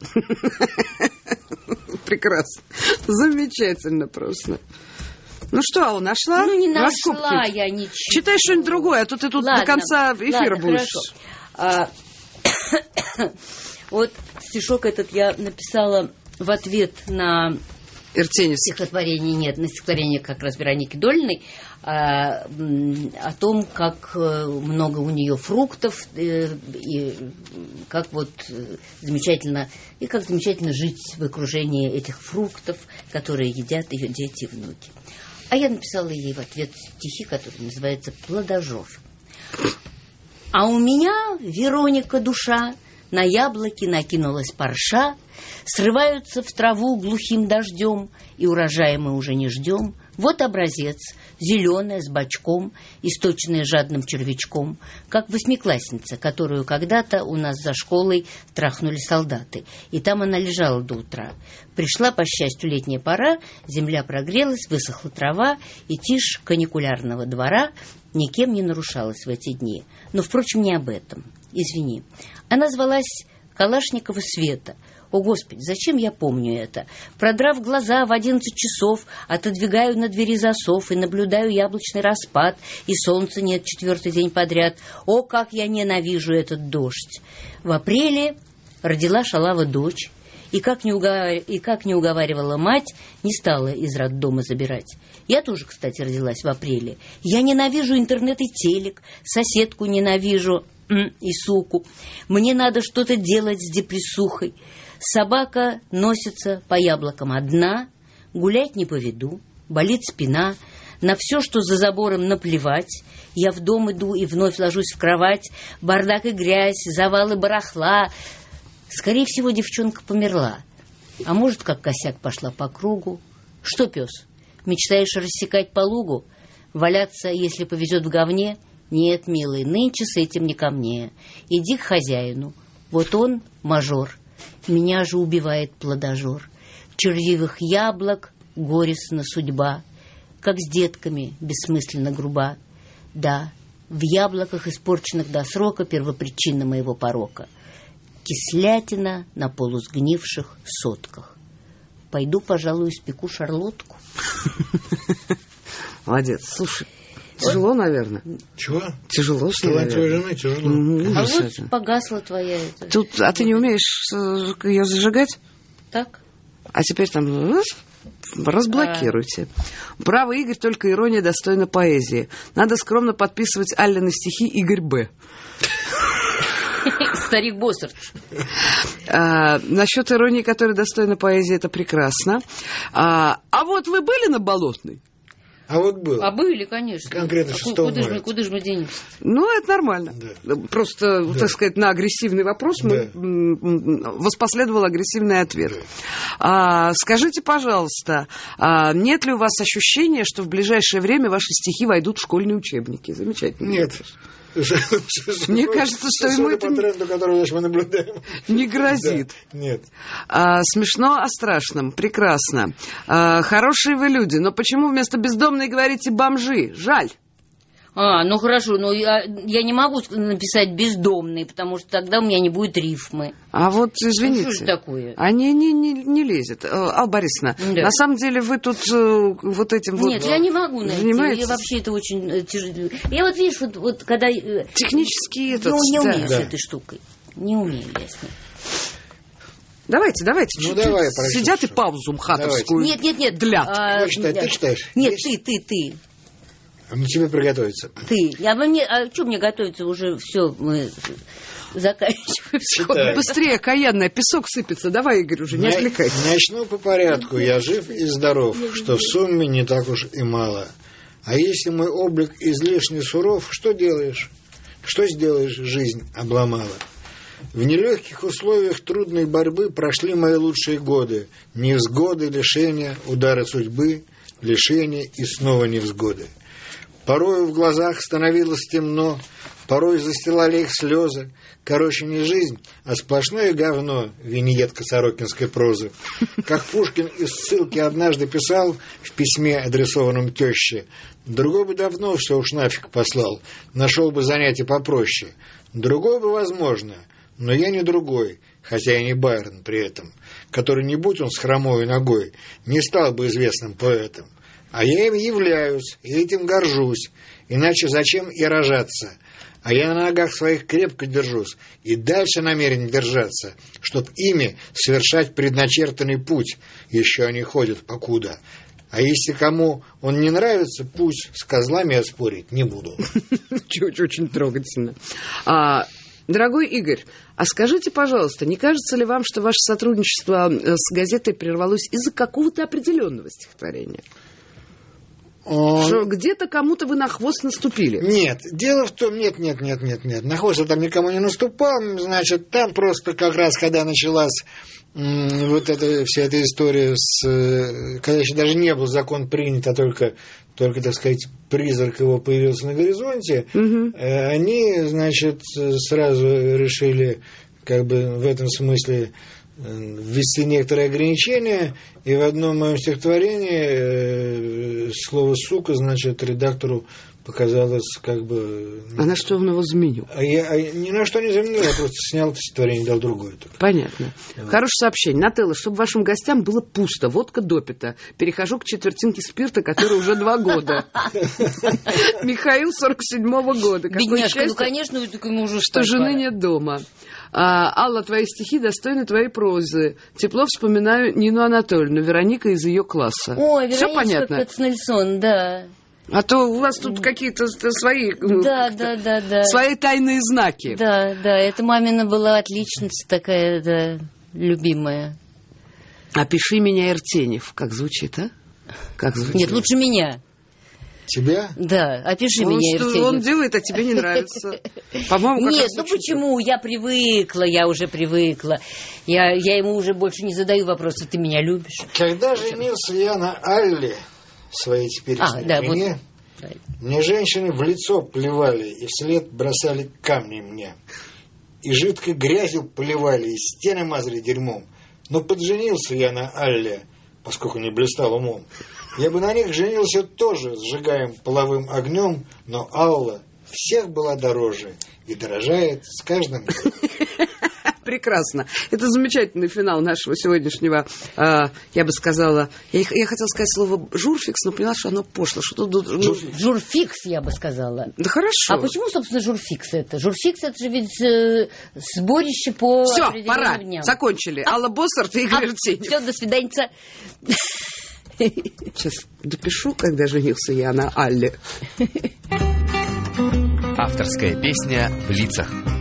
Прекрасно. Замечательно просто. Ну что, Алла, нашла? Ну, не Раскопки? нашла я ничего. Читай что-нибудь другое, а то ты тут Ладно, до конца эфира ладно, будешь. хорошо. А, вот стишок этот я написала в ответ на Иртеневский. стихотворение, нет, на стихотворение как раз Вероники Долиной, а, м, о том, как э, много у нее фруктов, э, и как вот э, замечательно, и как замечательно жить в окружении этих фруктов, которые едят ее дети и внуки. А я написала ей в ответ стихи, которые называются «Плодожор». А у меня, Вероника, душа, на яблоки накинулась парша, срываются в траву глухим дождем, и урожая мы уже не ждем. Вот образец, зеленая, с бочком, источенная жадным червячком, как восьмиклассница, которую когда-то у нас за школой трахнули солдаты, и там она лежала до утра. Пришла, по счастью, летняя пора, земля прогрелась, высохла трава, и тишь каникулярного двора никем не нарушалась в эти дни. Но, впрочем, не об этом. Извини. Она звалась Калашникова Света. О, Господи, зачем я помню это? Продрав глаза в одиннадцать часов, отодвигаю на двери засов и наблюдаю яблочный распад, и солнца нет четвертый день подряд. О, как я ненавижу этот дождь! В апреле родила Шалава дочь, И как не уговар... и как не уговаривала мать, не стала из роддома забирать. Я тоже, кстати, родилась в апреле. Я ненавижу интернет и телек, соседку ненавижу и суку. Мне надо что-то делать с депрессухой. Собака носится по яблокам одна, гулять не поведу, болит спина, на все, что за забором, наплевать. Я в дом иду и вновь ложусь в кровать, бардак и грязь, завалы барахла. Скорее всего, девчонка померла. А может, как косяк пошла по кругу. Что, пес, мечтаешь рассекать по лугу? Валяться, если повезет в говне? Нет, милый, нынче с этим не ко мне. Иди к хозяину. Вот он, мажор. Меня же убивает плодожор. Червивых яблок горестна судьба. Как с детками бессмысленно груба. Да, в яблоках, испорченных до срока, первопричина моего порока. Кислятина на полусгнивших сотках. Пойду, пожалуй, испеку шарлотку. Молодец. Слушай, тяжело, наверное. Чего? Тяжело, что ли? Твоей жены тяжело. М, А ужас вот это. погасла твоя... это. Тут, а ты не умеешь э, ее зажигать? Так? А теперь там э, разблокируйте. Браво, Игорь, только ирония достойна поэзии. Надо скромно подписывать Аллины стихи Игорь Б. Старик Боссарт. А, насчет иронии, которая достойна поэзии, это прекрасно. А, а вот вы были на Болотной? А вот был. А были, конечно. Конкретно А шестого куда ж мая. мы, куда ж мы денемся? Ну, это нормально. Да. Просто, Да. так сказать, на агрессивный вопрос Да. мы, м, м, воспоследовал агрессивный ответ. А, скажите, пожалуйста, а нет ли у вас ощущения, что в ближайшее время ваши стихи войдут в школьные учебники? Замечательно. Нет. Мне кажется, что ему Судя это по тренду, который значит, мы наблюдаем. не грозит. Да. Нет. А, смешно о страшном. Прекрасно. А, хорошие вы люди, но почему вместо бездомной говорите бомжи? Жаль. А, ну хорошо, но я, я не могу написать бездомный, потому что тогда у меня не будет рифмы. А вот, извините. Ну, что же такое? А не, не, не, не лезет. Э, Алла Борисовна, Да. на самом деле вы тут э, вот этим вот... Нет, я не могу найти. занимаетесь? Я вообще это очень э, тяжело. Я вот, видишь, вот, вот когда... э, Технически я этот... не да. умею Да. с этой штукой. Не умею я с ней. Давайте, давайте. Ну, чуть-чуть давай, прочти, сидят и что. паузу мхатовскую. Нет, нет, нет. Для. а, Кто читает? Ты читаешь? Нет, Есть? ты, ты, ты. А мне тебе приготовиться. Ты. Я бы мне, а что мне готовиться? Уже все, мы заканчиваем. Читай. Быстрее, каянная, песок сыпется. Давай, Игорь, уже не На- отвлекайся. Начну по порядку. Я жив и здоров, что в сумме не так уж и мало. А если мой облик излишне суров, что делаешь? Что сделаешь, жизнь обломала. В нелегких условиях трудной борьбы прошли мои лучшие годы. Невзгоды, лишения, удары судьбы, лишения и снова невзгоды. Порою в глазах становилось темно, порой застилали их слезы. Короче, не жизнь, а сплошное говно, виньетка сорокинской прозы. Как Пушкин из ссылки однажды писал в письме, адресованном теще: «Другой бы давно все уж нафиг послал, нашел бы занятие попроще. Другой бы, возможно, но я не другой, хотя и не Байрон при этом, который, не будь он с хромой ногой, не стал бы известным поэтом. А я им являюсь, и этим горжусь, иначе зачем и рожаться? А я на ногах своих крепко держусь, и дальше намерен держаться, чтоб ими совершать предначертанный путь, еще они ходят покуда. А если кому он не нравится, пусть, с козлами я спорить не буду». Очень трогательно. А, дорогой Игорь, а скажите, пожалуйста, не кажется ли вам, что ваше сотрудничество с газетой прервалось из-за какого-то определенного стихотворения? Он... Что где-то кому-то вы на хвост наступили? Нет, дело в том, нет, нет, нет, нет, нет, на хвост я там никому не наступал, значит, там просто как раз, когда началась м, вот эта вся эта история с, э, когда еще даже не был закон принят, а только, только, так сказать, призрак его появился на горизонте, Угу. э, они, значит, сразу решили, как бы в этом смысле, ввести некоторые ограничения, и в одном моем стихотворении э, слово «сука», значит, редактору показалось как бы... А на что он его заменил? А я а ни на что не заменил, я просто снял это стихотворение и дал другое. Только. Понятно. Вот. Хорошее сообщение. Нателла, чтобы вашим гостям было пусто, водка допита. Перехожу к четвертинке спирта, который уже два года. Михаил сорок седьмого года. Бедняжка, ну, конечно, ему уже что жены нет дома. А, Алла, твои стихи достойны твоей прозы. Тепло вспоминаю Нину Анатольевну, Вероника из ее класса. Ой, Все Вероничка понятно? Кацнельсон, да. А то у вас тут какие-то свои, да, да, да, да. свои тайные знаки. Да, да, эта мамина была отличница такая, да, любимая. Опиши меня, Иртенев. Как звучит, а? Как звучит? Нет, лучше меня. Тебя? Да, опиши он меня, что, Иртенев. Он делает, а тебе не нравится. По-моему, как Нет, раз ну очень почему? Я привыкла, я уже привыкла. Я, я ему уже больше не задаю вопросов, ты меня любишь? Когда женился я на Алле, своей теперешней А, да, жене, вот. мне женщины в лицо плевали и вслед бросали камни мне. И жидкой грязью поливали, и стены мазали дерьмом. Но подженился я на Алле, поскольку не блистал умом. Я бы на них женился тоже, сжигаем половым огнем, но Алла всех была дороже и дорожает с каждым. прекрасно. Это замечательный финал нашего сегодняшнего, э, я бы сказала, я, я хотела сказать слово журфикс, но поняла, что оно пошло. Что тут, ну... Журфикс, я бы сказала. Да хорошо. А почему, собственно, журфикс это? Журфикс это же ведь э, сборище по Все, определенным пора, дням. закончили. А, Алла Боссарт и Игорь Иртенев. Все, до свидания. Сейчас допишу, когда женился я на Алле. Авторская песня в лицах.